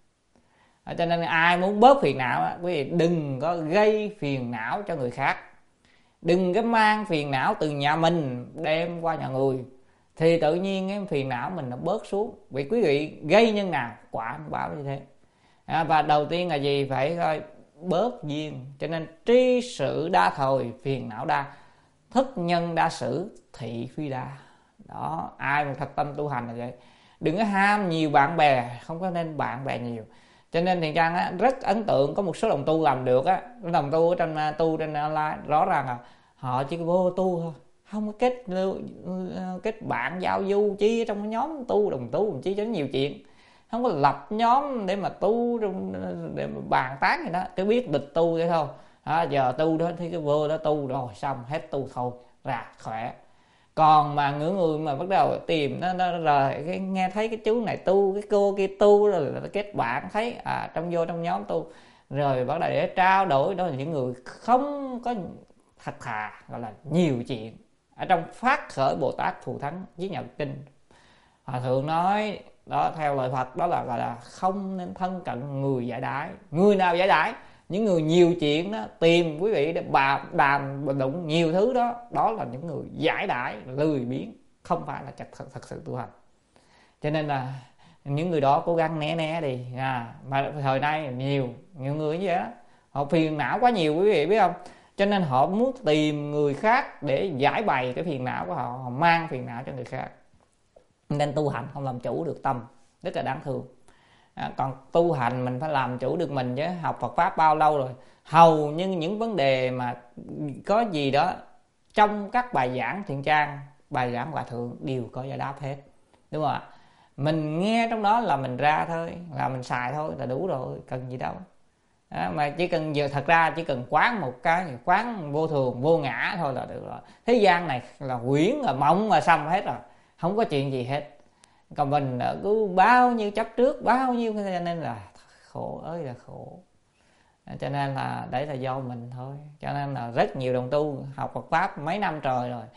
Cho nên ai muốn bớt phiền não, quý vị đừng có gây phiền não cho người khác, đừng có mang phiền não từ nhà mình đem qua nhà người, thì tự nhiên cái phiền não mình nó bớt xuống. Vì quý vị gây nhân nào quả báo như thế à. Và đầu tiên là gì? Phải coi bớt duyên. Cho nên tri sự đa thời, phiền não đa, thức nhân đa sử, thị phi đa đó. Ai mà thật tâm tu hành là vậy, đừng có ham nhiều bạn bè, không có nên bạn bè nhiều. Cho nên Thiện Trang á, rất ấn tượng có một số đồng tu làm được á, đồng tu ở trên tu trên online, rõ ràng là họ chỉ vô tu thôi, không có kết kết bạn giao du chi trong cái nhóm tu đồng tu, đồng chí cho nhiều chuyện, không có lập nhóm để mà tu, để mà bàn tán gì đó, cứ biết địch tu thế thôi à, giờ tu đó thì cái vô đó tu rồi xong hết tu thôi ra khỏe. Còn mà những người mà bắt đầu tìm nó, nó rồi cái nghe thấy cái chú này tu, cái cô kia tu, rồi kết bạn thấy à trong vô trong nhóm tu, rồi bắt đầu để trao đổi, đó là những người không có thật thà, gọi là nhiều chuyện. Ở trong Phát Khởi Bồ Tát Thù Thắng Viết Nhật Kinh, Hòa Thượng nói đó, theo lời Phật đó là gọi là không nên thân cận người giải đãi. Người nào giải đãi? Những người nhiều chuyện đó, tìm quý vị để bà đàm bà đụng nhiều thứ đó, đó là những người giải đãi, lười biếng, không phải là thật, thật sự tu hành. Cho nên là những người đó cố gắng né né đi à. Mà thời nay nhiều nhiều người như vậy đó, họ phiền não quá nhiều quý vị biết không. Cho nên họ muốn tìm người khác để giải bày cái phiền não của họ, họ mang phiền não cho người khác. Nên tu hành không làm chủ được tâm, rất là đáng thương à. Còn tu hành mình phải làm chủ được mình chứ. Học Phật Pháp bao lâu rồi, hầu như những vấn đề mà có gì đó trong các bài giảng Thiện Trang, bài giảng Hòa Thượng đều có giải đáp hết, đúng không ạ? Mình nghe trong đó là mình ra thôi, là mình xài thôi là đủ rồi, cần gì đâu à. Mà chỉ cần giờ thật ra chỉ cần quán một cái, quán vô thường vô ngã thôi là được rồi. Thế gian này là huyễn là mộng mà xong hết rồi, không có chuyện gì hết. Còn mình cứ bao nhiêu chấp trước, bao nhiêu, cho nên là khổ ơi là khổ. Cho nên là đấy là do mình thôi. Cho nên là rất nhiều đồng tu học Phật Pháp mấy năm trời rồi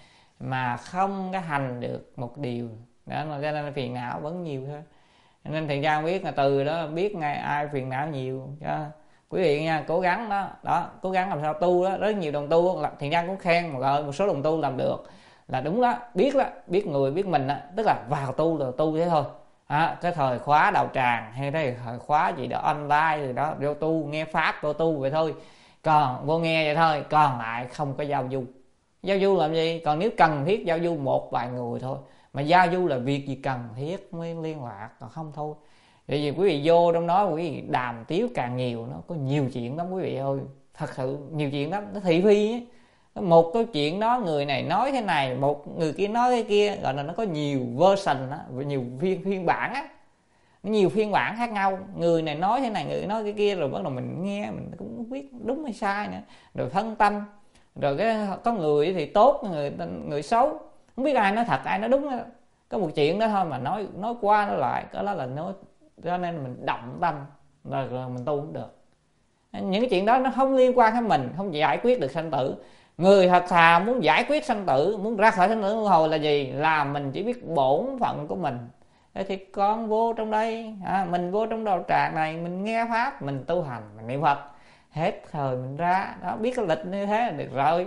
mà không có hành được một điều đó, mà cho nên phiền não vẫn nhiều thôi. Nên Thiện Trang biết là từ đó biết ngay ai phiền não nhiều cho quý vị nha, cố gắng đó, đó cố gắng làm sao tu đó. Rất nhiều đồng tu là Thiện Trang cũng khen một, một số đồng tu làm được là đúng đó, biết đó, biết người biết mình đó, tức là vào tu là tu thế thôi. À, cái thời khóa đạo tràng hay cái thời khóa gì đó online rồi đó, vô tu nghe pháp vô tu vậy thôi, còn vô nghe vậy thôi, còn lại không có giao du. Giao du làm gì? Còn nếu cần thiết giao du một vài người thôi, mà giao du là việc gì cần thiết mới liên lạc, còn không thôi. Bởi vì quý vị vô trong đó quý vị đàm tiếu càng nhiều, nó có nhiều chuyện lắm quý vị ơi, thật sự nhiều chuyện lắm, nó thị phi ấy. Một cái chuyện đó người này nói thế này, một người kia nói cái kia, gọi là nó có nhiều version á, nhiều phiên phiên bản á, nhiều phiên bản khác nhau. Người này nói thế này, người nói cái kia, rồi bắt đầu mình nghe mình cũng không biết đúng hay sai nữa, rồi phân tâm. Rồi cái có người thì tốt, người người xấu, không biết ai nói thật ai nói đúng đó. Có một chuyện đó thôi mà nói nói qua nói lại, cái đó là nói, cho nên mình động tâm rồi, rồi mình tu cũng được. Những cái chuyện đó nó không liên quan đến mình, không giải quyết được sanh tử. Người thật thà muốn giải quyết sanh tử, muốn ra khỏi sanh tử luân hồi là gì? Là mình chỉ biết bổn phận của mình. Thế thì con vô trong đây, à, mình vô trong đạo tràng này, mình nghe pháp, mình tu hành, mình niệm Phật, hết thời mình ra đó, biết cái lịch như thế là được rồi.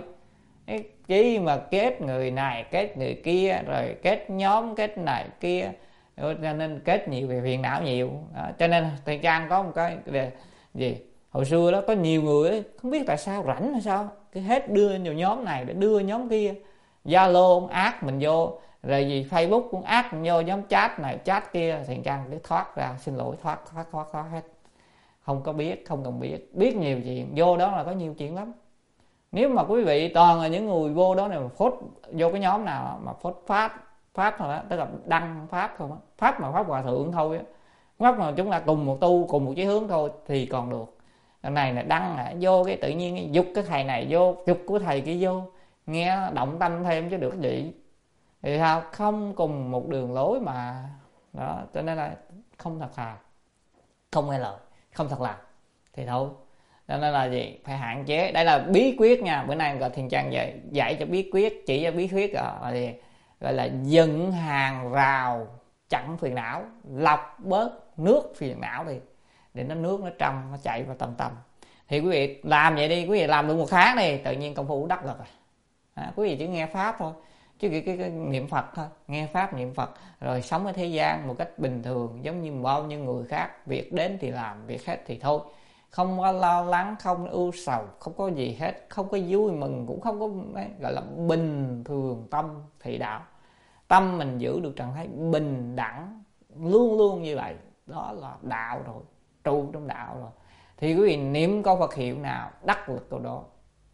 Chỉ mà kết người này kết người kia, rồi kết nhóm kết này kia, cho nên kết nhiều về phiền não nhiều đó. Cho nên Thiện Trang có một cái về gì hồi xưa đó, có nhiều người ấy, không biết tại sao rảnh hay sao cái hết đưa vào nhóm này để đưa nhóm kia, Zalo cũng ác mình vô, rồi gì Facebook cũng ác mình vô, nhóm chat này chat kia. Thiện Trang để thoát ra, xin lỗi, thoát thoát thoát thoát hết, không có biết, không cần biết, biết nhiều chuyện, vô đó là có nhiều chuyện lắm. Nếu mà quý vị toàn là những người vô đó này mà phốt vô cái nhóm nào mà phốt pháp pháp thôi đó, tức là đăng pháp thôi đó, pháp mà pháp hòa thượng thôi á, pháp mà chúng ta cùng một tu cùng một chí hướng thôi thì còn được. Cái này là đăng là vô cái tự nhiên dục cái thầy này vô, dục của thầy kia vô, nghe động tâm thêm chứ được cái gì. Thì sao không cùng một đường lối mà đó, cho nên là không thật thà, không nghe lời, không thật làm thì thôi. Cho nên là gì? Phải hạn chế. Đây là bí quyết nha. Bữa nay gọi Thiện Trang dạy, dạy cho bí quyết, chỉ cho bí quyết rồi thì gọi là dựng hàng rào chặn phiền não, lọc bớt nước phiền não đi, để nó nước nó trong, nó chạy vào tâm tâm. Thì quý vị làm vậy đi, quý vị làm được một tháng đi, tự nhiên công phu đắc lực rồi. À, quý vị chỉ nghe pháp thôi, chứ cái, cái, cái niệm Phật thôi, nghe pháp niệm Phật rồi sống ở thế gian một cách bình thường giống như bao nhiêu người khác, việc đến thì làm, việc hết thì thôi, không có lo lắng, không ưu sầu, không có gì hết, không có vui mừng, cũng không có đấy, gọi là bình thường tâm thị đạo. Tâm mình giữ được trạng thái bình đẳng luôn luôn như vậy, đó là đạo rồi, trụ trong đạo rồi. Thì quý vị niệm câu Phật hiệu nào đắc lực câu đó.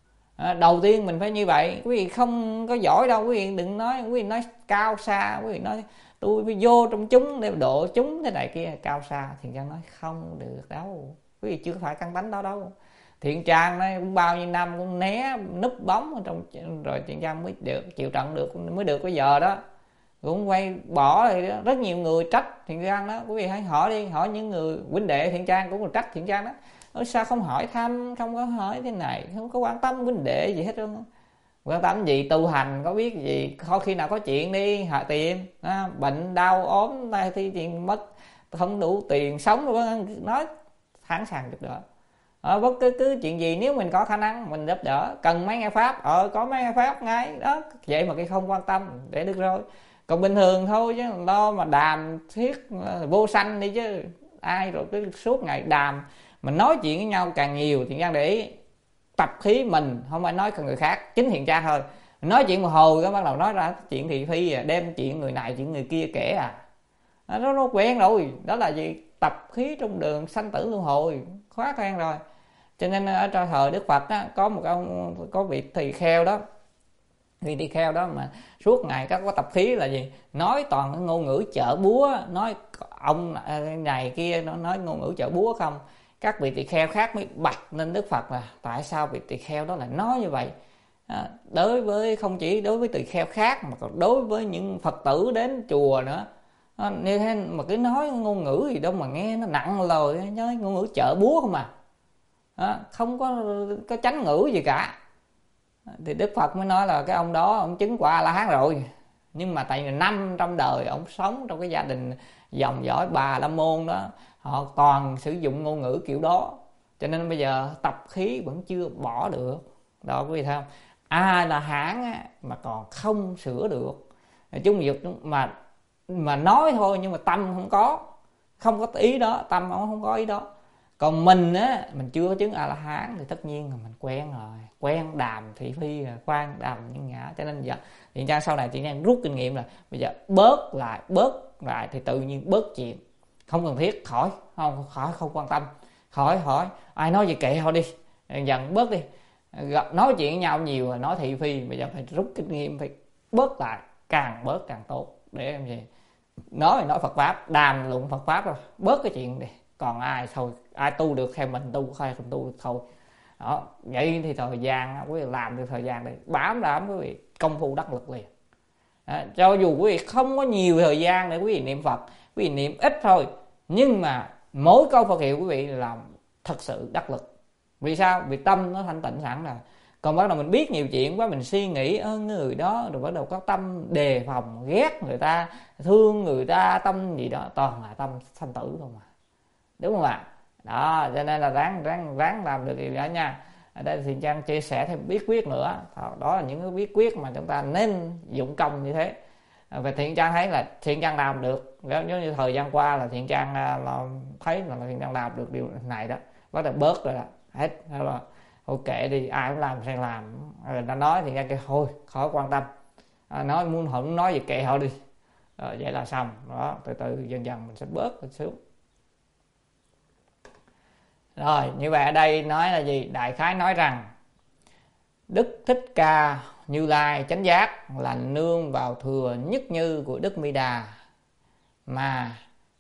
À, đầu tiên mình phải như vậy. Quý vị không có giỏi đâu, quý vị đừng nói, quý vị nói cao xa, quý vị nói tôi phải vô trong chúng để độ chúng thế này kia, cao xa. Thiện Trang nói không được đâu, quý vị chưa phải căn tánh đó đâu. Thiện Trang nói cũng bao nhiêu năm cũng né núp bóng ở trong, rồi Thiện Trang mới được chịu trận được, mới được bây giờ đó, cũng quay bỏ thì đó. Rất nhiều người trách Thiện Trang đó, quý vị hãy hỏi đi, hỏi những người huynh đệ Thiện Trang cũng là trách Thiện Trang đó. Ôi, sao không hỏi thăm, không có hỏi thế này, không có quan tâm huynh đệ gì hết trơn. Quan tâm gì, tu hành có biết gì, có khi nào có chuyện đi hạ tiền, à, bệnh đau ốm đây thì tiền mất, không đủ tiền sống rồi nói thẳng sàng giúp đỡ. Ờ, bất cứ, cứ chuyện gì nếu mình có khả năng mình giúp đỡ, cần mấy nghe pháp, ờ có mấy nghe pháp ngay đó, vậy mà cái không quan tâm để được rồi. Còn bình thường thôi chứ lo mà đàm thuyết vô sanh đi chứ ai rồi cứ suốt ngày đàm. Mình nói chuyện với nhau càng nhiều thì Trang để ý tập khí mình, không phải nói con người khác, chính Thiện Trang thôi. Nói chuyện một hồi cái bắt đầu nói ra chuyện thị phi à, đem chuyện người này chuyện người kia kể à, nó nó quen rồi. Đó là gì? Tập khí trong đường sanh tử luân hồi, khóa quen rồi. Cho nên ở trong thời Đức Phật á, có một ông có vị tỳ kheo đó, vị tỳ kheo đó mà suốt ngày các có tập khí là gì? Nói toàn cái ngôn ngữ chợ búa, nói ông này kia, nó nói ngôn ngữ chợ búa không. Các vị tỳ kheo khác mới bạch lên Đức Phật là tại sao vị tỳ kheo đó lại nói như vậy. À, đối với không chỉ đối với tỳ kheo khác mà còn đối với những Phật tử đến chùa nữa. À, như thế mà cứ nói ngôn ngữ gì đâu mà nghe nó nặng lời, nói ngôn ngữ chợ búa không à. À, không có có chánh ngữ gì cả. Thì Đức Phật mới nói là cái ông đó ông chứng quả A-la-hán rồi, nhưng mà tại vì năm trăm đời ông sống trong cái gia đình dòng dõi Bà La Môn đó, họ toàn sử dụng ngôn ngữ kiểu đó, cho nên bây giờ tập khí vẫn chưa bỏ được. Đó quý vị thấy không? A-la-hán mà còn không sửa được, chúng việc mà mà nói thôi nhưng mà tâm không có, không có ý đó, tâm ông không có ý đó. Còn mình á, mình chưa có chứng A-la-hán thì tất nhiên là mình quen rồi, quen đàm thị phi rồi, quen đàm nhân ngã. Cho nên giờ Thiện Trang sau này Thiện Trang rút kinh nghiệm là bây giờ bớt lại, bớt lại thì tự nhiên bớt chuyện, không cần thiết, khỏi, không khỏi không quan tâm, khỏi hỏi ai nói gì kệ thôi đi, dần bớt đi. Gặp nói chuyện với nhau nhiều rồi, nói thị phi, bây giờ phải rút kinh nghiệm, phải bớt lại, càng bớt càng tốt. Để em gì nói thì nói Phật pháp, đàm luận Phật pháp rồi, bớt cái chuyện đi. Còn ai thôi, ai tu được theo mình tu, hay không tu được thôi. Đó, vậy thì thời gian quý vị làm được thời gian để bám đám quý vị công phu đắc lực liền. Đó, cho dù quý vị không có nhiều thời gian để quý vị niệm Phật, quý vị niệm ít thôi, nhưng mà mỗi câu Phật hiệu quý vị làm thật sự đắc lực. Vì sao? Vì tâm nó thanh tịnh sẵn rồi. Còn bắt đầu mình biết nhiều chuyện quá, mình suy nghĩ ơn người đó, rồi bắt đầu có tâm đề phòng, ghét người ta, thương người ta, tâm gì đó, toàn là tâm sanh tử không à. Đúng không ạ? Đó, cho nên là ráng ráng ráng làm được điều đó nha. Ở đây thì Trang chia sẻ thêm bí quyết nữa. Đó là những cái bí quyết mà chúng ta nên dụng công như thế. Và Thiện Trang thấy là Thiện Trang làm được. Giống như thời gian qua là Thiện Trang là thấy là Thiện Trang làm được điều này đó. Bắt đầu bớt rồi đó. Hết. Là thôi kệ đi, ai cũng làm sẽ làm. Người ta nói thì Trang kêu thôi, khỏi quan tâm. À, nói muốn họ muốn nói gì kệ họ đi. Rồi vậy là xong. Đó, từ từ dần dần mình sẽ bớt một xíu. Rồi, như vậy ở đây nói là gì? Đại khái nói rằng Đức Thích Ca Như Lai chánh giác là nương vào thừa nhất như của Đức Mi Đà mà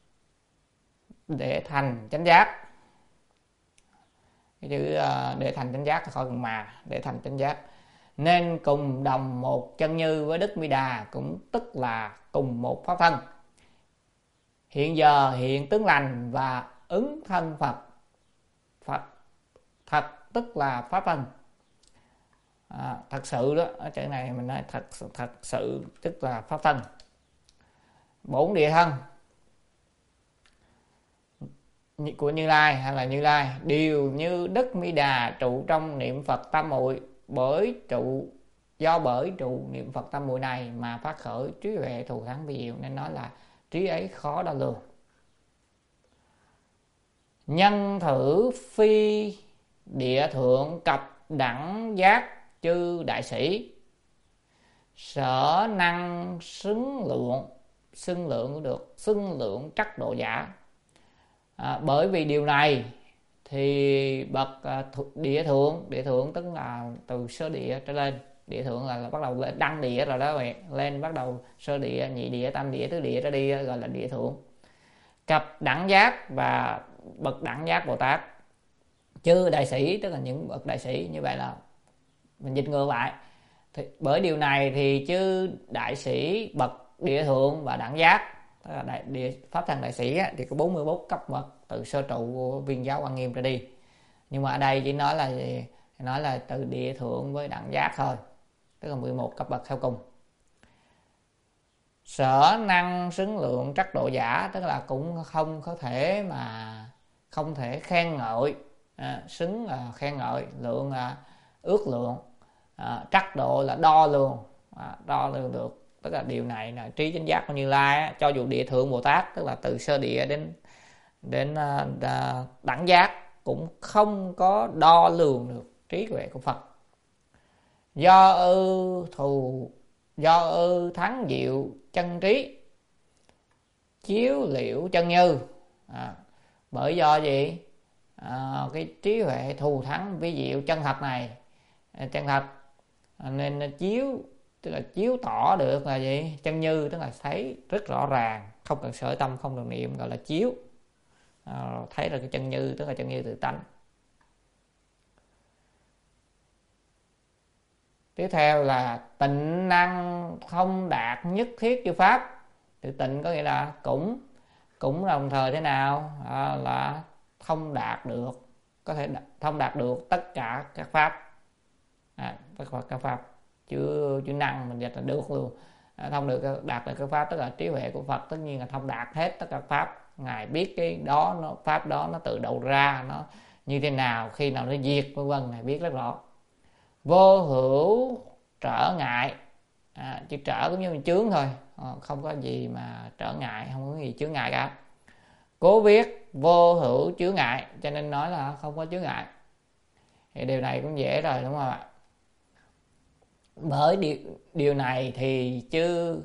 để thành chánh giác. Cái chữ để thành chánh giác khỏi cần mà, để thành chánh giác. Nên cùng đồng một chân như với Đức Mi Đà, cũng tức là cùng một pháp thân. Hiện giờ hiện tướng lành và ứng thân Phật. Phật thật tức là pháp thân. À, thật sự đó, ở chỗ này mình nói thật thật sự tức là pháp thân. Bổn địa thân của Như Lai hay là Như Lai đều như Đức Mi Đà trụ trong niệm Phật tam muội, bởi trụ do bởi trụ niệm Phật tam muội này mà phát khởi trí huệ thù thắng vi diệu, nên nói là trí ấy khó đo lường. Nhân thử phi địa thượng cập đẳng giác chư đại sĩ, sở năng xứng lượng, xưng lượng cũng được, xưng lượng trắc độ giả. À, bởi vì điều này thì bậc địa thượng, địa thượng tức là từ sơ địa trở lên, địa thượng là, là bắt đầu lên đăng địa rồi đó vậy, lên bắt đầu sơ địa, nhị địa, tam địa, tứ địa trở đi gọi là địa thượng. Cập đẳng giác và bậc đẳng giác Bồ Tát, chư đại sĩ tức là những bậc đại sĩ. Như vậy là mình dịch ngược lại thì, bởi điều này thì chư đại sĩ bậc địa thượng và đẳng giác, tức là đại, địa, pháp thân đại sĩ á, thì có bốn mươi mốt cấp bậc từ sơ trụ của Viên Giáo Quan Nghiêm trở đi. Nhưng mà ở đây chỉ nói là gì? Nói là từ địa thượng với đẳng giác thôi, tức là mười một cấp bậc theo cùng. Sở năng xứng lượng trắc độ giả, tức là cũng không có thể mà không thể khen ngợi. À, xứng là khen ngợi, lượng là ước lượng, à, trắc độ là đo lường, à, đo lường được. Tức là điều này là trí chánh giác của Như Lai á, cho dù địa thượng Bồ Tát tức là từ sơ địa đến đến uh, đẳng giác cũng không có đo lường được trí huệ của Phật. Do ư thù do ư thắng diệu chân trí, chiếu liễu chân như. À, bởi do gì? À, cái trí huệ thù thắng vi diệu chân thật này, chân thật nên chiếu, tức là chiếu tỏ được là gì? Chân như tức là thấy rất rõ ràng, không cần sở tâm, không cần niệm, gọi là chiếu. À, thấy là cái chân như tức là chân như tự tánh. Tiếp theo là tịnh năng không đạt nhất thiết chư pháp. Từ tịnh có nghĩa là cũng cũng đồng thời thế nào? À, là không đạt được, có thể thông đạt được tất cả các pháp. à, tất cả các pháp chữ chữ năng mình dịch là được luôn, à, thông được đạt được các pháp, tức là trí huệ của Phật tất nhiên là thông đạt hết tất cả pháp. Ngài biết cái đó nó pháp đó nó từ đâu ra, nó như thế nào, khi nào nó diệt vân vân, Ngài biết rất rõ. Vô hữu trở ngại, à, chữ trở cũng như chướng thôi, à, không có gì mà trở ngại, không có gì chướng ngại cả. Cố biết vô hữu chướng ngại, cho nên nói là không có chướng ngại. Thì điều này cũng dễ rồi đúng không ạ? Bởi điều, điều này thì chư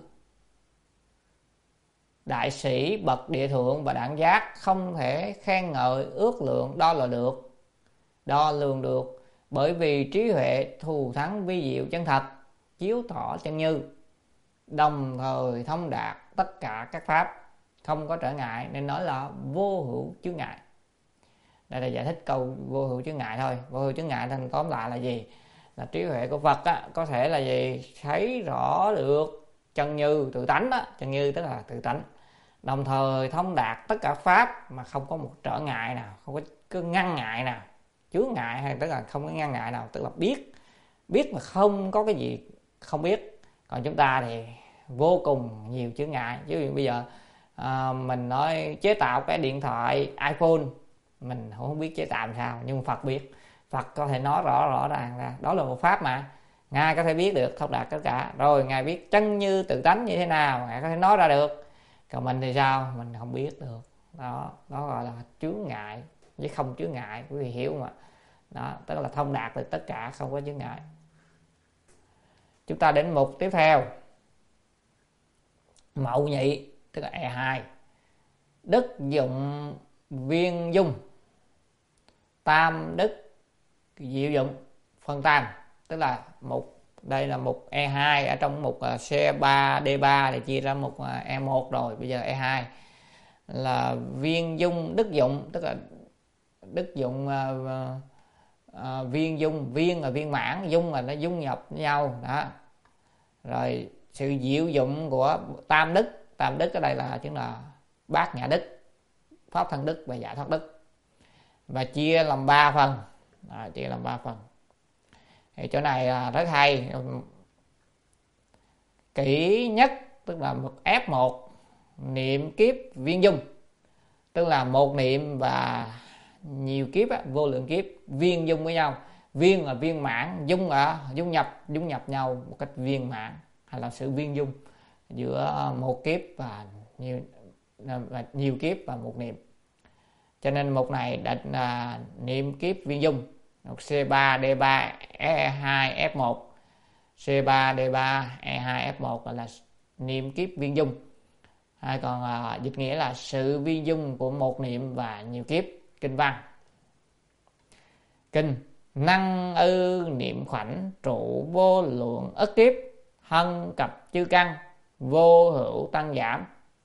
đại sĩ bậc địa thượng và đẳng giác không thể khen ngợi ước lượng đo là được đo lường được, bởi vì trí huệ thù thắng vi diệu chân thật, chiếu tỏ chân như, đồng thời thông đạt tất cả các pháp, không có trở ngại, nên nói là vô hữu chướng ngại. Đây là giải thích câu vô hữu chướng ngại thôi. Vô hữu chướng ngại nên tóm lại là gì? Là trí huệ của Phật á, có thể là gì? Thấy rõ được chân như tự tánh đó, chân như tức là tự tánh, đồng thời thông đạt tất cả pháp mà không có một trở ngại nào, không có cứ ngăn ngại nào, chướng ngại, hay tức là không có ngăn ngại nào, tức là biết biết mà không có cái gì không biết. Còn chúng ta thì vô cùng nhiều chướng ngại. Ví dụ bây giờ à, mình nói chế tạo cái điện thoại iPhone, mình không biết chế tạo làm sao, nhưng Phật biết. Phật có thể nói rõ rõ ràng là đó là một pháp mà Ngài có thể biết được, thông đạt tất cả. Rồi Ngài biết chân như tự tánh như thế nào, Ngài có thể nói ra được. Còn mình thì sao? Mình không biết được. Đó, đó gọi là chướng ngại với không chướng ngại, quý vị hiểu không ạ? Đó, tức là thông đạt được tất cả, không có chướng ngại. Chúng ta đến mục tiếp theo. Mậu nhị, tức là E hai. Đức dụng viên dung, tam đức diệu dụng phân tam, tức là mục đây là mục E hai, ở trong mục C ba D ba thì chia ra mục E một rồi, bây giờ E hai là viên dung đức dụng, tức là đức dụng uh, uh, viên dung, viên là viên mãn, dung là nó dung nhập với nhau đó. Rồi sự diệu dụng của tam đức, tam đức ở đây là chính là bát nhã đức, pháp thân đức và giải thoát đức, và chia làm ba phần, à, chia làm ba phần. Thì chỗ này là rất hay. Kỹ nhất tức là một F một niệm kiếp viên dung, tức là một niệm và nhiều kiếp á, vô lượng kiếp viên dung với nhau. Viên là viên mãn, dung là dung nhập, dung nhập nhau một cách viên mãn, hay là sự viên dung giữa một kiếp và nhiều và nhiều kiếp và một niệm. Cho nên một này định là niệm kiếp viên dung, một C ba D ba E hai F một, C ba D ba E hai F một gọi là niệm kiếp viên dung, hay còn à, dịch nghĩa là sự viên dung của một niệm và nhiều kiếp. Kinh văn. Kinh: năng ư niệm khoảnh trụ vô lượng ức kiếp, hân cập chư căn vô hữu tăng giảm.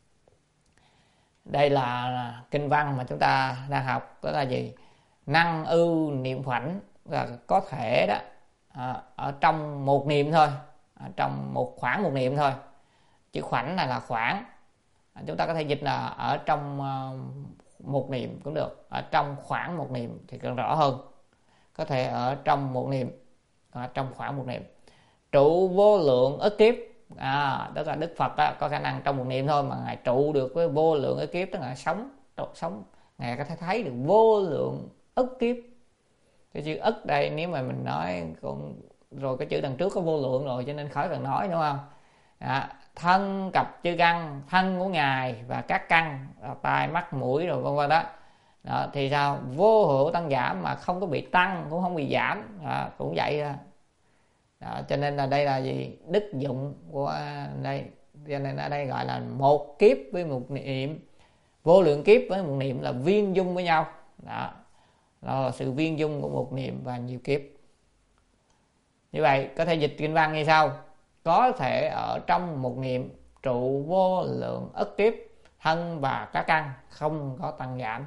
Đây là kinh văn mà chúng ta đang học. Đó là gì? Năng ư niệm khoảnh là có thể đó à, ở trong một niệm thôi, ở trong một khoảng một niệm thôi. Chữ khoảnh này là khoảng, à, chúng ta có thể dịch là ở trong uh, một niệm cũng được, ở trong khoảng một niệm thì càng rõ hơn. Có thể ở trong một niệm, ở trong khoảng một niệm. Trụ vô lượng ức kiếp, à, tức là Đức Phật đó, có khả năng trong một niệm thôi mà Ngài trụ được với vô lượng ức kiếp, tức là sống sống Ngài có thể thấy được vô lượng ức kiếp. Cái chữ ức đây nếu mà mình nói còn rồi cái chữ đằng trước có vô lượng rồi cho nên khỏi cần nói, đúng không? À, thân cập chư căn, thân của Ngài và các căn, tai mắt mũi rồi vân vân đó. Đó thì sao? Vô hữu tăng giảm, mà không có bị tăng cũng không bị giảm, à, cũng vậy đó. Đó, cho nên là đây là gì? Đức dụng của đây, cho nên ở đây gọi là một kiếp với một niệm, vô lượng kiếp với một niệm là viên dung với nhau. Đó, đó là sự viên dung của một niệm và nhiều kiếp. Như vậy có thể dịch kinh văn như sau: có thể ở trong một niệm trụ vô lượng ức kiếp, thân và các căn không có tăng giảm.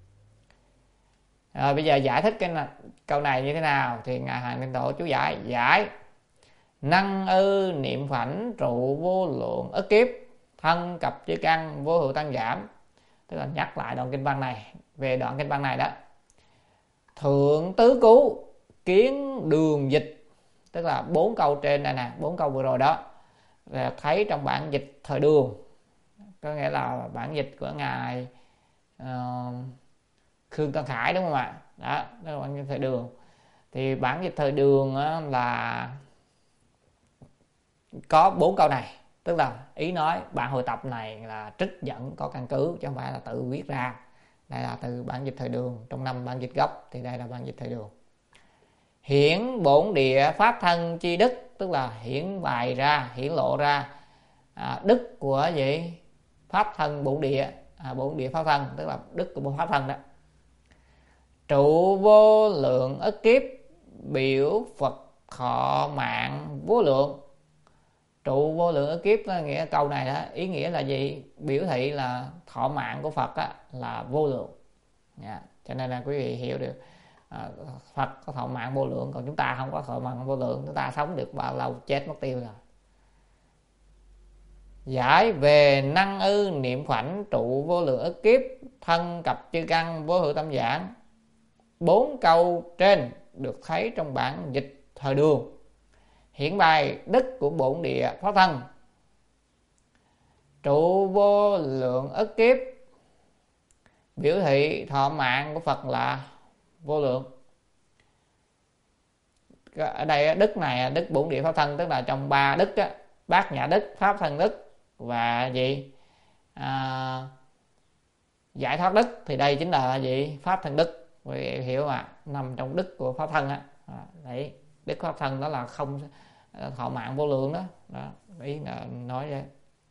Rồi bây giờ giải thích cái này, câu này như thế nào thì Ngài Hàng Tinh Tổ chú giải. Giải: năng ư niệm khoảnh trụ vô lượng ức kiếp, thân cập chư căn vô hữu tăng giảm. Tức là nhắc lại đoạn kinh văn này, về đoạn kinh văn này đó. Thượng tứ cứu kiến đường dịch tức là bốn câu trên này nè, bốn câu vừa rồi đó là thấy trong bản dịch thời Đường, có nghĩa là bản dịch của ngài uh, Khương Tân Khải, đúng không ạ? Đó, đó là bản dịch thời Đường. Thì bản dịch thời Đường á, là có bốn câu này, tức là ý nói bản hội tập này là trích dẫn có căn cứ chứ không phải là tự viết ra. Đây là từ bản dịch thời Đường, trong năm bản dịch gốc thì đây là bản dịch thời Đường. Hiển bổn địa pháp thân chi đức, tức là hiển bày ra, hiển lộ ra à, đức của gì? Pháp thân bổn địa, à, bổn địa pháp thân, tức là đức của pháp thân đó. Trụ vô lượng ức kiếp, biểu Phật thọ mạng vô lượng. Trụ vô lượng ức kiếp, nghĩa câu này đó, ý nghĩa là gì? Biểu thị là thọ mạng của Phật á, là vô lượng. Yeah. Cho nên là quý vị hiểu được à, Phật có thọ mạng vô lượng, còn chúng ta không có thọ mạng vô lượng, chúng ta sống được bao lâu chết mất tiêu rồi. Giải về năng ư niệm khoảnh, trụ vô lượng ức kiếp, thân cập chư căn vô hữu tâm giảng. Bốn câu trên được thấy trong bản dịch thời Đường, hiển bày đức của bổn địa pháp thân. Trụ vô lượng ức kiếp, biểu thị thọ mạng của Phật là vô lượng. Ở đây đức này, đức bổn địa pháp thân, tức là trong ba đức á, bát nhã đức, pháp thân đức và gì à, giải thoát đức, thì đây chính là gì? Pháp thân đức. Quý vị hiểu mà, nằm trong đức của pháp thân á. À, đấy, đức pháp thân đó là không thọ mạng vô lượng đó, đó ý là nói vậy.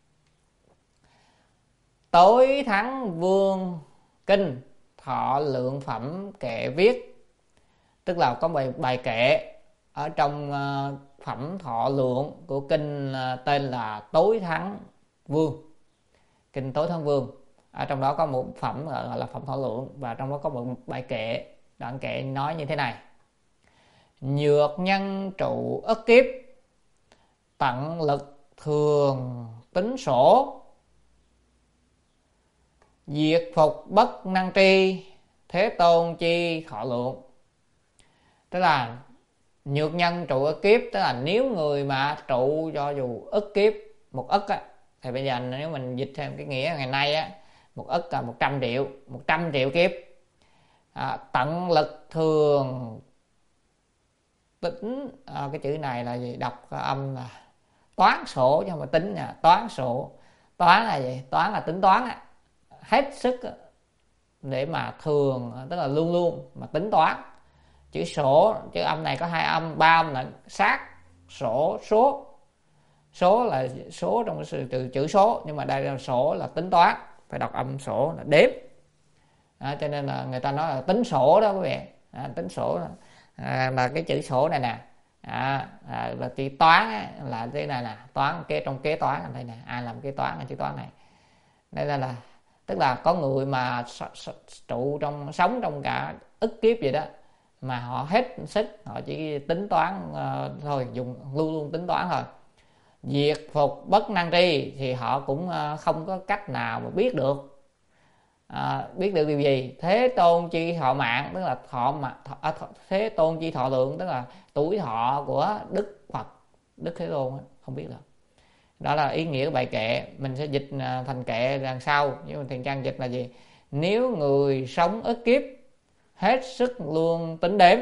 Tối thắng vương kinh, thọ lượng phẩm kệ viết, tức là có bài, bài kệ ở trong uh, phẩm thọ lượng của kinh uh, tên là Tối Thắng Vương, kinh Tối Thắng Vương. Ở trong đó có một phẩm gọi là phẩm thọ lượng, và trong đó có một bài kệ, đoạn kệ nói như thế này: nhược nhân trụ ức kiếp, tận lực thường tính sổ, diệt phục bất năng tri, thế tôn chi thọ lượng. Tức là nhược nhân trụ ức kiếp, tức là nếu người mà trụ cho dù ức kiếp, một ức á, thì bây giờ nếu mình dịch thêm cái nghĩa ngày nay á, một ức là một trăm triệu, một trăm triệu kiếp. À, tận lực thường tính, à, cái chữ này là gì? Đọc âm là toán sổ chứ không phải tính nha. Toán sổ, toán là gì? Toán là tính toán á, hết sức để mà thường, tức là luôn luôn mà tính toán. Chữ sổ, chữ âm này có hai âm, ba âm là sát, sổ, số. Số là số trong cái từ chữ số, nhưng mà đây là sổ là tính toán, phải đọc âm sổ là đếm. Đó, cho nên là người ta nói là tính sổ đó quý vị. À, tính sổ là, à, là cái chữ sổ này nè. À, à, là chữ toán á, là thế này nè, toán kế trong kế toán đây nè, ai làm kế toán là chữ toán này. Đây là, là tức là có người mà trụ trong sống trong cả ức kiếp vậy đó, mà họ hết sức, họ chỉ tính toán uh, thôi, dùng luôn luôn tính toán thôi. Diệt phục bất năng tri, thì họ cũng uh, không có cách nào mà biết được. À, biết được điều gì? Thế tôn chi thọ mạng, tức là thọ mà thọ, à, thọ, thế tôn chi thọ lượng, tức là tuổi thọ của Đức Phật, Đức Thế Tôn, không biết được. Đó là ý nghĩa của bài kệ. Mình sẽ dịch thành kệ đằng sau, nhưng mà Thiền Trang dịch là gì? Nếu người sống ức kiếp hết sức luôn tính đếm,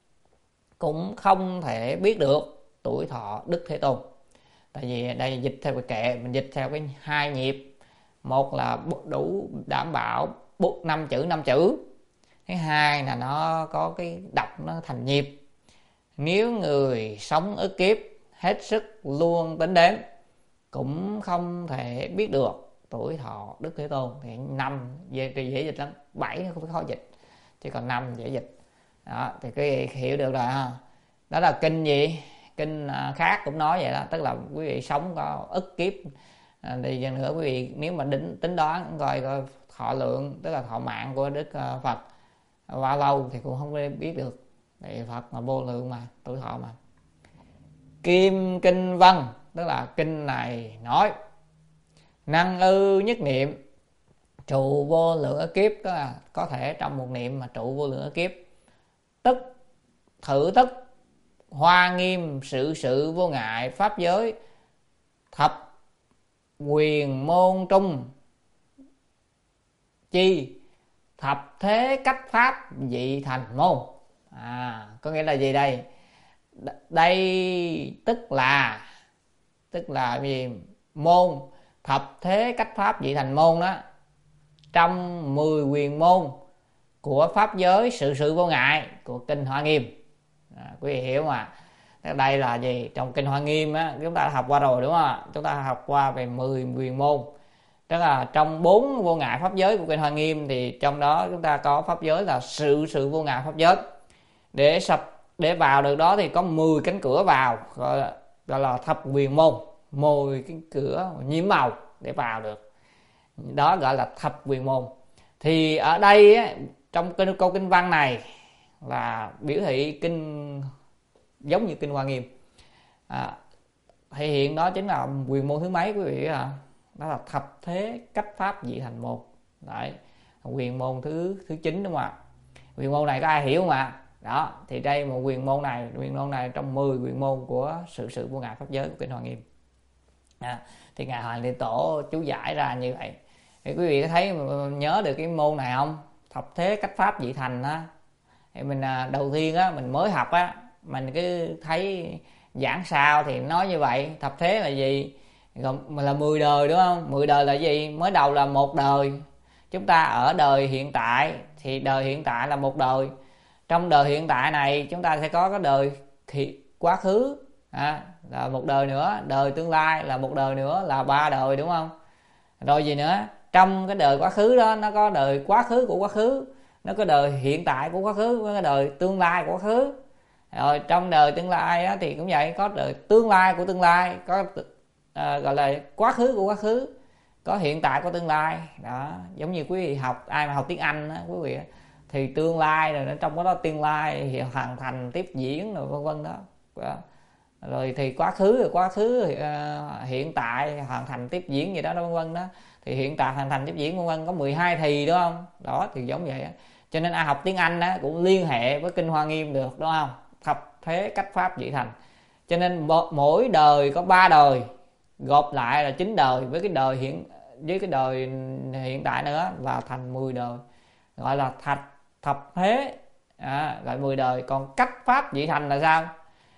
cũng không thể biết được tuổi thọ Đức Thế Tôn. Tại vì đây dịch theo bài kệ, mình dịch theo cái hai nhịp. Một là đủ đảm bảo năm chữ năm chữ. Thứ hai là nó có cái đọc nó thành nhịp. Nếu người sống ức kiếp hết sức luôn tính đếm, cũng không thể biết được tuổi thọ Đức Thế Tôn. Thì năm dễ, dễ dịch lắm, bảy nó không phải khó dịch, chỉ còn năm dễ dịch. Đó, thì quý vị hiểu được rồi ha. Đó là kinh gì? Kinh khác cũng nói vậy đó, tức là quý vị sống có ức kiếp. À, thì giờ nữa quý vị nếu mà tính, tính đoán coi, coi thọ lượng, tức là thọ mạng của Đức Phật bao lâu thì cũng không biết được. Thì Phật mà vô lượng mà, tuổi thọ mà. Kim kinh văn, tức là kinh này nói năng ư nhất niệm, trụ vô lượng ức kiếp, tức là có thể trong một niệm mà trụ vô lượng ức kiếp. Tức thử tức hoa nghiêm, sự sự vô ngại, pháp giới, thập quyền môn trung, chi thập thế cách pháp dị thành môn. À, có nghĩa là gì đây? Đây tức là tức là gì? Môn thập thế cách pháp dị thành môn đó, trong mười quyền môn của pháp giới sự sự vô ngại của kinh Hoa Nghiêm. À, quý vị hiểu mà. Đây là gì? Trong kinh Hoa Nghiêm á, chúng ta đã học qua rồi đúng không ạ? Chúng ta học qua về mười quyền môn. Tức là trong bốn vô ngại pháp giới của kinh Hoa Nghiêm thì trong đó chúng ta có pháp giới là sự sự vô ngại pháp giới. Để sập để vào được đó thì có mười cánh cửa vào, gọi là, gọi là thập quyền môn, mười cái cửa nhiễm màu để vào được. Đó gọi là thập quyền môn. Thì ở đây á, trong kinh, câu kinh văn này là biểu thị kinh giống như kinh Hoa Nghiêm. À, thể hiện đó chính là quyền môn thứ mấy quý vị ạ? Đó là thập thế cách pháp dị thành môn. Đấy, quyền môn thứ thứ chín đúng không ạ? Quyền môn này có ai hiểu không ạ? Đó, thì đây một quyền môn này, quyền môn này trong mười quyền môn của sự sự vô ngại pháp giới của kinh Hoa Nghiêm. À, thì ngài Hoàng Liên Tổ chú giải ra như vậy. Thì quý vị có thấy nhớ được cái môn này không? Thập thế cách pháp dị thành á. Thì mình đầu tiên á, mình mới học á, mình cứ thấy giảng sao thì nói như vậy. Thập thế là gì? Mà là mười đời đúng không? mười đời là gì? Mới đầu là một đời. Chúng ta ở đời hiện tại thì đời hiện tại là một đời. Trong đời hiện tại này chúng ta sẽ có cái đời quá khứ, à, là một đời nữa, đời tương lai là một đời nữa, là ba đời đúng không? Rồi gì nữa? Trong cái đời quá khứ đó nó có đời quá khứ của quá khứ, nó có đời hiện tại của quá khứ, có đời tương lai của quá khứ. Rồi trong đời tương lai á, thì cũng vậy, có đời tương lai của tương lai, có à, gọi là quá khứ của quá khứ, có hiện tại của tương lai. Đó, giống như quý vị học, ai mà học tiếng Anh á, quý vị thì tương lai rồi trong đó tương lai thì hoàn thành, tiếp diễn rồi vân vân đó. Đó. Rồi thì quá khứ rồi quá khứ uh, hiện tại hoàn thành, tiếp diễn gì đó vân vân đó. Thì hiện tại hoàn thành, tiếp diễn vân vân có mười hai thì đúng không? Đó thì giống vậy á. Cho nên ai học tiếng Anh á cũng liên hệ với kinh Hoa Nghiêm được đúng không? Thập thế cách pháp dị thành. Cho nên mỗi đời có ba đời, gộp lại là chín đời, với cái đời hiện với cái đời hiện tại nữa là thành mười đời, gọi là thạch thập thế, à, gọi mười đời. Còn cách pháp dị thành là sao?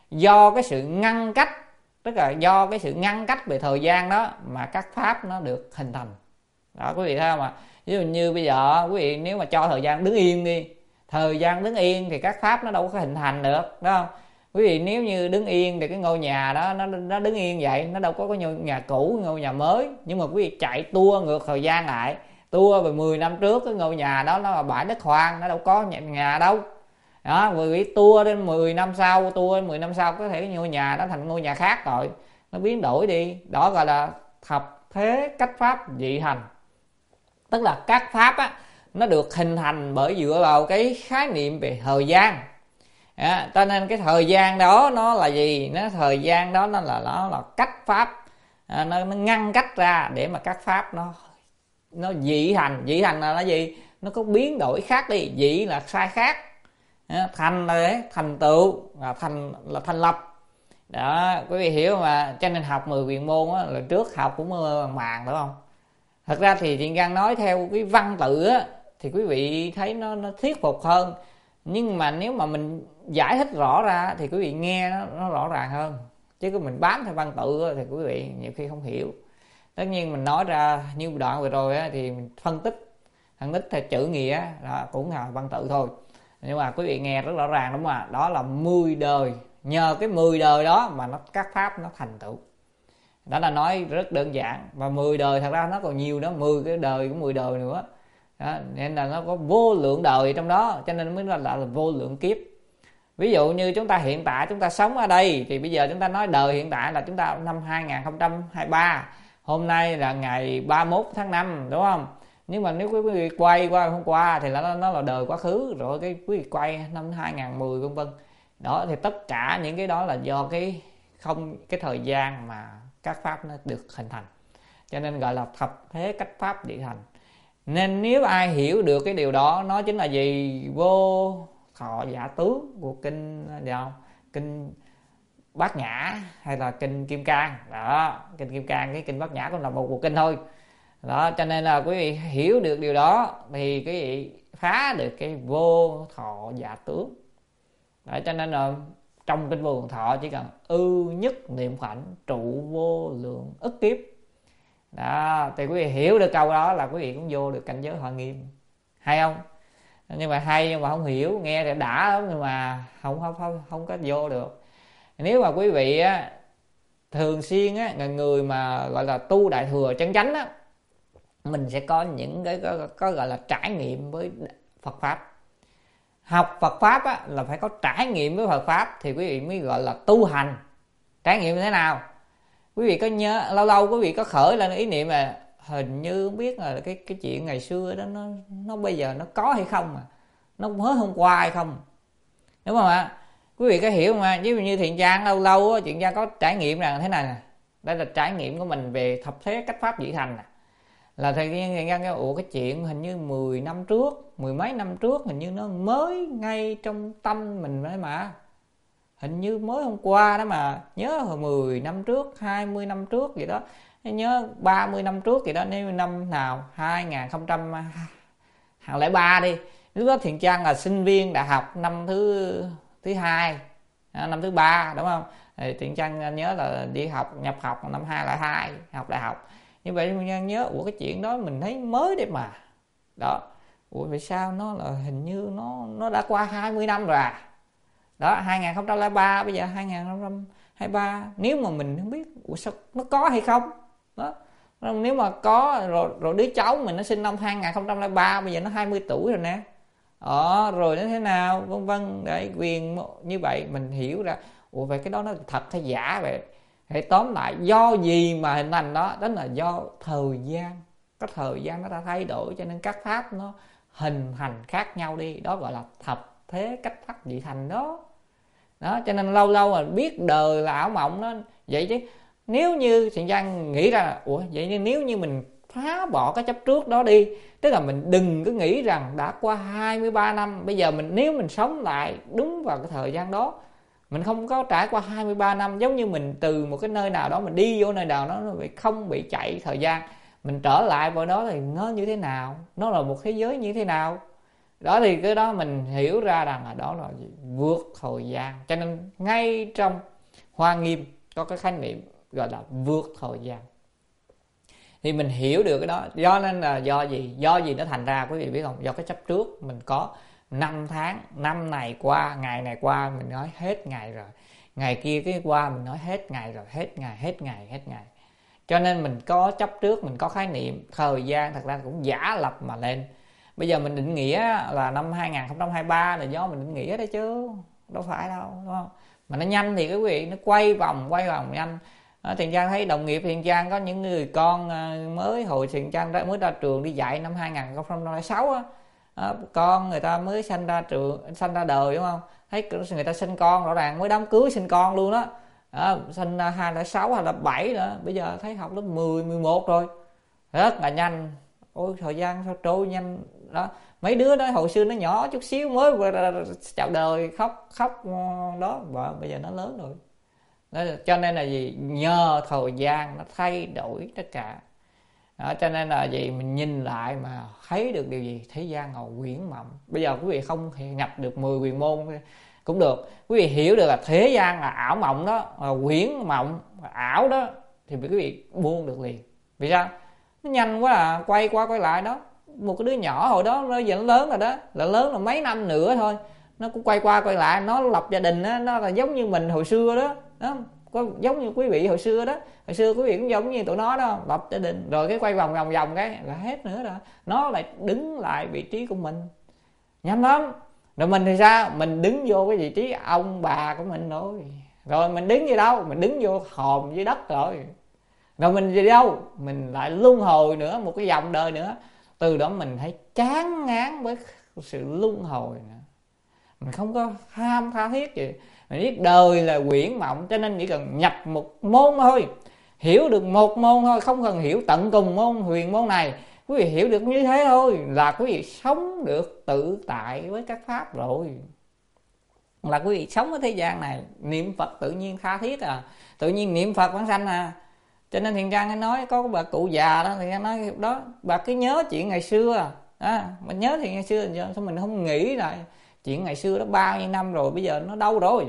Do cái sự ngăn cách, tức là do cái sự ngăn cách về thời gian đó mà các pháp nó được hình thành. Đó quý vị thấy không ạ? Ví dụ như bây giờ quý vị nếu mà cho thời gian đứng yên đi, thời gian đứng yên thì các pháp nó đâu có hình thành được, đúng không? Quý vị nếu như đứng yên thì cái ngôi nhà đó nó nó đứng yên vậy, nó đâu có cái ngôi nhà cũ, ngôi nhà mới. Nhưng mà quý vị chạy tua ngược thời gian lại, tua về mười năm trước, cái ngôi nhà đó nó là bãi đất hoang, nó đâu có nhà, nhà đâu. Đó, quý vị tua đến mười năm sau, tua đến mười năm sau có thể cái ngôi nhà đó thành ngôi nhà khác rồi, nó biến đổi đi. Đó gọi là thập thế cách pháp dị thành. Tức là các pháp á, nó được hình thành bởi dựa vào cái khái niệm về thời gian. À, cho nên cái thời gian đó nó là gì? Nó thời gian đó nó là nó là cách pháp, à, nó, nó ngăn cách ra để mà các pháp nó nó dị thành. Dị thành là, là gì? Nó có biến đổi khác đi. Dị là sai khác, à, thành là để thành tựu, là thành là thành lập. Đó quý vị hiểu mà. Cho nên học mười quyền môn á, là trước học cũng mơ màng đúng không? Thật ra thì Thiện Căn nói theo cái văn tự á, thì quý vị thấy nó, nó thuyết phục hơn. Nhưng mà nếu mà mình giải thích rõ ra thì quý vị nghe nó, nó rõ ràng hơn. Chứ cứ mình bám theo văn tự thì quý vị nhiều khi không hiểu. Tất nhiên mình nói ra như đoạn vừa rồi á, thì mình phân tích phân tích theo chữ nghĩa là cũng là văn tự thôi. Nhưng mà quý vị nghe rất rõ ràng đúng không ạ? Đó là mười đời. Nhờ cái mười đời đó mà nó các pháp nó thành tựu. Đó là nói rất đơn giản. Và mười đời thật ra nó còn nhiều đó, mười cái đời cũng mười đời nữa. Đó, nên là nó có vô lượng đời trong đó, cho nên mới là, là, là vô lượng kiếp. Ví dụ như chúng ta hiện tại chúng ta sống ở đây, thì bây giờ chúng ta nói đời hiện tại là chúng ta năm hai không hai ba, hôm nay là ngày ba mươi mốt tháng năm đúng không? Nhưng mà nếu quý vị quay qua hôm qua thì nó, nó là đời quá khứ, rồi cái quý vị quay năm hai không một không vân vân. Đó thì tất cả những cái đó là do cái không cái thời gian mà các pháp nó được hình thành. Cho nên gọi là thập thế cách pháp dị thành. Nên nếu ai hiểu được cái điều đó, nó chính là gì? Vô thọ giả tướng của kinh, được không? kinh Bát Nhã hay là kinh Kim Cang đó. Kinh Kim Cang, cái kinh Bát Nhã cũng là một bộ kinh thôi đó. Cho nên là quý vị hiểu được điều đó thì quý vị phá được cái vô thọ giả tướng đó. Cho nên là trong kinh Vô Lượng Thọ chỉ cần ư nhất niệm khoảnh trụ vô lượng ức kiếp đó, thì quý vị hiểu được câu đó là quý vị cũng vô được cảnh giới Hoa Nghiêm. Hay không? Nhưng mà hay nhưng mà không hiểu, nghe thì đã lắm nhưng mà không không không không có vô được. Nếu mà quý vị á, thường xuyên á, người, người mà gọi là tu đại thừa chân chánh á, mình sẽ có những cái có, có gọi là trải nghiệm với Phật pháp. Học Phật pháp á, là phải có trải nghiệm với Phật pháp thì quý vị mới gọi là tu hành. Trải nghiệm như thế nào? Quý vị có nhớ lâu lâu quý vị có khởi lên ý niệm là hình như không biết là cái cái chuyện ngày xưa đó nó nó bây giờ nó có hay không mà nó mới hôm qua hay không, đúng không ạ? Quý vị có hiểu không ạ? Ví dụ như Thiện Trang lâu lâu á, Thiện Trang có trải nghiệm rằng thế này nè, đây là trải nghiệm của mình về thập thế cách pháp dĩ thành nè. Là Thiện Trang cái ủa cái chuyện hình như mười năm trước, mười mấy năm trước hình như nó mới ngay trong tâm mình đấy mà. Hình như mới hôm qua đó mà, nhớ hồi mười năm trước, hai mươi năm trước gì đó, nhớ ba mươi năm trước gì đó, nếu năm nào hai không không ba đi, lúc đó Thiện Trang là sinh viên đại học năm thứ thứ hai, năm thứ ba đúng không? Thì Thiện Trang nhớ là đi học nhập học năm hai không không hai học đại học. Như vậy Thiện Trang nhớ ủa cái chuyện đó mình thấy mới đấy mà. Đó. Ủa vì sao nó là hình như nó nó đã qua hai mươi năm rồi à? Đó, hai không không ba bây giờ hai không hai ba, nếu mà mình không biết ủa sao nó có hay không? Đó. Nếu mà có rồi rồi đứa cháu mình nó sinh năm hai không không ba bây giờ nó hai mươi tuổi rồi nè. Ờ, rồi nó thế nào vân vân, để quyền như vậy mình hiểu ra ủa vậy cái đó nó thật hay giả vậy. Hãy tóm lại do gì mà hình thành đó, đó là do thời gian, có thời gian nó đã thay đổi cho nên các pháp nó hình thành khác nhau đi, đó gọi là thập thế cách pháp dị thành đó. Đó, cho nên lâu lâu mà biết đời là ảo mộng đó. Vậy chứ nếu như Thiện Trang nghĩ ra là ủa vậy nhưng nếu như mình phá bỏ cái chấp trước đó đi, tức là mình đừng có nghĩ rằng đã qua hai mươi ba năm, bây giờ mình nếu mình sống lại đúng vào cái thời gian đó, mình không có trải qua hai mươi ba năm, giống như mình từ một cái nơi nào đó mình đi vô nơi nào đó nó bị không bị chạy thời gian, mình trở lại vào đó thì nó như thế nào, nó là một thế giới như thế nào đó, thì cái đó mình hiểu ra rằng là đó là gì? Vượt thời gian. Cho nên ngay trong Hoa Nghiêm có cái khái niệm gọi là vượt thời gian, thì mình hiểu được cái đó. Do nên là do gì do gì nó thành ra, quý vị biết không? Do cái chấp trước mình có năm tháng, năm này qua, ngày này qua mình nói hết ngày rồi, ngày kia cái qua mình nói hết ngày rồi, hết ngày hết ngày hết ngày. Cho nên mình có chấp trước, mình có khái niệm thời gian thật ra cũng giả lập mà lên. Bây giờ mình định nghĩa là năm hai không hai ba là do mình định nghĩa đấy chứ đâu phải đâu, đúng không? Mà nó nhanh thì quý vị nó quay vòng quay vòng nhanh. Thiện Trang thấy đồng nghiệp Thiện Trang có những người con mới hồi Thiện Trang mới ra trường đi dạy năm hai không không sáu á, con người ta mới sanh ra trường, sanh ra đời đúng không? Thấy người ta sinh con rõ ràng mới đám cưới sinh con luôn đó. Đó, sinh hai không không sáu hay là bảy nữa, bây giờ thấy học lớp mười, mười một rồi, rất là nhanh. Ôi thời gian sao trôi nhanh đó. Mấy đứa đó hồi xưa nó nhỏ chút xíu mới chào đời khóc khóc đó, và bây giờ nó lớn rồi đó. Cho nên là gì? Nhờ thời gian nó thay đổi tất cả đó. Cho nên là gì? Mình nhìn lại mà thấy được điều gì? Thế gian là quyển mộng. Bây giờ quý vị không nhập được mười quyền môn cũng được, quý vị hiểu được là thế gian là ảo mộng đó, là quyển mộng ảo đó, thì quý vị buông được liền. Vì sao? Nó nhanh quá à, quay qua quay lại đó. Một cái đứa nhỏ hồi đó nó giờ nó lớn rồi đó, là lớn là mấy năm nữa thôi, nó cũng quay qua quay lại, nó lập gia đình đó, nó là giống như mình hồi xưa đó, đó có giống như quý vị hồi xưa đó, hồi xưa quý vị cũng giống như tụi nó đó, lập gia đình rồi cái quay vòng vòng vòng cái là hết nữa rồi, nó lại đứng lại vị trí của mình nhanh lắm. Rồi mình thì sao? Mình đứng vô cái vị trí ông bà của mình rồi, rồi mình đứng gì đâu? Mình đứng vô hòm dưới đất rồi. Rồi mình gì đâu? Mình lại luân hồi nữa, một cái dòng đời nữa. Từ đó mình thấy chán ngán với sự luân hồi nữa. Mình không có ham tha thiết gì. Mình biết đời là quyển mộng, cho nên chỉ cần nhập một môn thôi, hiểu được một môn thôi, không cần hiểu tận cùng môn huyền môn này. Quý vị hiểu được như thế thôi là quý vị sống được tự tại với các pháp rồi. là quý vị sống ở thế gian này niệm Phật tự nhiên tha thiết à, tự nhiên niệm Phật vãng sanh à. Cho nên Thiện Trang nói có bà cụ già đó, Thiện Trang nói đó bà cứ nhớ chuyện ngày xưa à, mình nhớ thì ngày xưa sao mình không nghĩ lại chuyện ngày xưa đó bao nhiêu năm rồi, bây giờ nó đâu rồi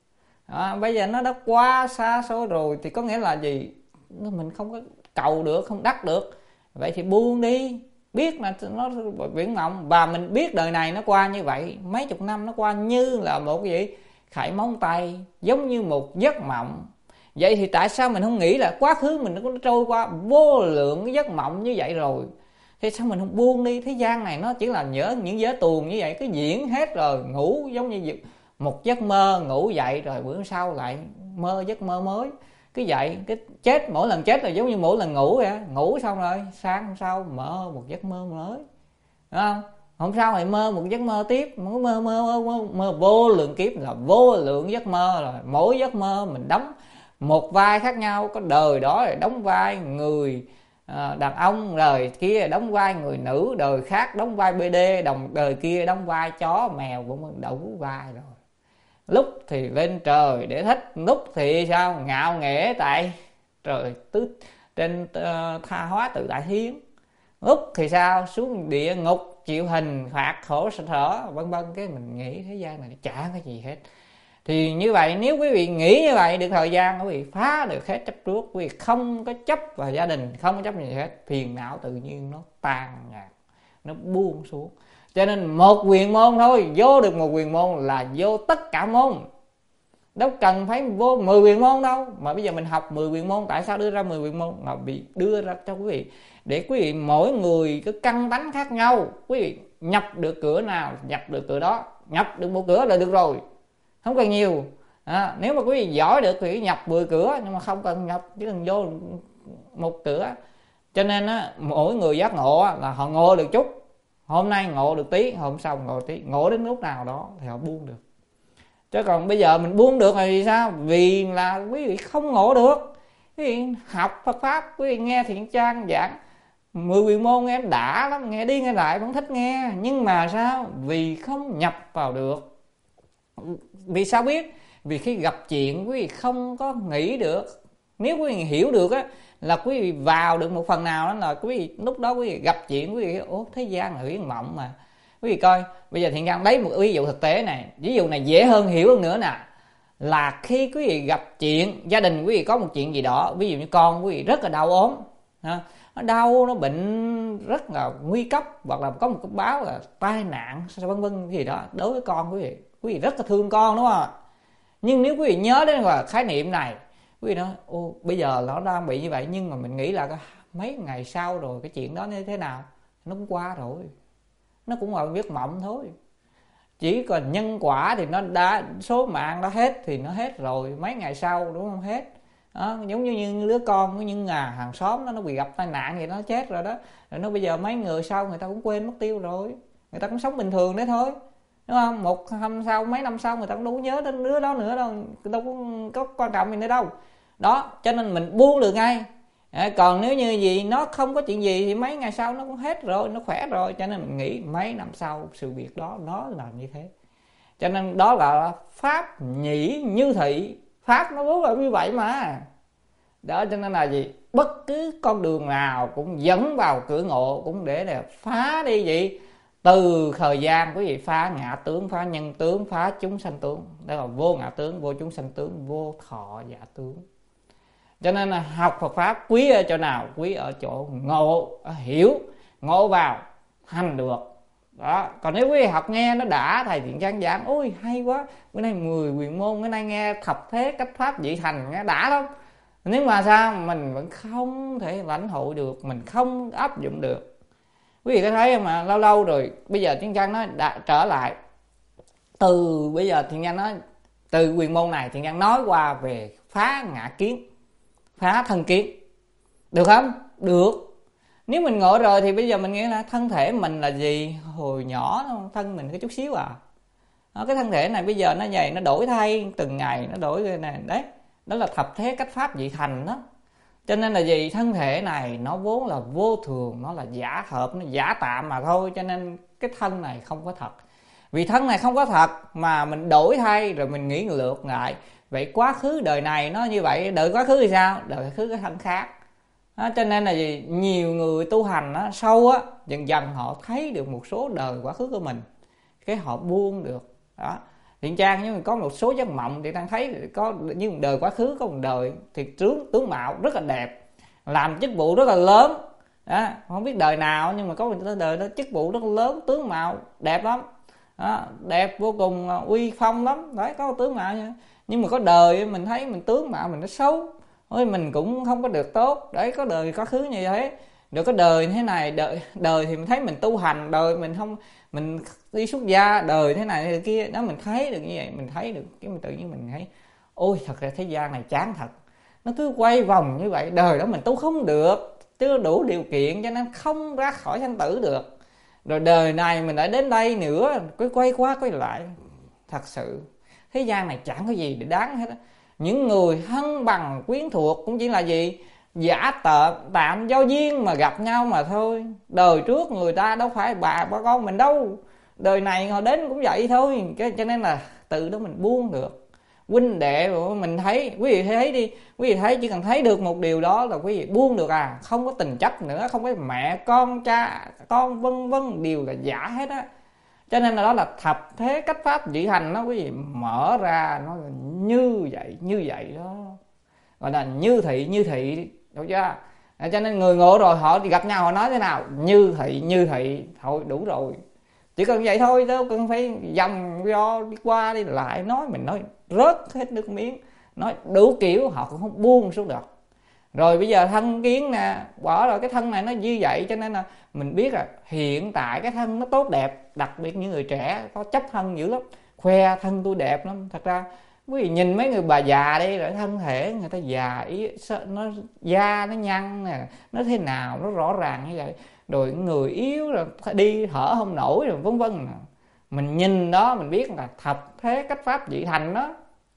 à, bây giờ nó đã quá xa xôi rồi, thì có nghĩa là gì, mình không có cầu được, không đắc được, vậy thì buông đi, biết là nó viễn mộng, và mình biết đời này nó qua như vậy, mấy chục năm nó qua như là một cái gì khải móng tay, giống như một giấc mộng. Vậy thì tại sao mình không nghĩ là quá khứ mình nó có trôi qua vô lượng cái giấc mộng như vậy rồi, thế sao mình không buông đi? Thế gian này nó chỉ là nhớ những giới tuồng như vậy, cái diễn hết rồi, ngủ giống như một giấc mơ, ngủ dậy rồi bữa sau lại mơ giấc mơ mới, cứ vậy, cái chết mỗi lần chết là giống như mỗi lần ngủ vậy, ngủ xong rồi sáng hôm sau mơ một giấc mơ mới, đúng không? Hôm sau lại mơ một giấc mơ tiếp, mơ mơ mơ, mơ, mơ vô lượng kiếp là vô lượng giấc mơ rồi, mỗi giấc mơ mình đóng một vai khác nhau, có đời đó đóng vai người à, đàn ông, đời kia đóng vai người nữ, đời khác đóng vai bê đê, đồng đời kia đóng vai chó mèo, cũng đủ vai rồi. Lúc thì lên trời để thích, lúc thì sao ngạo nghễ tại trời tứ trên uh, tha hóa tự tại thiên, lúc thì sao xuống địa ngục chịu hình phạt khổ sở vân vân. Cái mình nghĩ thế gian này chả cái gì hết. Thì như vậy nếu quý vị nghĩ như vậy được thời gian, quý vị phá được hết chấp trước, quý vị không có chấp vào gia đình, không có chấp gì hết, phiền não tự nhiên nó tan nhạt, nó buông xuống. Cho nên một quyền môn thôi, vô được một quyền môn là vô tất cả môn, đâu cần phải vô mười quyền môn đâu. Mà bây giờ mình học mười quyền môn, tại sao đưa ra mười quyền môn? Mà bị đưa ra cho quý vị để quý vị mỗi người cái căn tánh khác nhau, quý vị nhập được cửa nào nhập được cửa đó, nhập được một cửa là được rồi, không cần nhiều à. Nếu mà quý vị giỏi được thì nhập mười cửa, nhưng mà không cần nhập, chỉ cần vô một cửa. Cho nên á, mỗi người giác ngộ là họ ngộ được chút, hôm nay ngộ được tí, hôm sau ngộ tí, ngộ đến lúc nào đó thì họ buông được. Chứ còn bây giờ mình buông được thì sao? Vì là quý vị không ngộ được. Quý vị học Phật Pháp, quý vị nghe Thiện Trang giảng mười quyền môn nghe đã lắm, nghe đi nghe lại vẫn thích nghe, nhưng mà sao? Vì không nhập vào được. Vì sao biết? Vì khi gặp chuyện quý vị không có nghĩ được. Nếu quý vị hiểu được á, là quý vị vào được một phần nào đó, là quý vị lúc đó quý vị gặp chuyện quý vị ố thế gian là huyễn mộng mà. Quý vị coi, bây giờ Thiện Trang lấy một ví dụ thực tế này, ví dụ này dễ hơn hiểu hơn nữa nè, là khi quý vị gặp chuyện, gia đình quý vị có một chuyện gì đó, ví dụ như con quý vị rất là đau ốm, ha, nó đau, nó bệnh rất là nguy cấp, hoặc là có một cái báo là tai nạn vân vân gì đó, đối với con quý vị, quý vị rất là thương con, đúng không? Nhưng nếu quý vị nhớ đến là khái niệm này, quý vị nói ô bây giờ nó đang bị như vậy, nhưng mà mình nghĩ là mấy ngày sau rồi cái chuyện đó như thế nào, nó cũng qua rồi, nó cũng là giấc mộng thôi. Chỉ còn nhân quả thì nó đã, số mạng đã hết thì nó hết rồi, mấy ngày sau đúng không, hết đó. Giống như những đứa con của những à, hàng xóm đó, nó bị gặp tai nạn vậy nó chết rồi đó, rồi nó bây giờ mấy người sau người ta cũng quên mất tiêu rồi, người ta cũng sống bình thường đấy thôi, đúng không? Một năm sau, mấy năm sau người ta cũng đâu có nhớ đến đứa đó nữa đâu, đâu có, có quan trọng gì nữa đâu đó. Cho nên mình buông được ngay. À, còn nếu như gì nó không có chuyện gì thì mấy ngày sau nó cũng hết rồi, nó khỏe rồi. Cho nên mình nghĩ mấy năm sau sự việc đó nó là như thế. Cho nên đó là pháp nhĩ như thị, pháp nó vốn là như vậy mà đó. Cho nên là gì, bất cứ con đường nào cũng dẫn vào cửa ngộ, cũng để để phá đi gì, từ thời gian quý vị phá ngã tướng, phá nhân tướng, phá chúng sanh tướng, đó là vô ngã tướng, vô chúng sanh tướng, vô thọ giả tướng. Cho nên là học Phật Pháp quý ở chỗ nào? Quý ở chỗ ngộ, hiểu, ngộ vào, hành được đó. Còn nếu quý vị học nghe nó đã, thầy Thiện Trang giảng ôi hay quá, bữa nay mười quyền môn, bữa nay nghe thập thế cách pháp dị thành nghe đã lắm, nhưng mà sao mình vẫn không thể lãnh hội được, mình không áp dụng được. Quý vị có thấy mà lâu lâu rồi bây giờ Thiện Trang nói đã trở lại, từ bây giờ Thiện Trang nói từ quyền môn này Thiện Trang nói qua về phá ngã kiến, phá thân kiến, được không? Được. Nếu mình ngộ rồi thì bây giờ mình nghĩ là thân thể mình là gì? Hồi nhỏ thân mình có chút xíu à. Đó, cái thân thể này bây giờ nó dày, nó đổi thay từng ngày, nó đổi cái này đấy. Đó là thập thế cách pháp dị thành đó. Cho nên là gì? Thân thể này nó vốn là vô thường, nó là giả hợp, nó giả tạm mà thôi. Cho nên cái thân này không có thật. Vì thân này không có thật mà mình đổi thay, rồi mình nghĩ ngược lại. Vậy quá khứ đời này nó như vậy, đời quá khứ thì sao? Đời quá khứ cái thân khác. Đó, cho nên là gì? Nhiều người tu hành á, sâu á, dần dần họ thấy được một số đời quá khứ của mình, cái họ buông được. Đó. Thiện Trang nhưng mà có một số giấc mộng thì đang thấy có như một đời quá khứ, có một đời thì tướng tướng mạo rất là đẹp, làm chức vụ rất là lớn. Đó, không biết đời nào nhưng mà có một đời đó chức vụ rất là lớn, tướng mạo đẹp lắm. Đó, đẹp vô cùng, uy phong lắm. Đấy, có tướng mạo như nhưng mà có đời mình thấy mình tướng mạo mình nó xấu, ôi mình cũng không có được tốt. Đấy, có đời quá khứ như thế. Rồi có đời thế này, đời đời thì mình thấy mình tu hành, đời mình không mình đi xuất gia, đời thế này thế kia. Đó, mình thấy được như vậy, mình thấy được cái mình tự nhiên mình thấy ôi thật ra thế gian này chán thật, nó cứ quay vòng như vậy. Đời đó mình tu không được, chưa đủ điều kiện cho nên không ra khỏi sanh tử được. Rồi đời này mình đã đến đây nữa, cứ quay qua quay lại. Thật sự thế gian này chẳng có gì để đáng hết á. Những người thân bằng quyến thuộc cũng chỉ là gì? Giả tợ, tạm giao duyên mà gặp nhau mà thôi. Đời trước người ta đâu phải bà bà con mình đâu, đời này họ đến cũng vậy thôi. Cho nên là từ đó mình buông được. Huynh đệ mình thấy, quý vị thấy đi, quý vị thấy chỉ cần thấy được một điều đó là quý vị buông được à. Không có tình chấp nữa, không có mẹ con cha con vân vân, đều là giả hết á. Cho nên là đó là thập thế cách pháp dị hành đó, quý vị mở ra nó là như vậy như vậy đó, gọi là như thị như thị, đúng chưa? Cho nên người ngộ rồi họ đi gặp nhau họ nói thế nào? Như thị như thị, thôi đủ rồi, chỉ cần vậy thôi, đâu cần phải dòng do đi qua đi lại nói. Mình nói rớt hết nước miếng, nói đủ kiểu họ cũng không buông xuống được. Rồi bây giờ thân kiến nè, bỏ rồi cái thân này nó như vậy, cho nên là mình biết là hiện tại cái thân nó tốt đẹp. Đặc biệt những người trẻ có chấp thân dữ lắm, khoe thân tôi đẹp lắm. Thật ra quý vị nhìn mấy người bà già đi, rồi thân thể người ta già ý, nó da nó nhăn nè, nó thế nào nó rõ ràng như vậy. Rồi người yếu rồi đi thở không nổi rồi vân vân. Mình nhìn đó mình biết là thập thế cách pháp dị thành đó.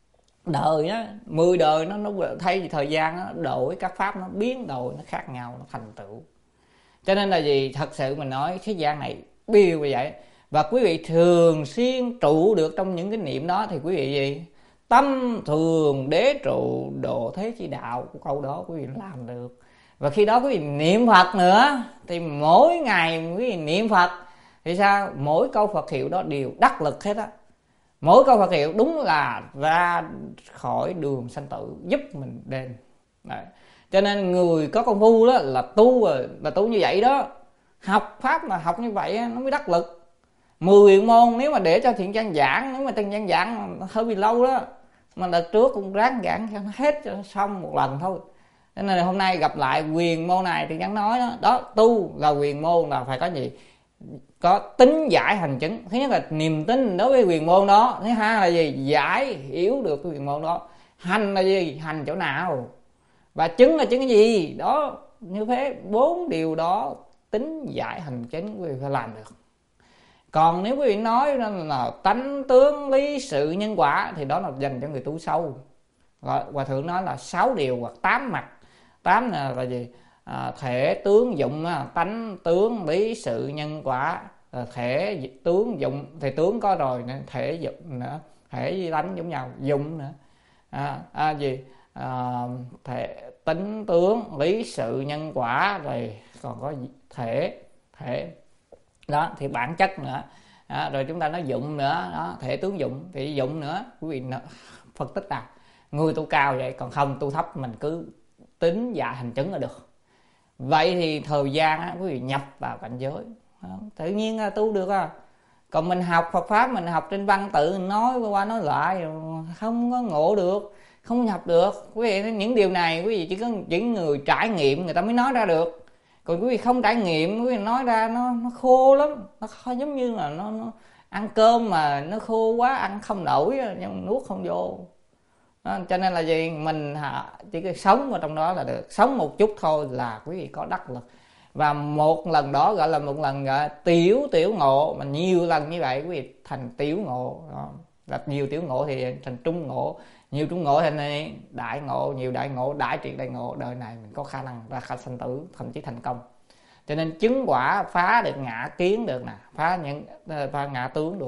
Đời á, mười đời nó nó thay thời gian nó đổi, các pháp nó biến đổi, nó khác nhau, nó thành tựu. Cho nên là gì? Thật sự mình nói thế gian này điều như vậy. Và quý vị thường xuyên trụ được trong những cái niệm đó thì quý vị gì? Tâm thường đế trụ độ thế chi đạo, của câu đó quý vị làm được. Và khi đó quý vị niệm Phật nữa thì mỗi ngày quý vị niệm Phật thì sao? Mỗi câu Phật hiệu đó đều đắc lực hết á. Mỗi câu Phật hiệu đúng là ra khỏi đường sanh tử, giúp mình đền. Đấy. Cho nên người có công phu đó là tu là tu như vậy đó. Học pháp mà học như vậy nó mới đắc lực. Mười huyền môn nếu mà để cho Thiện Trang giảng, nếu mà Thiện Trang giảng hơi bị lâu đó, mà đợt trước cũng ráng giảng cho hết cho xong một lần thôi. Cho nên là hôm nay gặp lại huyền môn này thì Trang nói đó, đó tu là huyền môn là phải có gì? Có tính giải hành chứng. Thứ nhất là niềm tin đối với huyền môn đó. Thứ hai là gì? Giải hiểu được cái huyền môn đó. Hành là gì? Hành chỗ nào? Và chứng là chứng cái gì? Đó, như thế bốn điều đó tính giải hành chứng quý vị phải làm được. Còn nếu quý vị nói là tánh tướng lý sự nhân quả thì đó là dành cho người tu sâu. Hòa thượng nói là sáu điều hoặc tám mặt. Tám là, là gì? À, thể tướng dụng, tánh tướng lý sự nhân quả. À, thể tướng dụng thì tướng có rồi, thể dụng nữa, thể với tánh giống nhau, dụng nữa. À, à gì? À, thể tính tướng lý sự nhân quả, rồi còn có thể thể đó thì bản chất nữa. À, rồi chúng ta nói dụng nữa đó, thể tướng dụng thì dụng nữa. Quý vị phân tích nào? Người tu cao vậy, còn không tu thấp mình cứ tính dạ hành chứng là được. Vậy thì thời gian á, quý vị nhập vào cảnh giới đó, tự nhiên là tu được à. Còn mình học Phật pháp, mình học trên văn tự, mình nói qua nói lại không có ngộ được, không nhập được. Quý vị những điều này quý vị chỉ có những người trải nghiệm người ta mới nói ra được. Còn quý vị không trải nghiệm, quý vị nói ra nó nó khô lắm, nó khó, giống như là nó, nó ăn cơm mà nó khô quá ăn không nổi, nhưng nuốt không vô. Đó, cho nên là gì? Mình chỉ cần sống ở trong đó là được, sống một chút thôi là quý vị có đắc lực. Và một lần đó gọi là một lần gọi là tiểu tiểu ngộ, mà nhiều lần như vậy quý vị thành tiểu ngộ đó. Gặp nhiều tiểu ngộ thì thành trung ngộ, nhiều trung ngộ thành đại ngộ, nhiều đại ngộ, đại triệt đại ngộ. Đời này mình có khả năng ra khai sanh tử, thậm chí thành công. Cho nên chứng quả phá được ngã kiến được nè, phá những phá ngã tướng được,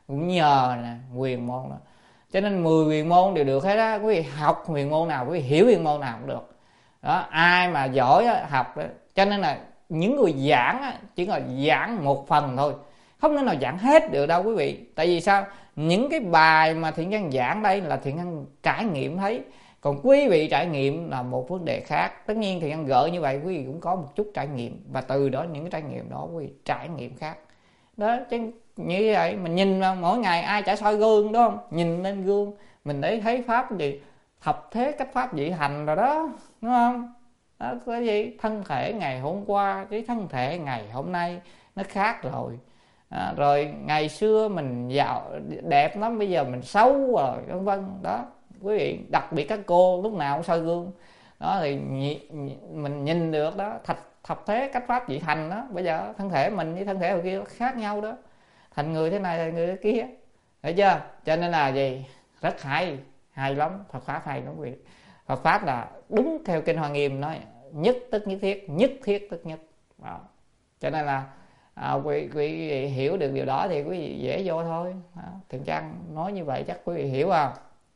cũng nhờ nè huyền môn đó. Cho nên mười huyền môn đều được hết á. Quý vị học huyền môn nào, quý vị hiểu huyền môn nào cũng được đó. Ai mà giỏi á, học đó. Cho nên là những người giảng á, chỉ là giảng một phần thôi, không thể nào giảng hết được đâu quý vị. Tại vì sao? Những cái bài mà Thiện Nhân giảng đây là Thiện Nhân trải nghiệm thấy, còn quý vị trải nghiệm là một vấn đề khác. Tất nhiên Thiện Nhân gợi như vậy, quý vị cũng có một chút trải nghiệm, và từ đó những cái trải nghiệm đó quý vị trải nghiệm khác đó. Chứ như vậy mình nhìn mỗi ngày ai chả soi gương đúng không? Nhìn lên gương mình để thấy pháp gì thập thế cách pháp dị hành rồi đó, đúng không? Đó, cái gì thân thể ngày hôm qua với thân thể ngày hôm nay nó khác rồi. À, rồi ngày xưa mình giàu đẹp lắm, bây giờ mình xấu rồi, vân vân đó quý vị. Đặc biệt các cô lúc nào cũng soi gương đó, thì mình nhìn được đó, thập, thập thế cách pháp dị hành đó. Bây giờ thân thể mình với thân thể người kia khác nhau đó, thành người thế này thành người thế kia, thấy chưa? Cho nên là gì, rất hay, hay lắm. Phật pháp hay lắm quý vị. Phật pháp là đúng theo kinh Hoa Nghiêm nói nhất tức nhất thiết, nhất thiết tức nhất đó. Cho nên là à, quý, quý vị hiểu được điều đó thì quý vị dễ vô thôi. Thiện Trang nói như vậy chắc quý vị hiểu không?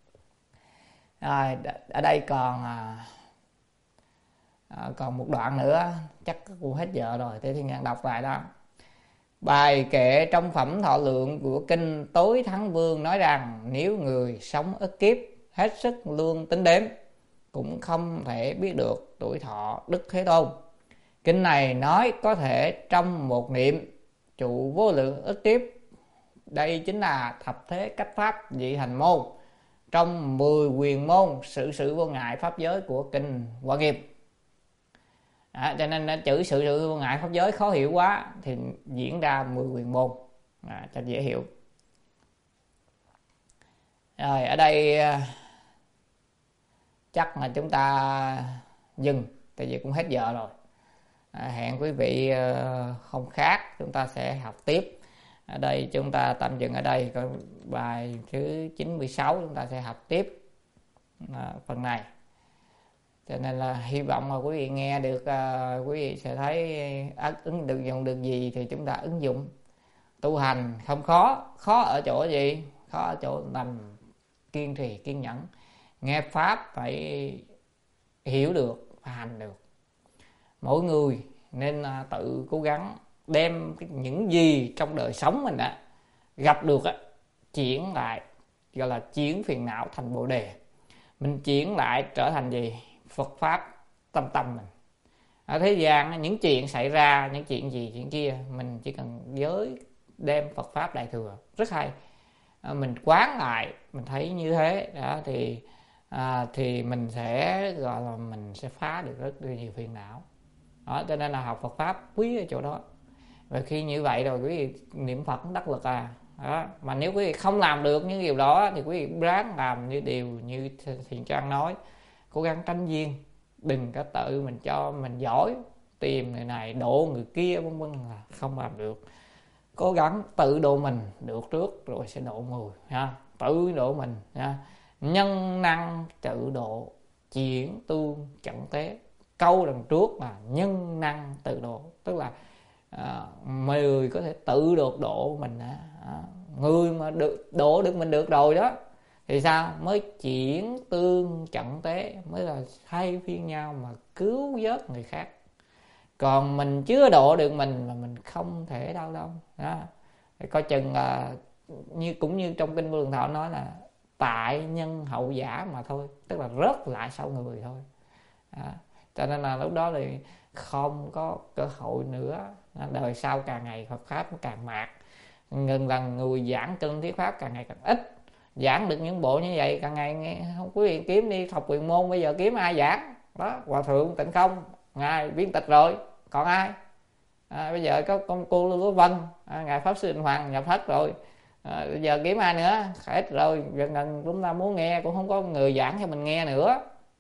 À, ở đây còn à, à, còn một đoạn nữa, chắc cũng hết giờ rồi, thì Thiện Trang đọc lại đó. Bài kệ trong phẩm Thọ Lượng của kinh Tối Thắng Vương nói rằng nếu người sống ít kiếp hết sức lương tính đếm cũng không thể biết được tuổi thọ Đức Thế Tôn. Kinh này nói có thể trong một niệm trụ vô lượng ức kiếp. Đây chính là thập thế cách pháp dị hành môn trong mười quyền môn sự sự vô ngại pháp giới của kinh Hoa Nghiêm. À, cho nên chữ sự sự vô ngại pháp giới khó hiểu quá thì diễn ra mười quyền môn à, cho dễ hiểu. Rồi ở đây chắc là chúng ta dừng, tại vì cũng hết giờ rồi. À, hẹn quý vị không khác chúng ta sẽ học tiếp. Ở đây chúng ta tạm dừng ở đây, có bài thứ chín mươi sáu chúng ta sẽ học tiếp à, phần này. Cho nên là hy vọng là quý vị nghe được, à, quý vị sẽ thấy ứng được dùng được gì thì chúng ta ứng dụng. Tu hành không khó, khó ở chỗ gì? Khó ở chỗ nằm kiên trì, kiên nhẫn. Nghe pháp phải hiểu được và hành được. Mỗi người nên à, tự cố gắng đem những gì trong đời sống mình đã gặp được á, chuyển lại, gọi là chuyển phiền não thành bồ đề. Mình chuyển lại trở thành gì? Phật pháp tâm tâm mình. Ở thế gian những chuyện xảy ra, những chuyện gì chuyện kia, mình chỉ cần giới đem Phật pháp đại thừa rất hay. À, mình quán lại, mình thấy như thế đó thì à, thì mình sẽ gọi là mình sẽ phá được rất nhiều phiền não. Đó, cho nên là học Phật pháp quý ở chỗ đó. Và khi như vậy rồi quý vị niệm Phật đắc lực à. Đó. Mà nếu quý vị không làm được những điều đó thì quý vị ráng làm như điều như Thiện Trang nói, cố gắng tránh duyên, đừng có tự mình cho mình giỏi, tìm người này độ người kia vân vân là không làm được. Cố gắng tự độ mình được trước rồi sẽ độ người ha. Tự độ mình ha. Nhân năng tự độ, chuyển tương chẳng tế. Câu đằng trước là nhân năng tự độ, tức là à, người có thể tự được độ mình á. À, người mà được độ được mình được rồi đó thì sao? Mới chuyển tương chẳng tế, mới là thay phiên nhau mà cứu vớt người khác. Còn mình chưa độ được mình mà mình không thể đâu đâu đó. Thì coi chừng là như cũng như trong kinh Vô Lượng Thọ nói là tại nhân hậu giả mà thôi, tức là rớt lại sau người thôi. Đó. Cho nên là lúc đó thì không có cơ hội nữa. Đời sau càng ngày Phật pháp nó càng mạt, ngừng lần người giảng kinh thuyết pháp càng ngày càng ít. Giảng được những bộ như vậy càng ngày nghe, không quý vị kiếm đi học quyền môn bây giờ kiếm ai giảng đó? Hòa thượng Tịnh Không ngài viên tịch rồi, còn ai? À, bây giờ có công cô Lưu Quốc Vân, à, ngài pháp sư Định Hoàng nhập thất rồi, à, bây giờ kiếm ai nữa? Hết rồi, gần gần chúng ta muốn nghe cũng không có người giảng cho mình nghe nữa.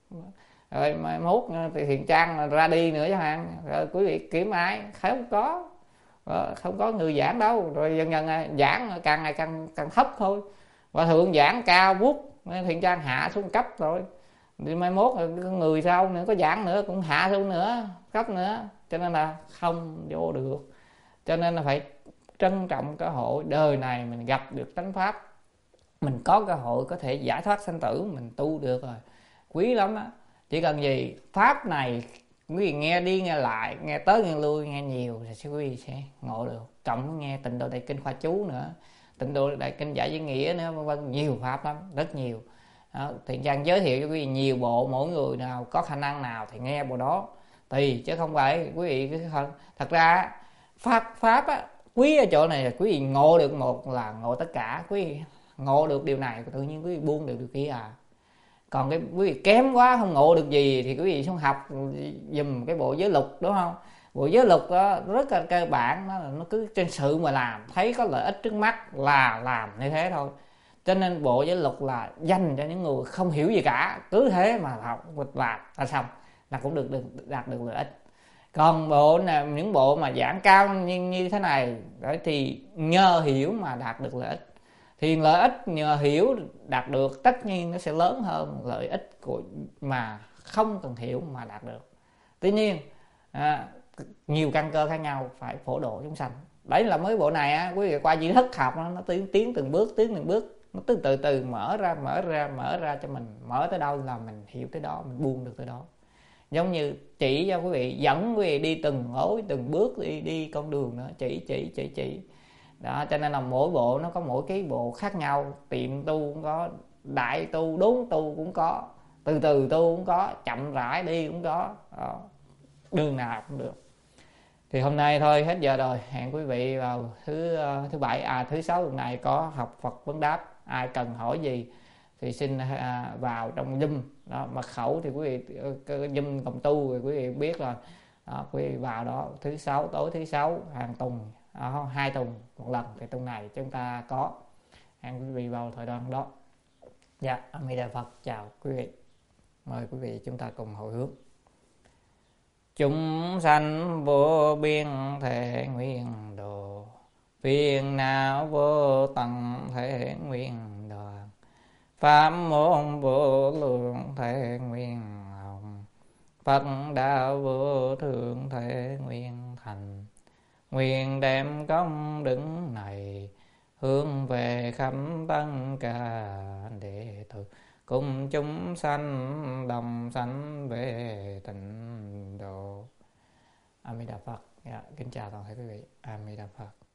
Rồi mai mốt thì Thiện Trang ra đi nữa chẳng hạn, rồi quý vị kiếm ai? Không có, không có người giảng đâu. Rồi dần dần giảng càng ngày càng càng thấp thôi. Và thượng giảng cao vút, Thiện Trang hạ xuống cấp rồi. Thì mai mốt người sau nữa có giảng nữa cũng hạ xuống nữa, cấp nữa. Cho nên là không vô được. Cho nên là phải trân trọng cơ hội đời này mình gặp được chánh pháp, mình có cơ hội có thể giải thoát sanh tử, mình tu được rồi, quý lắm á. Chỉ cần gì pháp này quý vị nghe đi nghe lại, nghe tới nghe lui, nghe nhiều thì quý vị sẽ ngộ được. Cộng với nghe Tịnh Độ Đại Kinh khoa chú nữa, Tịnh Độ Đại Kinh Giải Giới Nghĩa nữa, vân vân, nhiều pháp lắm, rất nhiều. Đó, thì Giang giới thiệu cho quý vị nhiều bộ, mỗi người nào có khả năng nào thì nghe bộ đó tùy, chứ không phải quý vị thật ra pháp pháp á, quý ở chỗ này là quý vị ngộ được một là ngộ tất cả, quý vị ngộ được điều này tự nhiên quý vị buông được điều kia à. Còn cái quý vị kém quá không ngộ được gì thì quý vị xuống học dùm cái bộ giới luật, đúng không? Bộ giới luật đó rất là cơ bản, nó, nó cứ trên sự mà làm, thấy có lợi ích trước mắt là làm như thế thôi. Cho nên bộ giới luật là dành cho những người không hiểu gì cả, cứ thế mà học làm là xong, là cũng được, được đạt được lợi ích. Còn bộ này, những bộ mà giảng cao như, như thế này đấy, thì nhờ hiểu mà đạt được lợi ích. Thì lợi ích nhờ hiểu đạt được tất nhiên nó sẽ lớn hơn lợi ích của mà không cần hiểu mà đạt được. Tuy nhiên à, nhiều căn cơ khác nhau phải phổ độ chúng sanh. Đấy là mới bộ này á, quý vị qua di thức học nó tiến tiến từng bước, tiến từng bước, nó từ từ từ mở ra mở ra mở ra cho mình, mở tới đâu là mình hiểu tới đó, mình buông được tới đó. Giống như chỉ cho quý vị, dẫn quý vị đi từng ngối từng bước, đi đi con đường nữa, chỉ chỉ chỉ chỉ đó. Cho nên là mỗi bộ nó có mỗi cái bộ khác nhau, tiệm tu cũng có, đại tu đốn tu cũng có, từ từ tu cũng có, chậm rãi đi cũng có đó. Đường nào cũng được. Thì hôm nay thôi hết giờ rồi, hẹn quý vị vào thứ thứ bảy à thứ sáu tuần này có học Phật vấn đáp. Ai cần hỏi gì thì xin à, vào trong Zoom đó, mật khẩu thì quý vị Zoom cộng tu thì quý vị biết rồi đó, quý vị vào đó thứ sáu, tối thứ sáu hàng tuần, đó, hai tuần một lần, thì tuần này chúng ta có, hẹn quý vị vào thời đoạn đó. Dạ, A Di Đà Phật, chào quý vị, mời quý vị chúng ta cùng hồi hướng. Chúng sanh vô biên thể nguyện độ, phiền não vô tận thể nguyện đoàn, pháp môn vô lượng thể nguyện hồng, Phật đạo vô thượng thể nguyện thành. Nguyện đem công đức này hướng về khắp tất cả đệ tử cùng chúng sanh đồng sanh về tịnh độ. A Di Đà Phật. Dạ, kính chào toàn thể quý vị. A Di Đà Phật.